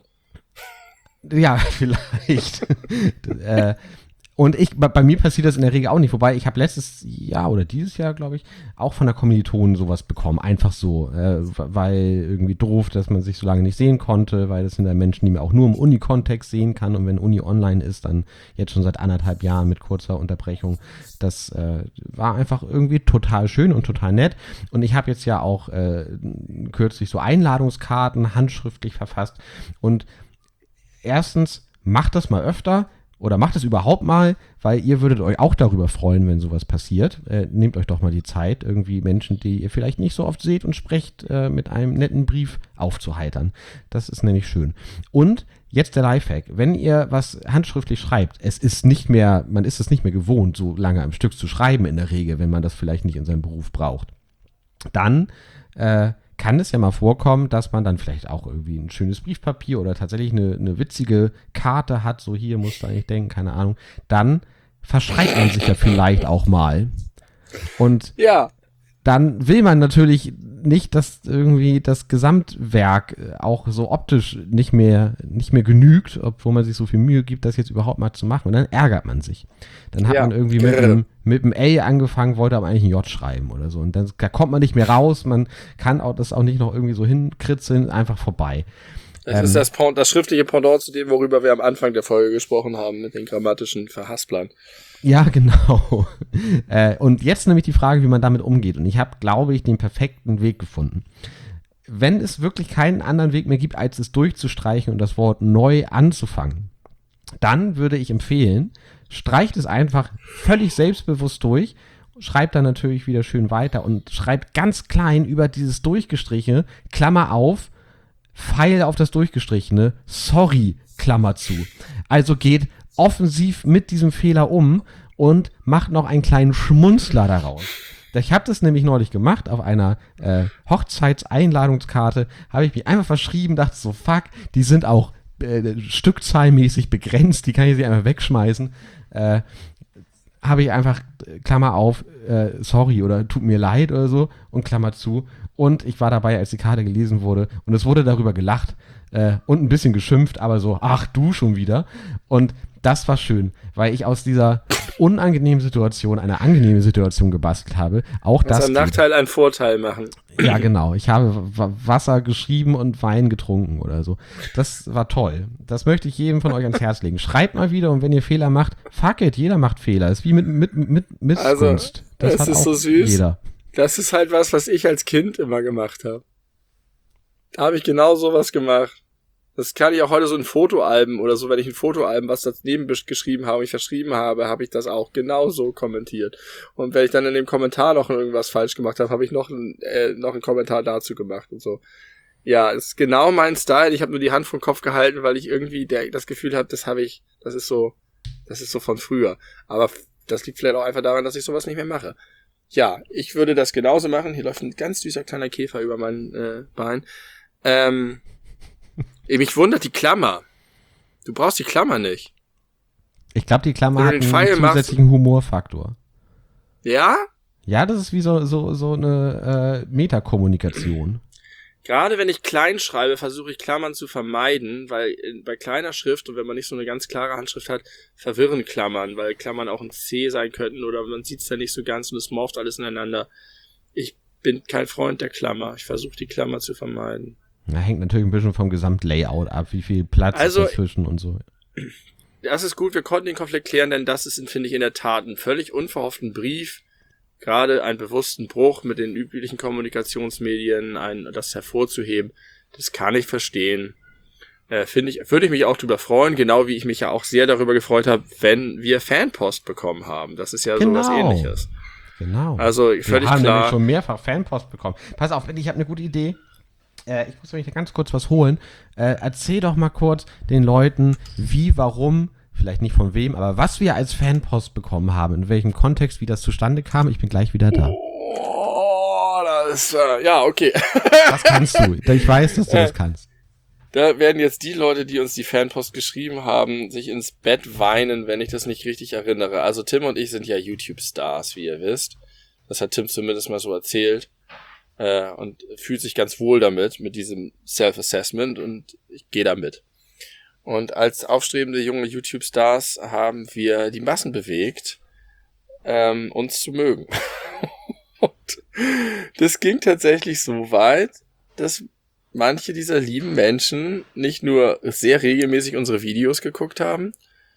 Ja, vielleicht. äh, und ich, bei, bei mir passiert das in der Regel auch nicht. Wobei, ich habe letztes Jahr oder dieses Jahr, glaube ich, auch von der Kommilitonen sowas bekommen. Einfach so, äh, weil irgendwie doof, dass man sich so lange nicht sehen konnte, weil das sind ja Menschen, die man auch nur im Uni-Kontext sehen kann. Und wenn Uni online ist, dann jetzt schon seit anderthalb Jahren mit kurzer Unterbrechung. Das äh, war einfach irgendwie total schön und total nett. Und ich habe jetzt ja auch äh, kürzlich so Einladungskarten handschriftlich verfasst. Und erstens, macht das mal öfter. Oder macht es überhaupt mal, weil ihr würdet euch auch darüber freuen, wenn sowas passiert. Äh, nehmt euch doch mal die Zeit, irgendwie Menschen, die ihr vielleicht nicht so oft seht und sprecht, äh, mit einem netten Brief aufzuheitern. Das ist nämlich schön. Und jetzt der Lifehack. Wenn ihr was handschriftlich schreibt, es ist nicht mehr, man ist es nicht mehr gewohnt, so lange am Stück zu schreiben in der Regel, wenn man das vielleicht nicht in seinem Beruf braucht. Dann äh, kann es ja mal vorkommen, dass man dann vielleicht auch irgendwie ein schönes Briefpapier oder tatsächlich eine, eine witzige Karte hat, so hier musst du eigentlich denken, keine Ahnung, dann verschreibt man sich ja vielleicht auch mal. Und Ja. dann will man natürlich nicht, dass irgendwie das Gesamtwerk auch so optisch nicht mehr, nicht mehr genügt, obwohl man sich so viel Mühe gibt, das jetzt überhaupt mal zu machen. Und dann ärgert man sich. Dann hat ja. man irgendwie mit einem, mit einem A angefangen, wollte aber eigentlich ein J schreiben oder so. Und dann da kommt man nicht mehr raus, man kann auch das auch nicht noch irgendwie so hinkritzeln, einfach vorbei. Das ähm, ist das, das schriftliche Pendant zu dem, worüber wir am Anfang der Folge gesprochen haben, mit den grammatischen Verhasplern. Ja, genau. äh, und jetzt nämlich die Frage, wie man damit umgeht. Und ich habe, glaube ich, den perfekten Weg gefunden. Wenn es wirklich keinen anderen Weg mehr gibt, als es durchzustreichen und das Wort neu anzufangen, dann würde ich empfehlen, streicht es einfach völlig selbstbewusst durch, schreibt dann natürlich wieder schön weiter und schreibt ganz klein über dieses Durchgestrichene, Klammer auf, Pfeil auf das Durchgestrichene, sorry, Klammer zu. Also geht offensiv mit diesem Fehler um und macht noch einen kleinen Schmunzler daraus. Ich habe das nämlich neulich gemacht, auf einer äh, Hochzeitseinladungskarte habe ich mich einfach verschrieben, dachte so, fuck, die sind auch äh, stückzahlmäßig begrenzt, die kann ich sie einfach wegschmeißen. Äh, habe ich einfach, Klammer auf, äh, sorry oder tut mir leid oder so und Klammer zu. Und ich war dabei, als die Karte gelesen wurde und es wurde darüber gelacht äh, und ein bisschen geschimpft, aber so, ach du schon wieder. Und das war schön, weil ich aus dieser unangenehmen Situation eine angenehme Situation gebastelt habe. Auch das. Also ein Nachteil einen Vorteil machen. Ja, genau. Ich habe w- Wasser geschrieben und Wein getrunken oder so. Das war toll. Das möchte ich jedem von euch ans Herz legen. Schreibt mal wieder und wenn ihr Fehler macht, fuck it, jeder macht Fehler. Ist wie mit, mit, mit Missgunst. Also, das, das ist so süß. Jeder. Das ist halt was, was ich als Kind immer gemacht habe. Da habe ich genau sowas gemacht. Das kann ich auch heute so in Fotoalben oder so, wenn ich ein Fotoalben, was daneben geschrieben habe, ich verschrieben habe, habe ich das auch genauso kommentiert. Und wenn ich dann in dem Kommentar noch irgendwas falsch gemacht habe, habe ich noch, ein, äh, noch einen Kommentar dazu gemacht und so. Ja, ist genau mein Style. Ich habe nur die Hand vom Kopf gehalten, weil ich irgendwie der, das Gefühl habe, das habe ich, das ist so, das ist so von früher. Aber das liegt vielleicht auch einfach daran, dass ich sowas nicht mehr mache. Ja, ich würde das genauso machen. Hier läuft ein ganz süßer kleiner Käfer über mein äh, Bein. Ähm, mich wundert die Klammer. Du brauchst die Klammer nicht. Ich glaube, die Klammer hat einen zusätzlichen Humorfaktor. Ja? Ja, das ist wie so, so, so eine äh, Metakommunikation. Gerade wenn ich klein schreibe, versuche ich Klammern zu vermeiden, weil bei kleiner Schrift und wenn man nicht so eine ganz klare Handschrift hat, verwirren Klammern, weil Klammern auch ein C sein könnten oder man sieht es ja nicht so ganz und es morpht alles ineinander. Ich bin kein Freund der Klammer. Ich versuche die Klammer zu vermeiden. Da hängt natürlich ein bisschen vom Gesamtlayout ab, wie viel Platz also, ist dazwischen und so. Das ist gut, wir konnten den Konflikt klären, denn das ist, finde ich, in der Tat ein völlig unverhofften Brief. Gerade einen bewussten Bruch mit den üblichen Kommunikationsmedien, ein, das hervorzuheben, das kann ich verstehen. Äh, finde ich, würde ich mich auch darüber freuen, genau wie ich mich ja auch sehr darüber gefreut habe, wenn wir Fanpost bekommen haben. Das ist ja genau. sowas Ähnliches. Genau. Also völlig klar. Wir haben nämlich schon mehrfach Fanpost bekommen. Pass auf, ich habe eine gute Idee. Äh, ich muss mich ganz kurz was holen. Äh, erzähl doch mal kurz den Leuten, wie, warum, vielleicht nicht von wem, aber was wir als Fanpost bekommen haben, in welchem Kontext, wie das zustande kam. Ich bin gleich wieder da. Oh, das ist, äh, ja, okay. Das kannst du. Ich weiß, dass du das kannst. Da werden jetzt die Leute, die uns die Fanpost geschrieben haben, sich ins Bett weinen, wenn ich das nicht richtig erinnere. Also Tim und ich sind ja YouTube-Stars, wie ihr wisst. Das hat Tim zumindest mal so erzählt. Äh, und fühlt sich ganz wohl damit, mit diesem Self-Assessment und ich gehe damit. Und als aufstrebende junge YouTube-Stars haben wir die Massen bewegt, ähm, uns zu mögen. Und das ging tatsächlich so weit, dass manche dieser lieben Menschen nicht nur sehr regelmäßig unsere Videos geguckt haben,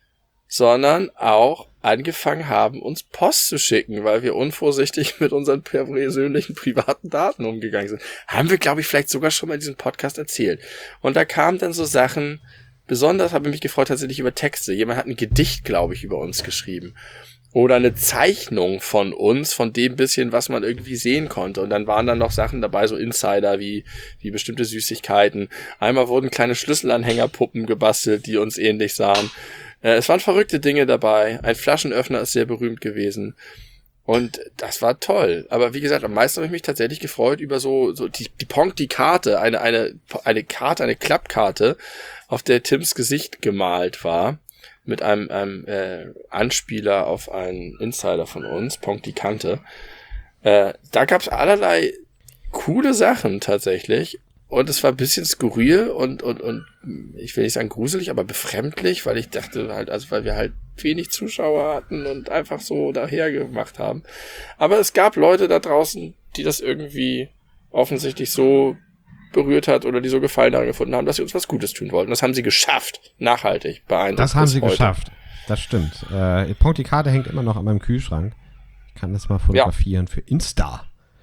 sondern auch angefangen haben, uns Post zu schicken, weil wir unvorsichtig mit unseren persönlichen privaten Daten umgegangen sind. Haben wir, glaube ich, vielleicht sogar schon mal in diesem Podcast erzählt. Und da kamen dann so Sachen, besonders habe ich mich gefreut tatsächlich über Texte. Jemand hat ein Gedicht, glaube ich, über uns geschrieben. Oder eine Zeichnung von uns, von dem bisschen, was man irgendwie sehen konnte. Und dann waren dann noch Sachen dabei, so Insider, wie, wie bestimmte Süßigkeiten. Einmal wurden kleine Schlüsselanhängerpuppen gebastelt, die uns ähnlich sahen. Es waren verrückte Dinge dabei. Ein Flaschenöffner ist sehr berühmt gewesen. Und das war toll. Aber wie gesagt, am meisten habe ich mich tatsächlich gefreut über so, so die, die Pong, die Karte, eine, eine, eine Karte, eine Klappkarte, auf der Tims Gesicht gemalt war. Mit einem, einem äh, Anspieler auf einen Insider von uns, Pong die Kante. Äh, da gab es allerlei coole Sachen tatsächlich. Und es war ein bisschen skurril und, und, und ich will nicht sagen gruselig, aber befremdlich, weil ich dachte halt, also weil wir halt wenig Zuschauer hatten und einfach so daher gemacht haben. Aber es gab Leute da draußen, die das irgendwie offensichtlich so berührt hat oder die so Gefallen daran gefunden haben, dass sie uns was Gutes tun wollten. Das haben sie geschafft. Nachhaltig. Beeindruckend. Das haben sie heute. geschafft. Das stimmt. Äh, Pontikade hängt immer noch an meinem Kühlschrank. Ich kann das mal fotografieren ja. für Insta.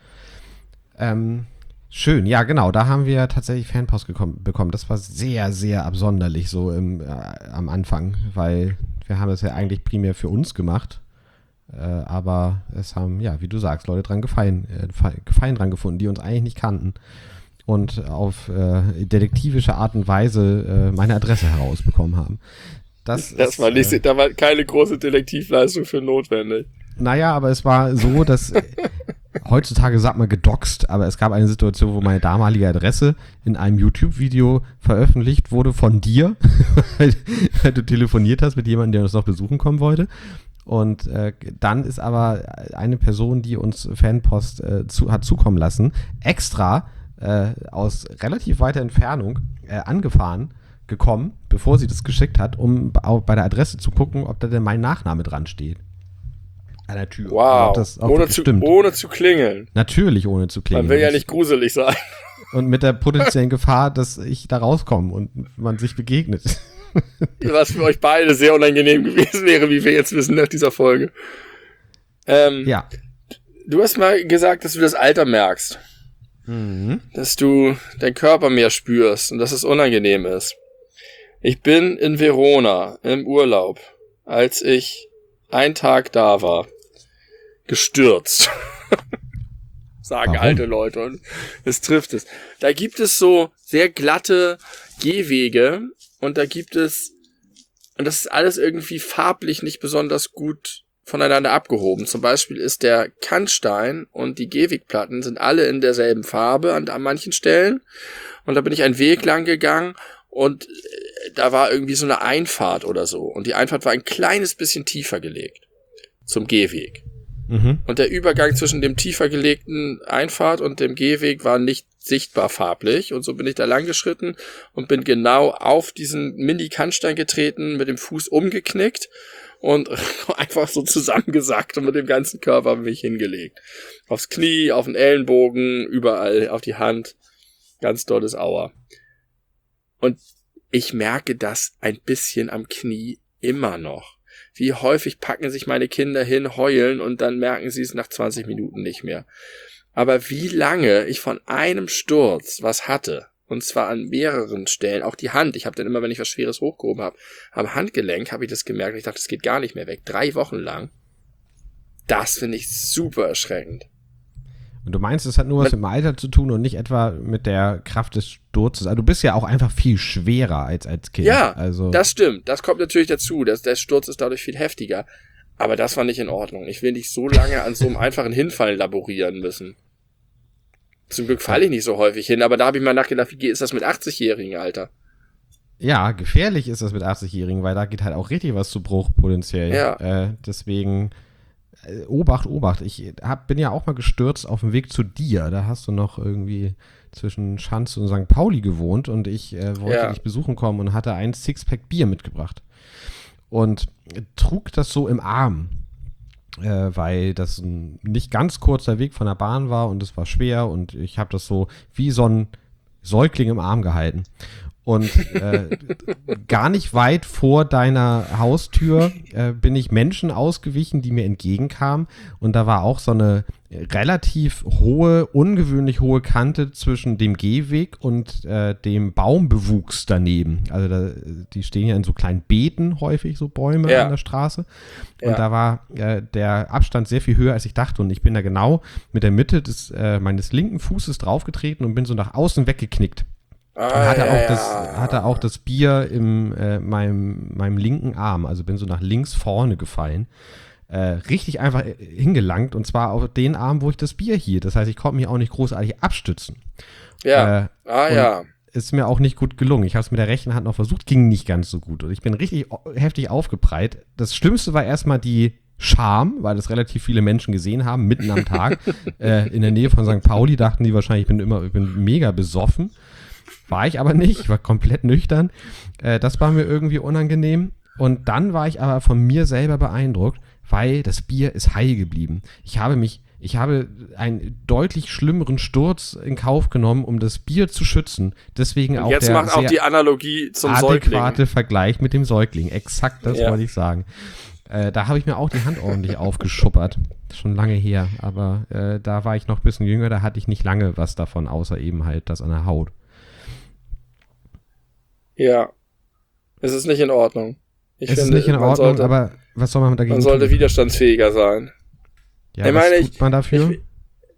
Ähm, schön. Ja, genau. Da haben wir tatsächlich Fanpost gekommen, bekommen. Das war sehr, sehr absonderlich so im, äh, am Anfang, weil wir haben das ja eigentlich primär für uns gemacht. Äh, aber es haben, ja, wie du sagst, Leute dran gefallen, äh, Gefallen dran gefunden, die uns eigentlich nicht kannten. Und auf äh, detektivische Art und Weise äh, meine Adresse herausbekommen haben. Das, das ist, war nicht, äh, da war keine große Detektivleistung für notwendig. Naja, aber es war so, dass heutzutage sagt man gedoxt, aber es gab eine Situation, wo meine damalige Adresse in einem YouTube-Video veröffentlicht wurde von dir, weil du telefoniert hast mit jemandem, der uns noch besuchen kommen wollte. Und äh, dann ist aber eine Person, die uns Fanpost äh, zu, hat zukommen lassen, extra Äh, aus relativ weiter Entfernung äh, angefahren, gekommen, bevor sie das geschickt hat, um auch bei der Adresse zu gucken, ob da denn mein Nachname dran steht. An der Tür. Wow, also, das ohne, zu, ohne zu klingeln. Natürlich ohne zu klingeln. Man will ja nicht gruselig sein. Und mit der potenziellen Gefahr, dass ich da rauskomme und man sich begegnet. Was für euch beide sehr unangenehm gewesen wäre, wie wir jetzt wissen nach dieser Folge. Ähm, ja. Du hast mal gesagt, dass du das Alter merkst. Mhm. Dass du deinen Körper mehr spürst und dass es unangenehm ist. Ich bin in Verona im Urlaub, als ich einen Tag da war, gestürzt. Sagen Warum? alte Leute und es trifft es. Da gibt es so sehr glatte Gehwege und da gibt es, und das ist alles irgendwie farblich nicht besonders gut voneinander abgehoben. Zum Beispiel ist der Kannstein und die Gehwegplatten sind alle in derselben Farbe an, an manchen Stellen. Und da bin ich einen Weg lang gegangen und da war irgendwie so eine Einfahrt oder so. Und die Einfahrt war ein kleines bisschen tiefer gelegt zum Gehweg. Mhm. Und der Übergang zwischen dem tiefer gelegten Einfahrt und dem Gehweg war nicht sichtbar farblich. Und so bin ich da lang geschritten und bin genau auf diesen Mini-Kannstein getreten, mit dem Fuß umgeknickt und einfach so zusammengesackt und mit dem ganzen Körper mich hingelegt. Aufs Knie, auf den Ellenbogen, überall, auf die Hand. Ganz dolles Aua. Und ich merke das ein bisschen am Knie immer noch. Wie häufig packen sich meine Kinder hin, heulen und dann merken sie es nach zwanzig Minuten nicht mehr. Aber wie lange ich von einem Sturz was hatte, und zwar an mehreren Stellen, auch die Hand, ich habe dann immer, wenn ich was Schweres hochgehoben habe, am Handgelenk habe ich das gemerkt, ich dachte, das geht gar nicht mehr weg, drei Wochen lang. Das finde ich super erschreckend. Und du meinst, es hat nur was mit dem Alter zu tun und nicht etwa mit der Kraft des Sturzes. Also du bist ja auch einfach viel schwerer als als Kind. Ja, also das stimmt. Das kommt natürlich dazu. Das, der Sturz ist dadurch viel heftiger. Aber das war nicht in Ordnung. Ich will nicht so lange an so einem einfachen Hinfallen laborieren müssen. Zum Glück falle ich nicht so häufig hin, aber da habe ich mal nachgedacht, wie ist das mit achtzigjährigen, Alter? Ja, gefährlich ist das mit achtzigjährigen, weil da geht halt auch richtig was zu Bruch potenziell. Ja. Äh, deswegen äh, Obacht, Obacht. Ich hab, bin ja auch mal gestürzt auf dem Weg zu dir. Da hast du noch irgendwie zwischen Schanz und Sankt Pauli gewohnt und ich äh, wollte Ja. dich besuchen kommen und hatte ein Sixpack Bier mitgebracht. Und trug das so im Arm. Äh, weil das ein nicht ganz kurzer Weg von der Bahn war und es war schwer und ich habe das so wie so ein Säugling im Arm gehalten. Und äh, gar nicht weit vor deiner Haustür äh, bin ich Menschen ausgewichen, die mir entgegenkamen. Und da war auch so eine relativ hohe, ungewöhnlich hohe Kante zwischen dem Gehweg und äh, dem Baumbewuchs daneben. Also da, die stehen ja in so kleinen Beeten häufig, so Bäume Ja. an der Straße. Und Ja. da war äh, der Abstand sehr viel höher, als ich dachte. Und ich bin da genau mit der Mitte des äh, meines linken Fußes draufgetreten und bin so nach außen weggeknickt. Ah, Und hatte, ja, auch ja. das, hatte auch das Bier in äh, meinem, meinem linken Arm, also bin so nach links vorne gefallen. Äh, richtig einfach äh, hingelangt und zwar auf den Arm, wo ich das Bier hielt. Das heißt, ich konnte mich auch nicht großartig abstützen. Ja, Äh, ah und ja. Ist mir auch nicht gut gelungen. Ich habe es mit der rechten Hand noch versucht, ging nicht ganz so gut. Und ich bin richtig o- heftig aufgeprallt. Das Schlimmste war erstmal die Scham, weil das relativ viele Menschen gesehen haben, mitten am Tag, äh, in der Nähe von Sankt Pauli, dachten die wahrscheinlich, ich bin immer, ich bin mega besoffen. War ich aber nicht, ich war komplett nüchtern. Äh, das war mir irgendwie unangenehm. Und dann war ich aber von mir selber beeindruckt, weil das Bier ist heil geblieben. Ich habe mich, ich habe einen deutlich schlimmeren Sturz in Kauf genommen, um das Bier zu schützen. Deswegen Und auch jetzt der macht auch die Analogie zum Säugling. Adäquate Vergleich mit dem Säugling. Exakt, das ja. wollte ich sagen. Äh, da habe ich mir auch die Hand ordentlich aufgeschuppert. Schon lange her. Aber äh, da war ich noch ein bisschen jünger, da hatte ich nicht lange was davon, außer eben halt das an der Haut. Ja. Es ist nicht in Ordnung. Ich es finde, ist nicht in Ordnung, sollte, aber was soll man dagegen Man sollte tun? widerstandsfähiger sein. Ja, ich was meine, tut man dafür? Ich,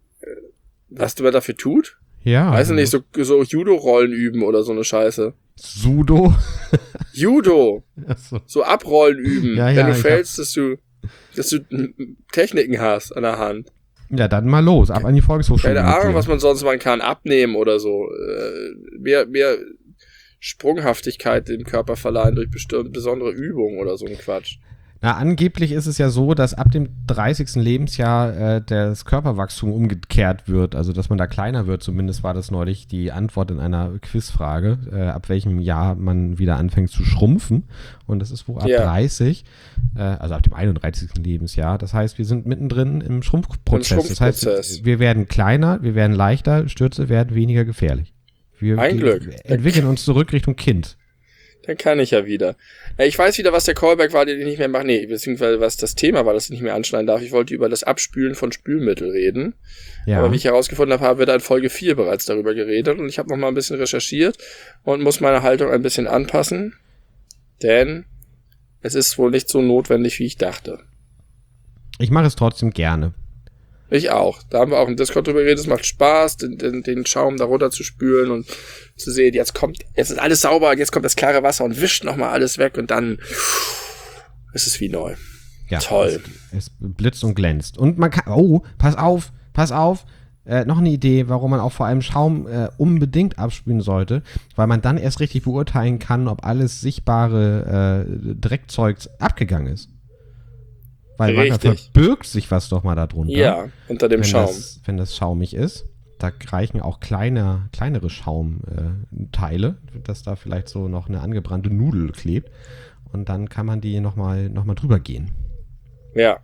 was man dafür tut? Ja. Weiß nicht, so, so Judo-Rollen üben oder so eine Scheiße. Sudo? Judo. So. so Abrollen üben. Ja, wenn ja, du fällst, hab... dass du dass du Techniken hast an der Hand. Ja, dann mal los, ab an die Volkshochschule. Keine Ahnung, was man sonst machen kann. Abnehmen oder so. Mehr, mehr Sprunghaftigkeit dem Körper verleihen durch bestimmte besondere Übungen oder so ein Quatsch. Na, angeblich ist es ja so, dass ab dem dreißigsten Lebensjahr äh, das Körperwachstum umgekehrt wird, also dass man da kleiner wird. Zumindest war das neulich die Antwort in einer Quizfrage, äh, ab welchem Jahr man wieder anfängt zu schrumpfen. Und das ist wohl ab ja. dreißig, äh, also ab dem einunddreißigsten Lebensjahr. Das heißt, wir sind mittendrin im Schrumpfprozess. Im Schrumpfprozess. Das heißt, wir werden kleiner, wir werden leichter, Stürze werden weniger gefährlich. Wir Ein Glück. entwickeln uns zurück Richtung Kind. Dann kann ich ja wieder. Ja, ich weiß wieder, was der Callback war, den ich nicht mehr mache. Nee, beziehungsweise was das Thema war, das ich nicht mehr anschneiden darf. Ich wollte über das Abspülen von Spülmittel reden. Ja. Aber wie ich herausgefunden habe, haben wir da in Folge vier bereits darüber geredet. Und ich habe noch mal ein bisschen recherchiert und muss meine Haltung ein bisschen anpassen. Denn es ist wohl nicht so notwendig, wie ich dachte. Ich mache es trotzdem gerne. Ich auch. Da haben wir auch im Discord drüber geredet. Es macht Spaß, den, den, den Schaum da runter zu spülen und zu sehen, jetzt kommt, jetzt ist alles sauber, jetzt kommt das klare Wasser und wischt nochmal alles weg und dann ist es wie neu. Ja, toll. Es, es blitzt und glänzt. Und man kann, oh, pass auf, pass auf, äh, noch eine Idee, warum man auch vor allem Schaum äh, unbedingt abspülen sollte, weil man dann erst richtig beurteilen kann, ob alles sichtbare äh, Dreckzeug abgegangen ist. Weil manchmal verbirgt sich was doch mal da drunter. Ja, unter dem wenn Schaum. Das, wenn das schaumig ist. Da reichen auch kleine, kleinere Schaumteile, äh, dass da vielleicht so noch eine angebrannte Nudel klebt. Und dann kann man die nochmal noch mal drüber gehen. Ja.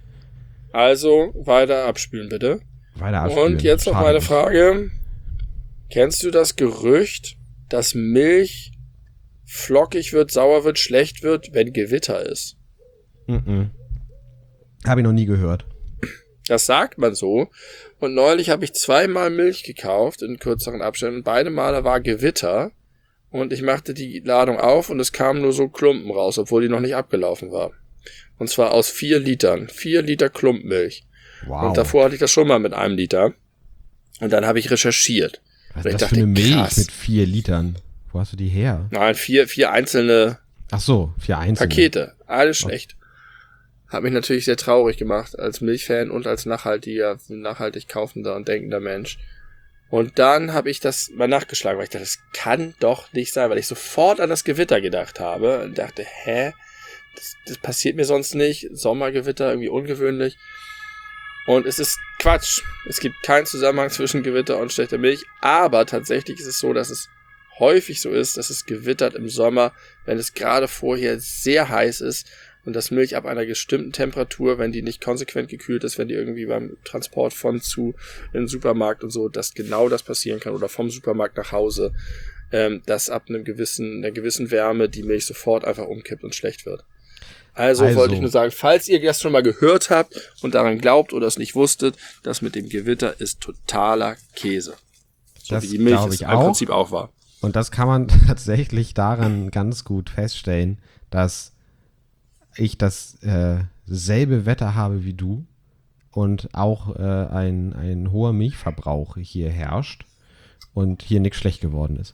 Also, weiter abspülen, bitte. Weiter abspülen. Und jetzt noch Schade meine nicht. Frage. Kennst du das Gerücht, dass Milch flockig wird, sauer wird, schlecht wird, wenn Gewitter ist? Mhm. Habe ich noch nie gehört. Das sagt man so. Und neulich habe ich zweimal Milch gekauft in kürzeren Abständen. Beide Male war Gewitter. Und ich machte die Ladung auf und es kamen nur so Klumpen raus, obwohl die noch nicht abgelaufen war. Und zwar aus vier Litern. Vier Liter Klumpmilch. Wow. Und davor hatte ich das schon mal mit einem Liter. Und dann habe ich recherchiert. Was ist das dachte, für eine Milch krass. mit vier Litern? Wo hast du die her? Nein, vier, vier einzelne Ach so, vier einzelne. Pakete. Alles schlecht. Hat mich natürlich sehr traurig gemacht als Milchfan und als nachhaltiger, nachhaltig kaufender und denkender Mensch. Und dann habe ich das mal nachgeschlagen, weil ich dachte, das kann doch nicht sein, weil ich sofort an das Gewitter gedacht habe und dachte, hä? Das, das passiert mir sonst nicht. Sommergewitter, irgendwie ungewöhnlich. Und es ist Quatsch. Es gibt keinen Zusammenhang zwischen Gewitter und schlechter Milch, aber tatsächlich ist es so, dass es häufig so ist, dass es gewittert im Sommer, wenn es gerade vorher sehr heiß ist und das Milch ab einer bestimmten Temperatur, wenn die nicht konsequent gekühlt ist, wenn die irgendwie beim Transport von zu in den Supermarkt und so, dass genau das passieren kann oder vom Supermarkt nach Hause, ähm, dass ab einem gewissen, einer gewissen Wärme die Milch sofort einfach umkippt und schlecht wird. Also, also wollte ich nur sagen, falls ihr das schon mal gehört habt und daran glaubt oder es nicht wusstet, das mit dem Gewitter ist totaler Käse. So das wie die Milch ich es auch. im Prinzip auch war. Und das kann man tatsächlich daran ganz gut feststellen, dass ich das äh, selbe Wetter habe wie du und auch äh, ein, ein hoher Milchverbrauch hier herrscht und hier nichts schlecht geworden ist.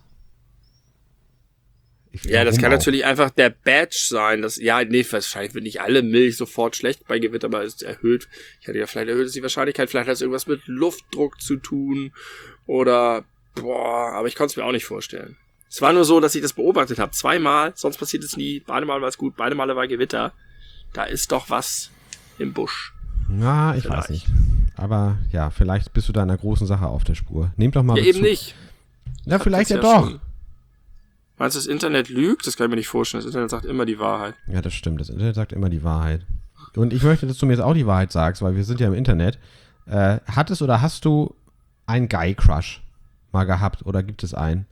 Ich, ja, das kann auch? natürlich einfach der Badge sein. Dass, ja, nee, wahrscheinlich wird nicht alle Milch sofort schlecht bei Gewitter, aber ist erhöht. Ich hatte ja vielleicht erhöht ist die Wahrscheinlichkeit, vielleicht hat es irgendwas mit Luftdruck zu tun oder boah, aber ich konnte es mir auch nicht vorstellen. Es war nur so, dass ich das beobachtet habe. Zweimal, sonst passiert es nie. Beide Male war es gut, beide Male war Gewitter. Da ist doch was im Busch. Na, ich vielleicht. weiß nicht. Aber ja, vielleicht bist du da einer großen Sache auf der Spur. Nehmt doch mal Ja, eben nicht. Ja, vielleicht ja, ja doch. Schon. Meinst du, das Internet lügt? Das kann ich mir nicht vorstellen. Das Internet sagt immer die Wahrheit. Ja, das stimmt. Das Internet sagt immer die Wahrheit. Und ich möchte, dass du mir jetzt auch die Wahrheit sagst, weil wir sind ja im Internet. Äh, hattest oder hast du einen Guy-Crush mal gehabt oder gibt es einen?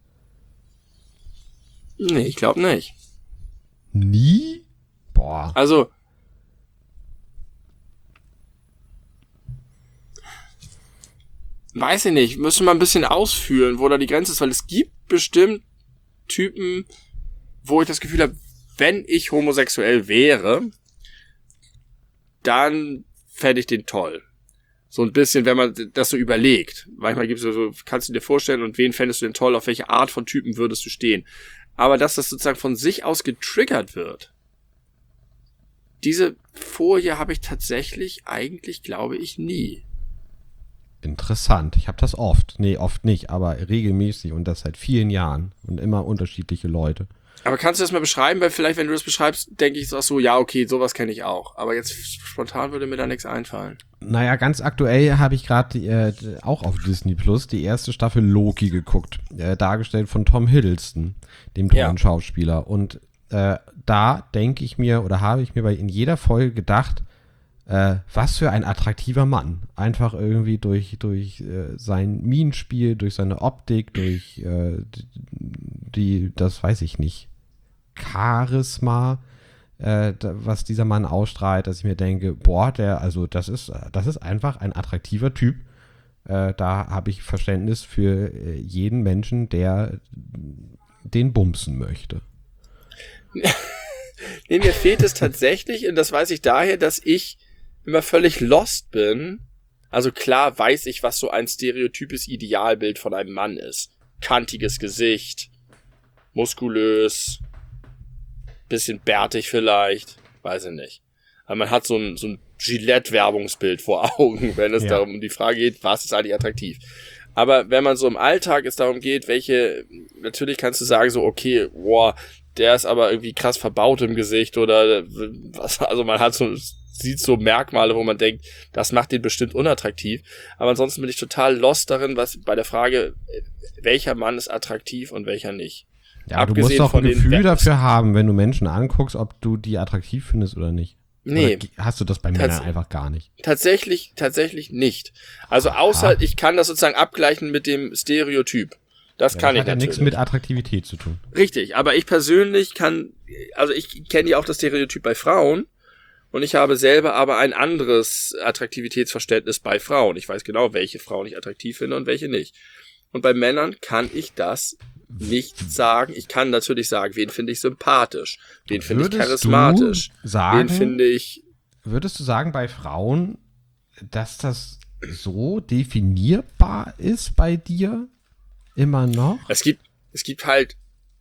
Nee, ich glaube nicht. Nie? Boah. Also, weiß ich nicht, müsste man ein bisschen ausführen, wo da die Grenze ist, weil es gibt bestimmt Typen, wo ich das Gefühl habe, wenn ich homosexuell wäre, dann fände ich den toll. So ein bisschen, wenn man das so überlegt. Manchmal gibt es so, kannst du dir vorstellen, und wen fändest du denn toll, auf welche Art von Typen würdest du stehen? Aber dass das sozusagen von sich aus getriggert wird, diese Folie habe ich tatsächlich eigentlich, glaube ich, nie. Interessant. Ich habe das oft. Nee, oft nicht, aber regelmäßig und das seit vielen Jahren und immer unterschiedliche Leute. Aber kannst du das mal beschreiben? Weil vielleicht, wenn du das beschreibst, denke ich so, ja, okay, sowas kenne ich auch. Aber jetzt spontan würde mir da nichts einfallen. Naja, ganz aktuell habe ich gerade äh, auch auf Disney Plus die erste Staffel Loki geguckt. Äh, dargestellt von Tom Hiddleston, dem tollen ja. Schauspieler. Und äh, da denke ich mir oder habe ich mir bei in jeder Folge gedacht, Äh, was für ein attraktiver Mann. Einfach irgendwie durch, durch äh, sein Minenspiel, durch seine Optik, durch äh, die, das weiß ich nicht, Charisma, äh, da, was dieser Mann ausstrahlt, dass ich mir denke, boah, der, also das ist, das ist einfach ein attraktiver Typ. Äh, da habe ich Verständnis für äh, jeden Menschen, der den bumsen möchte. Nee, mir fehlt es tatsächlich, und das weiß ich daher, dass ich immer völlig lost bin. Also klar weiß ich, was so ein stereotypes Idealbild von einem Mann ist. Kantiges Gesicht, muskulös, bisschen bärtig vielleicht, weiß ich nicht. Aber man hat so ein, so ein Gillette-Werbungsbild vor Augen, wenn es ja. darum um die Frage geht, was ist eigentlich attraktiv. Aber wenn man so im Alltag es darum geht, welche, natürlich kannst du sagen so, okay, boah, der ist aber irgendwie krass verbaut im Gesicht oder was, also man hat so, sieht so Merkmale, wo man denkt, das macht den bestimmt unattraktiv. Aber ansonsten bin ich total lost darin, was bei der Frage, welcher Mann ist attraktiv und welcher nicht. Ja, aber du musst doch ein Gefühl dafür haben, wenn du Menschen anguckst, ob du die attraktiv findest oder nicht. Nee. Oder hast du das bei Männern einfach gar nicht? Tatsächlich, tatsächlich nicht. Also außer, Aha. ich kann das sozusagen abgleichen mit dem Stereotyp. Das ja, kann das ich natürlich. Das hat ja nichts mit Attraktivität zu tun. Richtig, aber ich persönlich kann, also ich kenne ja auch das Stereotyp bei Frauen und ich habe selber aber ein anderes Attraktivitätsverständnis bei Frauen. Ich weiß genau, welche Frauen ich attraktiv finde und welche nicht. Und bei Männern kann ich das nicht sagen. Ich kann natürlich sagen, wen finde ich sympathisch, wen finde ich charismatisch, sagen, wen finde ich... Würdest du sagen bei Frauen, dass das so definierbar ist bei dir? Immer noch? Es gibt, es gibt halt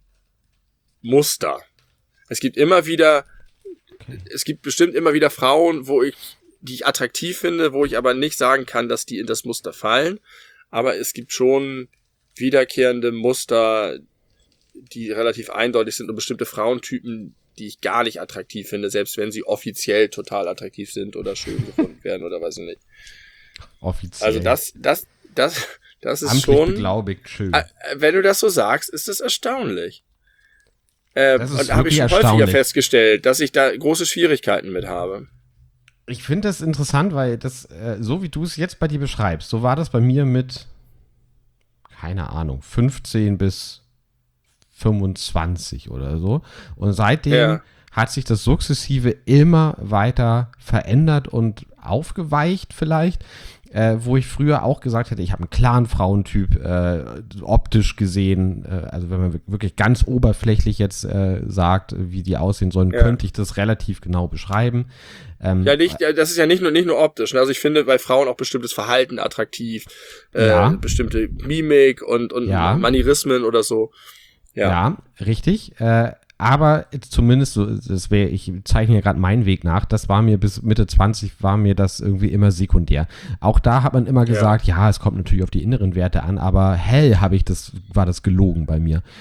Muster. Es gibt immer wieder, okay. es gibt bestimmt immer wieder Frauen, wo ich, die ich attraktiv finde, wo ich aber nicht sagen kann, dass die in das Muster fallen. Aber es gibt schon wiederkehrende Muster, die relativ eindeutig sind und bestimmte Frauentypen, die ich gar nicht attraktiv finde, selbst wenn sie offiziell total attraktiv sind oder schön gefunden werden oder weiß ich nicht. Offiziell. Also das, das, das, das ist Amtlich schon, beglaubigt, schön. Wenn du das so sagst, ist das erstaunlich. Äh, das ist und habe ich schon häufiger festgestellt, dass ich da große Schwierigkeiten mit habe. Ich finde das interessant, weil das, äh, so wie du es jetzt bei dir beschreibst, so war das bei mir mit, keine Ahnung, fünfzehn bis fünfundzwanzig oder so. Und seitdem ja. hat sich das sukzessive immer weiter verändert und aufgeweicht vielleicht. Äh, wo ich früher auch gesagt hätte, ich habe einen klaren Frauentyp, äh, optisch gesehen, äh, also wenn man wirklich ganz oberflächlich jetzt äh, sagt, wie die aussehen sollen, ja. könnte ich das relativ genau beschreiben. Ähm, ja, nicht, das ist ja nicht nur, nicht nur optisch, ne? Also ich finde bei Frauen auch bestimmtes Verhalten attraktiv, äh, ja. bestimmte Mimik und, und ja. Manierismen oder so. Ja, ja richtig. Äh, Aber zumindest, so, das wäre, ich zeichne ja gerade meinen Weg nach, das war mir bis Mitte zwanzig, war mir das irgendwie immer sekundär. Auch da hat man immer gesagt, ja, ja es kommt natürlich auf die inneren Werte an, aber hell habe ich das, war das gelogen bei mir.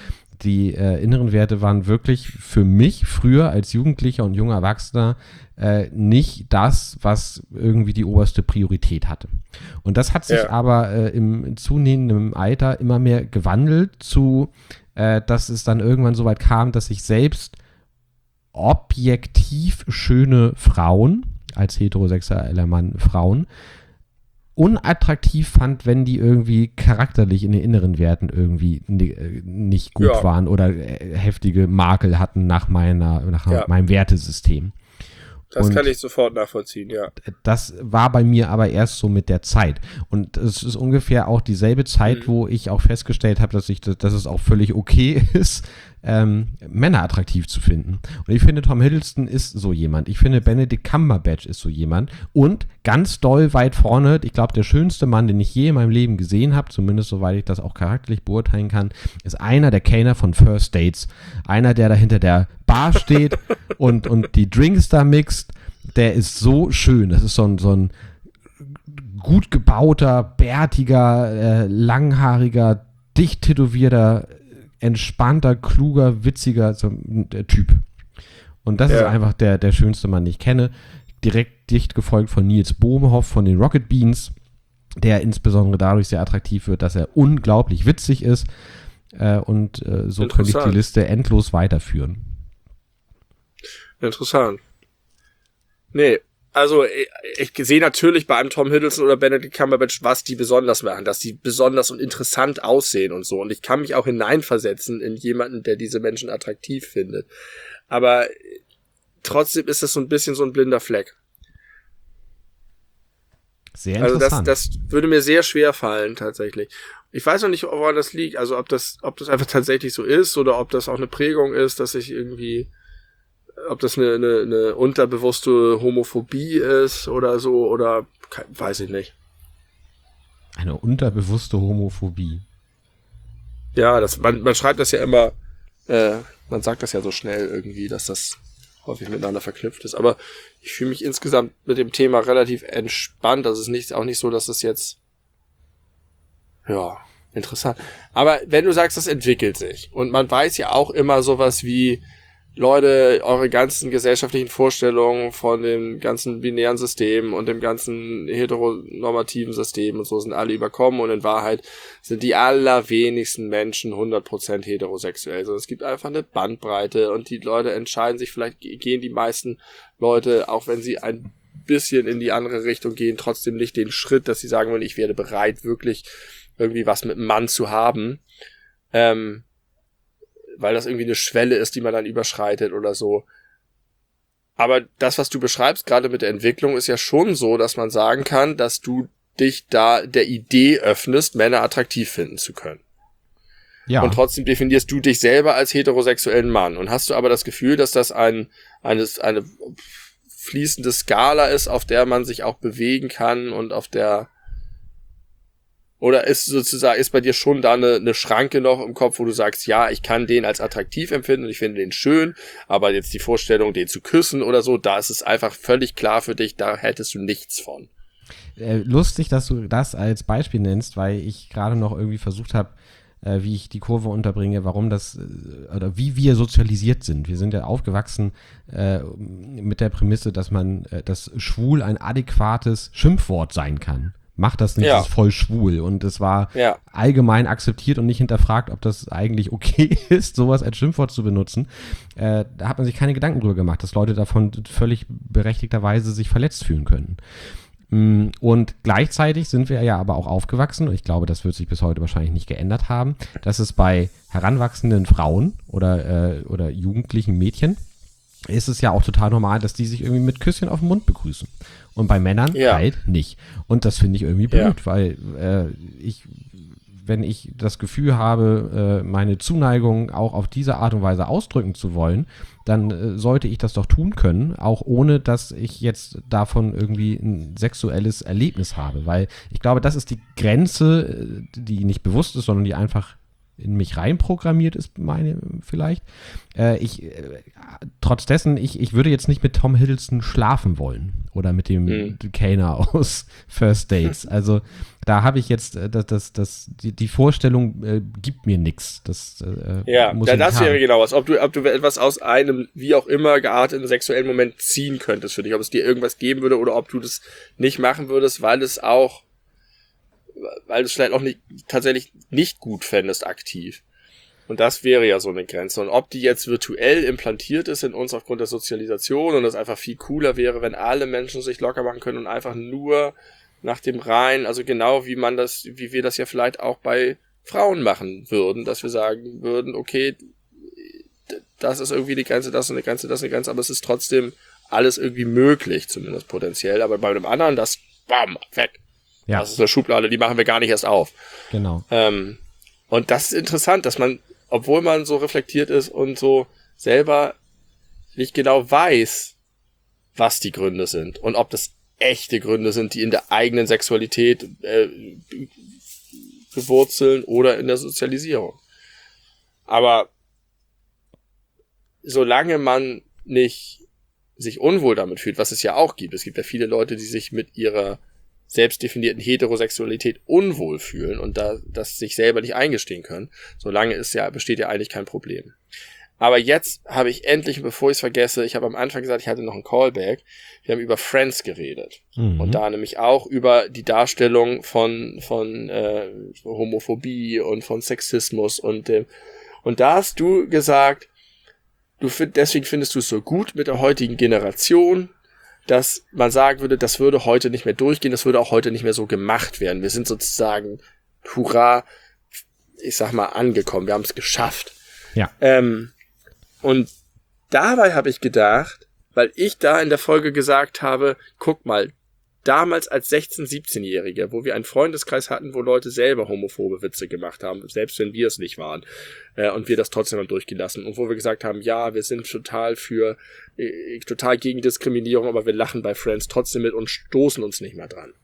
die äh, inneren Werte waren wirklich für mich früher als Jugendlicher und junger Erwachsener äh, nicht das, was irgendwie die oberste Priorität hatte. Und das hat sich ja. aber äh, im zunehmenden Alter immer mehr gewandelt zu, äh, dass es dann irgendwann so weit kam, dass ich selbst objektiv schöne Frauen, als heterosexueller Mann Frauen, unattraktiv fand, wenn die irgendwie charakterlich in den inneren Werten irgendwie nicht gut ja. waren oder heftige Makel hatten nach meiner, nach ja. meinem Wertesystem. Das und kann ich sofort nachvollziehen, ja. Das war bei mir aber erst so mit der Zeit. Und es ist ungefähr auch dieselbe Zeit, mhm. wo ich auch festgestellt habe, dass ich, dass es auch völlig okay ist, ähm, Männer attraktiv zu finden. Und ich finde, Tom Hiddleston ist so jemand. Ich finde, Benedict Cumberbatch ist so jemand. Und ganz doll weit vorne, ich glaube, der schönste Mann, den ich je in meinem Leben gesehen habe, zumindest soweit ich das auch charakterlich beurteilen kann, ist einer der Kellner von First Dates. Einer, der da hinter der Bar steht und, und die Drinks da mixt. Der ist so schön. Das ist so ein, so ein gut gebauter, bärtiger, äh, langhaariger, dicht tätowierter, entspannter, kluger, witziger so, der Typ. Und das ja. ist einfach der, der schönste Mann, den ich kenne. Direkt dicht gefolgt von Niels Bohmhoff von den Rocket Beans, der insbesondere dadurch sehr attraktiv wird, dass er unglaublich witzig ist. Äh, und äh, so könnte ich die Liste endlos weiterführen. Interessant. Nee, also ich, ich sehe natürlich bei einem Tom Hiddleston oder Benedict Cumberbatch, was die besonders machen, dass die besonders und interessant aussehen und so. Und ich kann mich auch hineinversetzen in jemanden, der diese Menschen attraktiv findet. Aber trotzdem ist das so ein bisschen so ein blinder Fleck. Sehr interessant. Also das, das würde mir sehr schwer fallen, tatsächlich. Ich weiß noch nicht, woran das liegt. Also ob das, ob das einfach tatsächlich so ist oder ob das auch eine Prägung ist, dass ich irgendwie... ob das eine, eine, eine unterbewusste Homophobie ist oder so, oder weiß ich nicht. Eine unterbewusste Homophobie. Ja, das, man, man schreibt das ja immer, äh, man sagt das ja so schnell irgendwie, dass das häufig miteinander verknüpft ist. Aber ich fühle mich insgesamt mit dem Thema relativ entspannt. Das ist nicht, auch nicht so, dass es jetzt, ja, interessant. Aber wenn du sagst, das entwickelt sich und man weiß ja auch immer sowas wie, Leute, eure ganzen gesellschaftlichen Vorstellungen von dem ganzen binären System und dem ganzen heteronormativen System und so sind alle überkommen und in Wahrheit sind die allerwenigsten Menschen hundert Prozent heterosexuell. Also es gibt einfach eine Bandbreite und die Leute entscheiden sich, vielleicht gehen die meisten Leute, auch wenn sie ein bisschen in die andere Richtung gehen, trotzdem nicht den Schritt, dass sie sagen wollen, ich werde bereit, wirklich irgendwie was mit einem Mann zu haben. Ähm, weil das irgendwie eine Schwelle ist, die man dann überschreitet oder so. Aber das, was du beschreibst, gerade mit der Entwicklung, ist ja schon so, dass man sagen kann, dass du dich da der Idee öffnest, Männer attraktiv finden zu können. Ja. Und trotzdem definierst du dich selber als heterosexuellen Mann. Und hast du aber das Gefühl, dass das ein, eine, eine fließende Skala ist, auf der man sich auch bewegen kann und auf der... Oder ist sozusagen, ist bei dir schon da eine, eine Schranke noch im Kopf, wo du sagst, ja, ich kann den als attraktiv empfinden und ich finde den schön, aber jetzt die Vorstellung, den zu küssen oder so, da ist es einfach völlig klar für dich, da hättest du nichts von. Äh, lustig, dass du das als Beispiel nennst, weil ich gerade noch irgendwie versucht habe, äh, wie ich die Kurve unterbringe, warum das, äh, oder wie wir sozialisiert sind. Wir sind ja aufgewachsen äh, mit der Prämisse, dass man, äh, dass schwul ein adäquates Schimpfwort sein kann. Macht das nicht, ja. Das ist voll schwul. Und es war ja. allgemein akzeptiert und nicht hinterfragt, ob das eigentlich okay ist, sowas als Schimpfwort zu benutzen. Äh, da hat man sich keine Gedanken drüber gemacht, dass Leute davon völlig berechtigterweise sich verletzt fühlen können. Und gleichzeitig sind wir ja aber auch aufgewachsen, und ich glaube, das wird sich bis heute wahrscheinlich nicht geändert haben, dass es bei heranwachsenden Frauen oder, äh, oder jugendlichen Mädchen ist es ja auch total normal, dass die sich irgendwie mit Küsschen auf den Mund begrüßen. Und bei Männern ja. halt nicht. Und das finde ich irgendwie blöd, ja. weil äh, ich, wenn ich das Gefühl habe, äh, meine Zuneigung auch auf diese Art und Weise ausdrücken zu wollen, dann äh, sollte ich das doch tun können, auch ohne, dass ich jetzt davon irgendwie ein sexuelles Erlebnis habe. Weil ich glaube, das ist die Grenze, die nicht bewusst ist, sondern die einfach in mich reinprogrammiert ist, meine vielleicht. Äh, ich, äh, trotz dessen, ich, ich würde jetzt nicht mit Tom Hiddleston schlafen wollen oder mit dem mhm. Kellner aus First Dates. Also da habe ich jetzt, äh, das, das, das, die, die Vorstellung äh, gibt mir nichts. Das, äh, ja, muss ja, das wäre genau was. Ob du, ob du etwas aus einem, wie auch immer, gearteten sexuellen Moment ziehen könntest für dich, ob es dir irgendwas geben würde oder ob du das nicht machen würdest, weil es auch weil du es vielleicht auch nicht, tatsächlich nicht gut fändest aktiv. Und das wäre ja so eine Grenze. Und ob die jetzt virtuell implantiert ist in uns aufgrund der Sozialisation und das einfach viel cooler wäre, wenn alle Menschen sich locker machen können und einfach nur nach dem Rein, also genau wie man das, wie wir das ja vielleicht auch bei Frauen machen würden, dass wir sagen würden, okay, das ist irgendwie die Grenze, das ist eine Grenze, das ist eine Grenze, aber es ist trotzdem alles irgendwie möglich, zumindest potenziell. Aber bei einem anderen, das, bam, weg. Ja. Das ist eine Schublade, die machen wir gar nicht erst auf. Genau. Ähm, und das ist interessant, dass man, obwohl man so reflektiert ist und so selber nicht genau weiß, was die Gründe sind und ob das echte Gründe sind, die in der eigenen Sexualität äh, bewurzeln oder in der Sozialisierung. Aber solange man nicht sich unwohl damit fühlt, was es ja auch gibt, es gibt ja viele Leute, die sich mit ihrer selbstdefinierten Heterosexualität unwohl fühlen und da das sich selber nicht eingestehen können, solange ist ja, besteht ja eigentlich kein Problem. Aber jetzt habe ich endlich, bevor ich es vergesse, ich habe am Anfang gesagt, ich hatte noch einen Callback, wir haben über Friends geredet. Mhm. Und da nämlich auch über die Darstellung von von äh, Homophobie und von Sexismus und äh, und da hast du gesagt, du find, deswegen findest du es so gut mit der heutigen Generation, dass man sagen würde, das würde heute nicht mehr durchgehen, das würde auch heute nicht mehr so gemacht werden. Wir sind sozusagen, hurra, ich sag mal, angekommen. Wir haben es geschafft. Ja. Ähm, und dabei habe ich gedacht, weil ich da in der Folge gesagt habe, guck mal, damals als sechzehn-, siebzehnjährige, wo wir einen Freundeskreis hatten, wo Leute selber homophobe Witze gemacht haben, selbst wenn wir es nicht waren, äh, und wir das trotzdem haben durchgelassen. Und wo wir gesagt haben, ja, wir sind total für, äh, total gegen Diskriminierung, aber wir lachen bei Friends trotzdem mit und stoßen uns nicht mehr dran.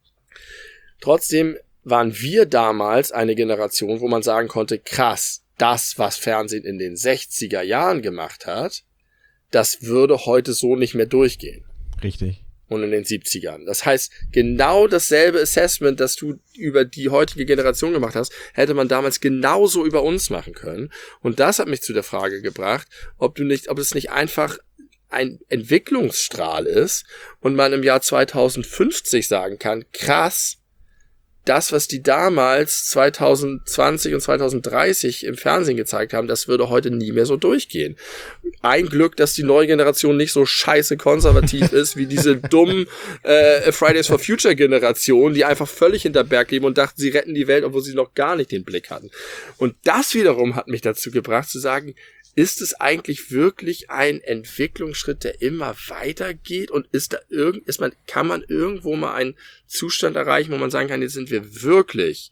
Trotzdem waren wir damals eine Generation, wo man sagen konnte, krass, das, was Fernsehen in den sechziger Jahren gemacht hat, das würde heute so nicht mehr durchgehen. Richtig. Und in den siebzigern. Das heißt, genau dasselbe Assessment, das du über die heutige Generation gemacht hast, hätte man damals genauso über uns machen können. Und das hat mich zu der Frage gebracht, ob du nicht, ob es nicht einfach ein Entwicklungsstrahl ist und man im Jahr zweitausendfünfzig sagen kann, krass, das, was die damals zweitausendzwanzig und zweitausenddreißig im Fernsehen gezeigt haben, das würde heute nie mehr so durchgehen. Ein Glück, dass die neue Generation nicht so scheiße konservativ ist, wie diese dummen äh, Fridays for Future Generation, die einfach völlig hinter Berg leben und dachten, sie retten die Welt, obwohl sie noch gar nicht den Blick hatten. Und das wiederum hat mich dazu gebracht, zu sagen, ist es eigentlich wirklich ein Entwicklungsschritt, der immer weitergeht? Und ist da irgend, ist man, kann man irgendwo mal einen Zustand erreichen, wo man sagen kann, jetzt sind wir wirklich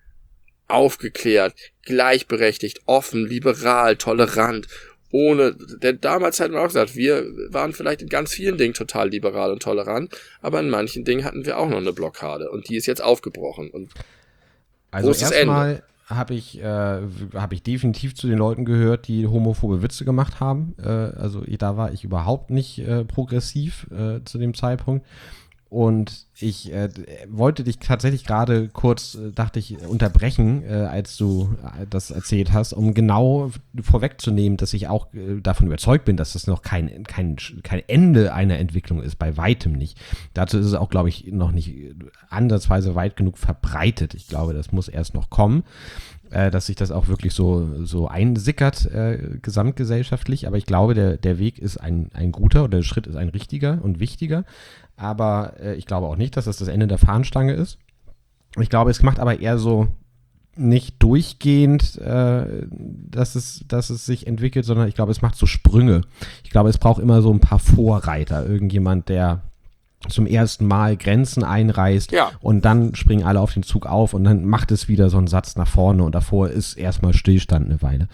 aufgeklärt, gleichberechtigt, offen, liberal, tolerant, ohne, denn damals hat man auch gesagt, wir waren vielleicht in ganz vielen Dingen total liberal und tolerant, aber in manchen Dingen hatten wir auch noch eine Blockade und die ist jetzt aufgebrochen. Und also erstmal habe ich, äh, hab ich definitiv zu den Leuten gehört, die homophobe Witze gemacht haben. Äh, also da war ich überhaupt nicht äh, progressiv äh, zu dem Zeitpunkt. Und ich äh, wollte dich tatsächlich gerade kurz, äh, dachte ich, unterbrechen, äh, als du äh, das erzählt hast, um genau vorwegzunehmen, dass ich auch äh, davon überzeugt bin, dass das noch kein, kein, kein Ende einer Entwicklung ist, bei weitem nicht. Dazu ist es auch, glaube ich, noch nicht ansatzweise weit genug verbreitet. Ich glaube, das muss erst noch kommen, äh, dass sich das auch wirklich so, so einsickert, äh, gesamtgesellschaftlich. Aber ich glaube, der, der Weg ist ein, ein guter oder der Schritt ist ein richtiger und wichtiger. Aber äh, ich glaube auch nicht, dass das das Ende der Fahnenstange ist. Ich glaube, es macht aber eher so nicht durchgehend, äh, dass es, dass es sich entwickelt, sondern ich glaube, es macht so Sprünge. Ich glaube, es braucht immer so ein paar Vorreiter. Irgendjemand, der zum ersten Mal Grenzen einreißt, ja, und dann springen alle auf den Zug auf und dann macht es wieder so einen Satz nach vorne und davor ist erstmal Stillstand eine Weile.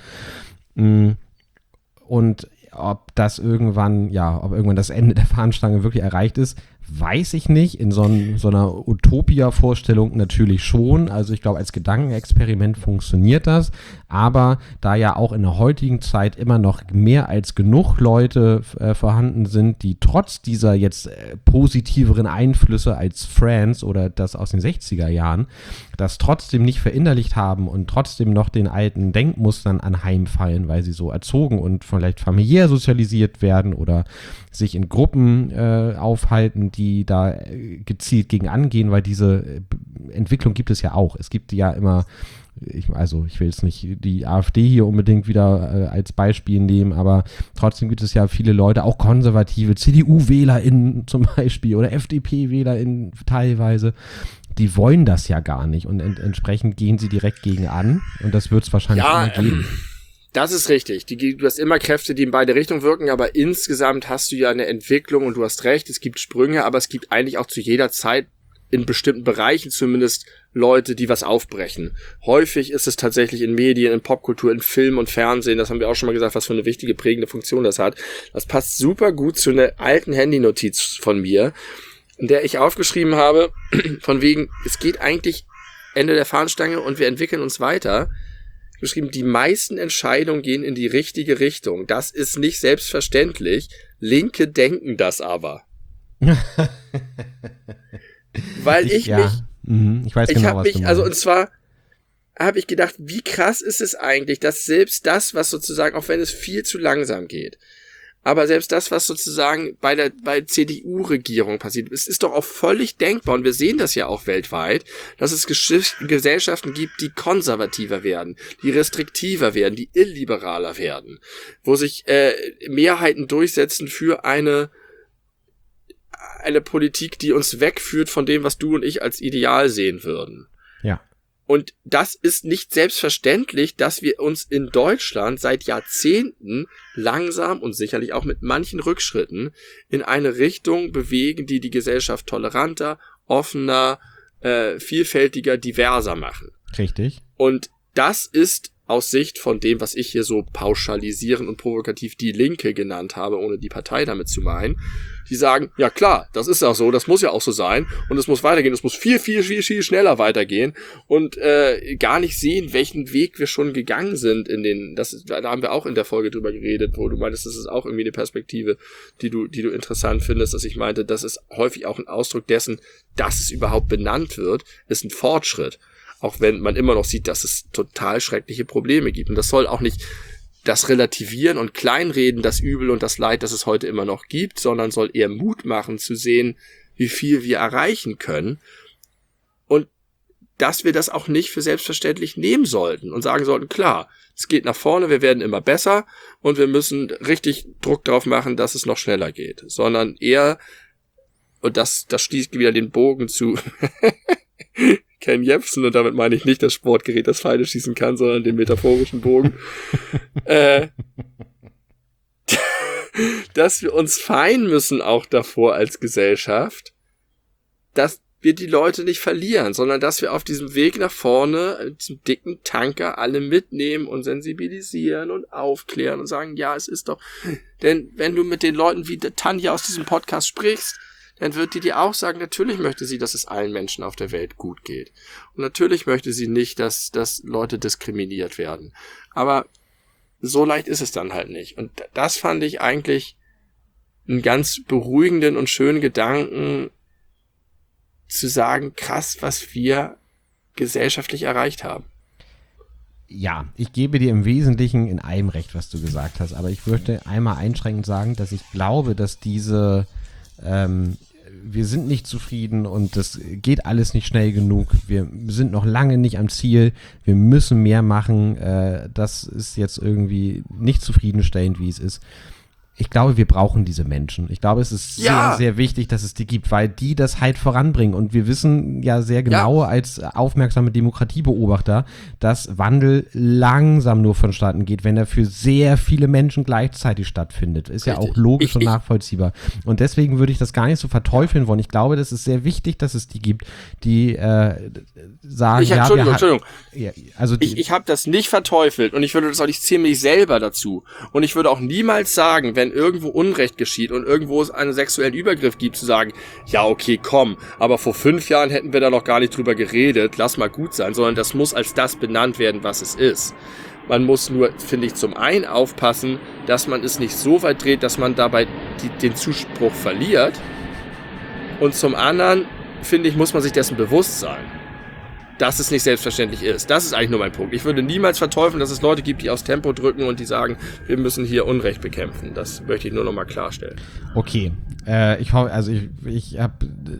Und ob das irgendwann, ja, ob irgendwann das Ende der Fahnenstange wirklich erreicht ist, weiß ich nicht. In so, ein, so einer Utopia-Vorstellung natürlich schon. Also ich glaube, als Gedankenexperiment funktioniert das. Aber da ja auch in der heutigen Zeit immer noch mehr als genug Leute äh, vorhanden sind, die trotz dieser jetzt äh, positiveren Einflüsse als Friends oder das aus den sechziger Jahren, das trotzdem nicht verinnerlicht haben und trotzdem noch den alten Denkmustern anheimfallen, weil sie so erzogen und vielleicht familiär sozialisiert werden oder sich in Gruppen äh, aufhalten, die da äh, gezielt gegen angehen, weil diese äh, Entwicklung gibt es ja auch. Es gibt ja immer, ich, also ich will jetzt nicht die AfD hier unbedingt wieder äh, als Beispiel nehmen, aber trotzdem gibt es ja viele Leute, auch konservative C D U-WählerInnen zum Beispiel oder F D P-WählerInnen teilweise, die wollen das ja gar nicht und ent- entsprechend gehen sie direkt gegen an und das wird es wahrscheinlich ja, immer geben. Ähm, das ist richtig. Die, du hast immer Kräfte, die in beide Richtungen wirken, aber insgesamt hast du ja eine Entwicklung und du hast recht, es gibt Sprünge, aber es gibt eigentlich auch zu jeder Zeit in bestimmten Bereichen zumindest Leute, die was aufbrechen. Häufig ist es tatsächlich in Medien, in Popkultur, in Film und Fernsehen, das haben wir auch schon mal gesagt, was für eine wichtige, prägende Funktion das hat. Das passt super gut zu einer alten Handynotiz von mir, in der ich aufgeschrieben habe, von wegen, es geht eigentlich Ende der Fahnenstange und wir entwickeln uns weiter. Geschrieben, die meisten Entscheidungen gehen in die richtige Richtung. Das ist nicht selbstverständlich. Linke denken das aber. Weil ich ja. mich, mhm. ich weiß ich genau, habe was mich, du meinst. also und zwar habe ich gedacht, wie krass ist es eigentlich, dass selbst das, was sozusagen, auch wenn es viel zu langsam geht, aber selbst das, was sozusagen bei der bei C D U-Regierung passiert, es ist doch auch völlig denkbar, und wir sehen das ja auch weltweit, dass es Gesch- Gesellschaften gibt, die konservativer werden, die restriktiver werden, die illiberaler werden, wo sich äh, Mehrheiten durchsetzen für eine eine Politik, die uns wegführt von dem, was du und ich als Ideal sehen würden. Ja. Und das ist nicht selbstverständlich, dass wir uns in Deutschland seit Jahrzehnten langsam und sicherlich auch mit manchen Rückschritten in eine Richtung bewegen, die die Gesellschaft toleranter, offener, äh, vielfältiger, diverser machen. Richtig. Und das ist aus Sicht von dem, was ich hier so pauschalisieren und provokativ die Linke genannt habe, ohne die Partei damit zu meinen, die sagen, ja klar, das ist auch so, das muss ja auch so sein und es muss weitergehen, es muss viel, viel, viel, viel schneller weitergehen und äh, gar nicht sehen, welchen Weg wir schon gegangen sind in den, das ist, da haben wir auch in der Folge drüber geredet, wo du meintest, das ist auch irgendwie eine Perspektive, die du, die du interessant findest, dass ich meinte, das ist häufig auch ein Ausdruck dessen, dass es überhaupt benannt wird, ist ein Fortschritt. Auch wenn man immer noch sieht, dass es total schreckliche Probleme gibt. Und das soll auch nicht das relativieren und kleinreden, das Übel und das Leid, das es heute immer noch gibt, sondern soll eher Mut machen zu sehen, wie viel wir erreichen können. Und dass wir das auch nicht für selbstverständlich nehmen sollten und sagen sollten, klar, es geht nach vorne, wir werden immer besser und wir müssen richtig Druck drauf machen, dass es noch schneller geht. Sondern eher, und das, das schließt wieder den Bogen zu Ken Jebsen, und damit meine ich nicht das Sportgerät, das Pfeile schießen kann, sondern den metaphorischen Bogen, äh, dass wir uns fein müssen auch davor als Gesellschaft, dass wir die Leute nicht verlieren, sondern dass wir auf diesem Weg nach vorne, diesem dicken Tanker, alle mitnehmen und sensibilisieren und aufklären und sagen, ja, es ist doch, denn wenn du mit den Leuten wie Tanja aus diesem Podcast sprichst, dann wird die dir auch sagen, natürlich möchte sie, dass es allen Menschen auf der Welt gut geht. Und natürlich möchte sie nicht, dass, dass Leute diskriminiert werden. Aber so leicht ist es dann halt nicht. Und das fand ich eigentlich einen ganz beruhigenden und schönen Gedanken, zu sagen, krass, was wir gesellschaftlich erreicht haben. Ja, ich gebe dir im Wesentlichen in allem recht, was du gesagt hast. Aber ich würde einmal einschränkend sagen, dass ich glaube, dass diese Ähm, wir sind nicht zufrieden und das geht alles nicht schnell genug. Wir sind noch lange nicht am Ziel. Wir müssen mehr machen. Äh, das ist jetzt irgendwie nicht zufriedenstellend, wie es ist. Ich glaube, wir brauchen diese Menschen. Ich glaube, es ist ja. sehr, sehr wichtig, dass es die gibt, weil die das halt voranbringen. Und wir wissen ja sehr genau ja. als aufmerksame Demokratiebeobachter, dass Wandel langsam nur vonstatten geht, wenn er für sehr viele Menschen gleichzeitig stattfindet. Ist Richtig. Ja auch logisch ich, und nachvollziehbar. Und deswegen würde ich das gar nicht so verteufeln wollen. Ich glaube, das ist sehr wichtig, dass es die gibt, die äh, sagen, ich, ja, Entschuldigung, wir Entschuldigung. Ja, also die, ich ich habe das nicht verteufelt und ich würde das auch nicht ziemlich selber dazu. Und ich würde auch niemals sagen, wenn wenn irgendwo Unrecht geschieht und irgendwo es einen sexuellen Übergriff gibt, zu sagen, ja okay, komm, aber vor fünf Jahren hätten wir da noch gar nicht drüber geredet, lass mal gut sein, sondern das muss als das benannt werden, was es ist. Man muss nur, finde ich, zum einen aufpassen, dass man es nicht so weit dreht, dass man dabei die, den Zuspruch verliert. Und zum anderen, finde ich, muss man sich dessen bewusst sein, dass es nicht selbstverständlich ist. Das ist eigentlich nur mein Punkt. Ich würde niemals verteufeln, dass es Leute gibt, die aufs Tempo drücken und die sagen, wir müssen hier Unrecht bekämpfen. Das möchte ich nur noch mal klarstellen. Okay, äh, ich hoffe, also ich, ich habe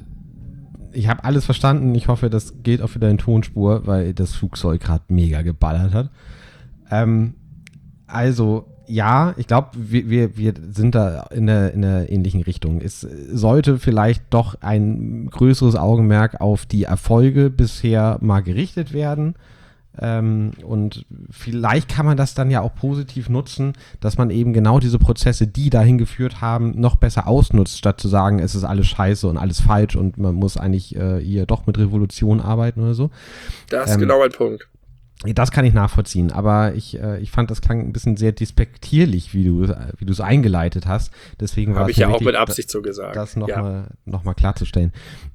ich hab alles verstanden. Ich hoffe, das geht auch für deine Tonspur, weil das Flugzeug gerade mega geballert hat. Ähm, also, ja, ich glaube, wir, wir, wir sind da in der, in der ähnlichen Richtung. Es sollte vielleicht doch ein größeres Augenmerk auf die Erfolge bisher mal gerichtet werden. Ähm, und vielleicht kann man das dann ja auch positiv nutzen, dass man eben genau diese Prozesse, die dahin geführt haben, noch besser ausnutzt, statt zu sagen, es ist alles scheiße und alles falsch und man muss eigentlich äh, hier doch mit Revolution arbeiten oder so. Das ist ähm, genau mein Punkt. Das kann ich nachvollziehen, aber ich, äh, ich fand, das klang ein bisschen sehr despektierlich, wie du wie du es eingeleitet hast. Deswegen war es ich ja auch wichtig, mit Absicht so gesagt. Das nochmal ja. noch mal klarzustellen.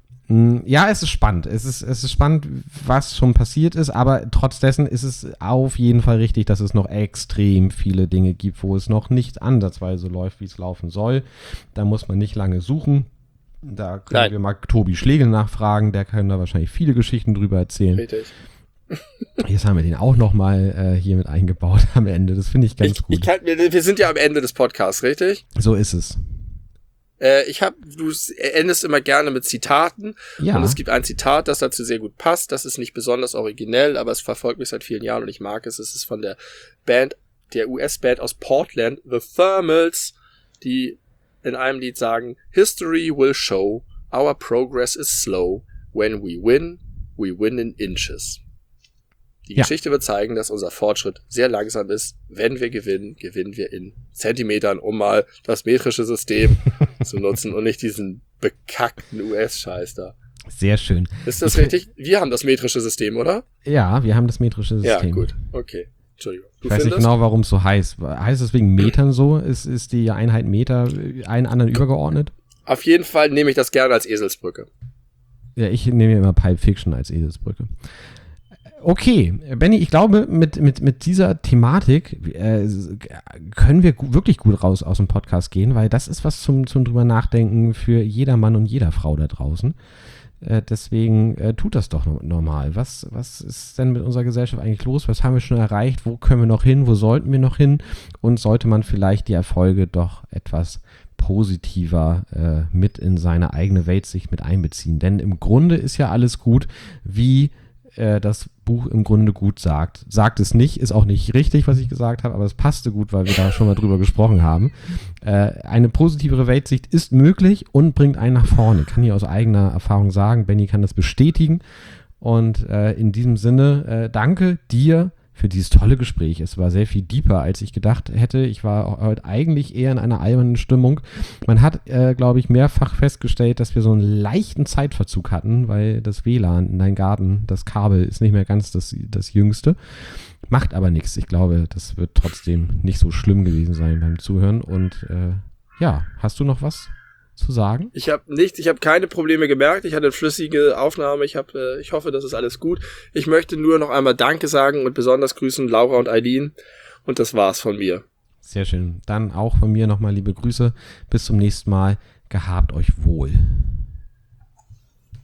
Ja, es ist spannend. Es ist, es ist spannend, was schon passiert ist, aber trotz dessen ist es auf jeden Fall richtig, dass es noch extrem viele Dinge gibt, wo es noch nicht ansatzweise läuft, wie es laufen soll. Da muss man nicht lange suchen. Da können Nein. wir mal Tobi Schlegel nachfragen, der kann da wahrscheinlich viele Geschichten drüber erzählen. Richtig. Jetzt haben wir den auch nochmal äh, hier mit eingebaut am Ende. Das finde ich ganz ich, gut. Ich kann, wir sind ja am Ende des Podcasts, richtig? So ist es. Äh, ich habe, du endest immer gerne mit Zitaten. Ja. Und es gibt ein Zitat, das dazu sehr gut passt. Das ist nicht besonders originell, aber es verfolgt mich seit vielen Jahren und ich mag es. Es ist von der Band, der U S-Band aus Portland, The Thermals, die in einem Lied sagen, History will show, our progress is slow. When we win, we win in inches. Die ja. Geschichte wird zeigen, dass unser Fortschritt sehr langsam ist. Wenn wir gewinnen, gewinnen wir in Zentimetern, um mal das metrische System zu nutzen und nicht diesen bekackten U S-Scheiß da. Sehr schön. Ist das ich richtig? Wir haben das metrische System, oder? Ja, wir haben das metrische System. Ja, gut. Okay. Entschuldigung. Du ich weiß findest? nicht genau, warum es so heißt. Heißt es wegen Metern so? Ist, ist die Einheit Meter einen anderen übergeordnet? Auf jeden Fall nehme ich das gerne als Eselsbrücke. Ja, ich nehme immer Pulp Fiction als Eselsbrücke. Okay, Benni, ich glaube, mit, mit, mit dieser Thematik äh, können wir gu- wirklich gut raus aus dem Podcast gehen, weil das ist was zum, zum drüber nachdenken für jeder Mann und jeder Frau da draußen. Äh, deswegen äh, tut das doch no- normal. Was, was ist denn mit unserer Gesellschaft eigentlich los? Was haben wir schon erreicht? Wo können wir noch hin? Wo sollten wir noch hin? Und sollte man vielleicht die Erfolge doch etwas positiver äh, mit in seine eigene Weltsicht mit einbeziehen? Denn im Grunde ist ja alles gut, wie das Buch im Grunde gut sagt. Sagt es nicht, ist auch nicht richtig, was ich gesagt habe, aber es passte gut, weil wir da schon mal drüber gesprochen haben. Äh, eine positivere Weltsicht ist möglich und bringt einen nach vorne. Kann ich aus eigener Erfahrung sagen. Benni kann das bestätigen. Und äh, in diesem Sinne, äh, danke dir für dieses tolle Gespräch. Es war sehr viel deeper, als ich gedacht hätte. Ich war heute eigentlich eher in einer albernen Stimmung. Man hat, äh, glaube ich, mehrfach festgestellt, dass wir so einen leichten Zeitverzug hatten, weil das W L A N in deinem Garten, das Kabel ist nicht mehr ganz das, das jüngste. Macht aber nichts. Ich glaube, das wird trotzdem nicht so schlimm gewesen sein beim Zuhören. Und äh, ja, hast du noch was zu sagen? Ich habe nichts, ich habe keine Probleme gemerkt. Ich hatte eine flüssige Aufnahme. Ich habe, äh, ich hoffe, das ist alles gut. Ich möchte nur noch einmal Danke sagen und besonders grüßen Laura und Eileen. Und das war's von mir. Sehr schön. Dann auch von mir nochmal liebe Grüße. Bis zum nächsten Mal. Gehabt euch wohl.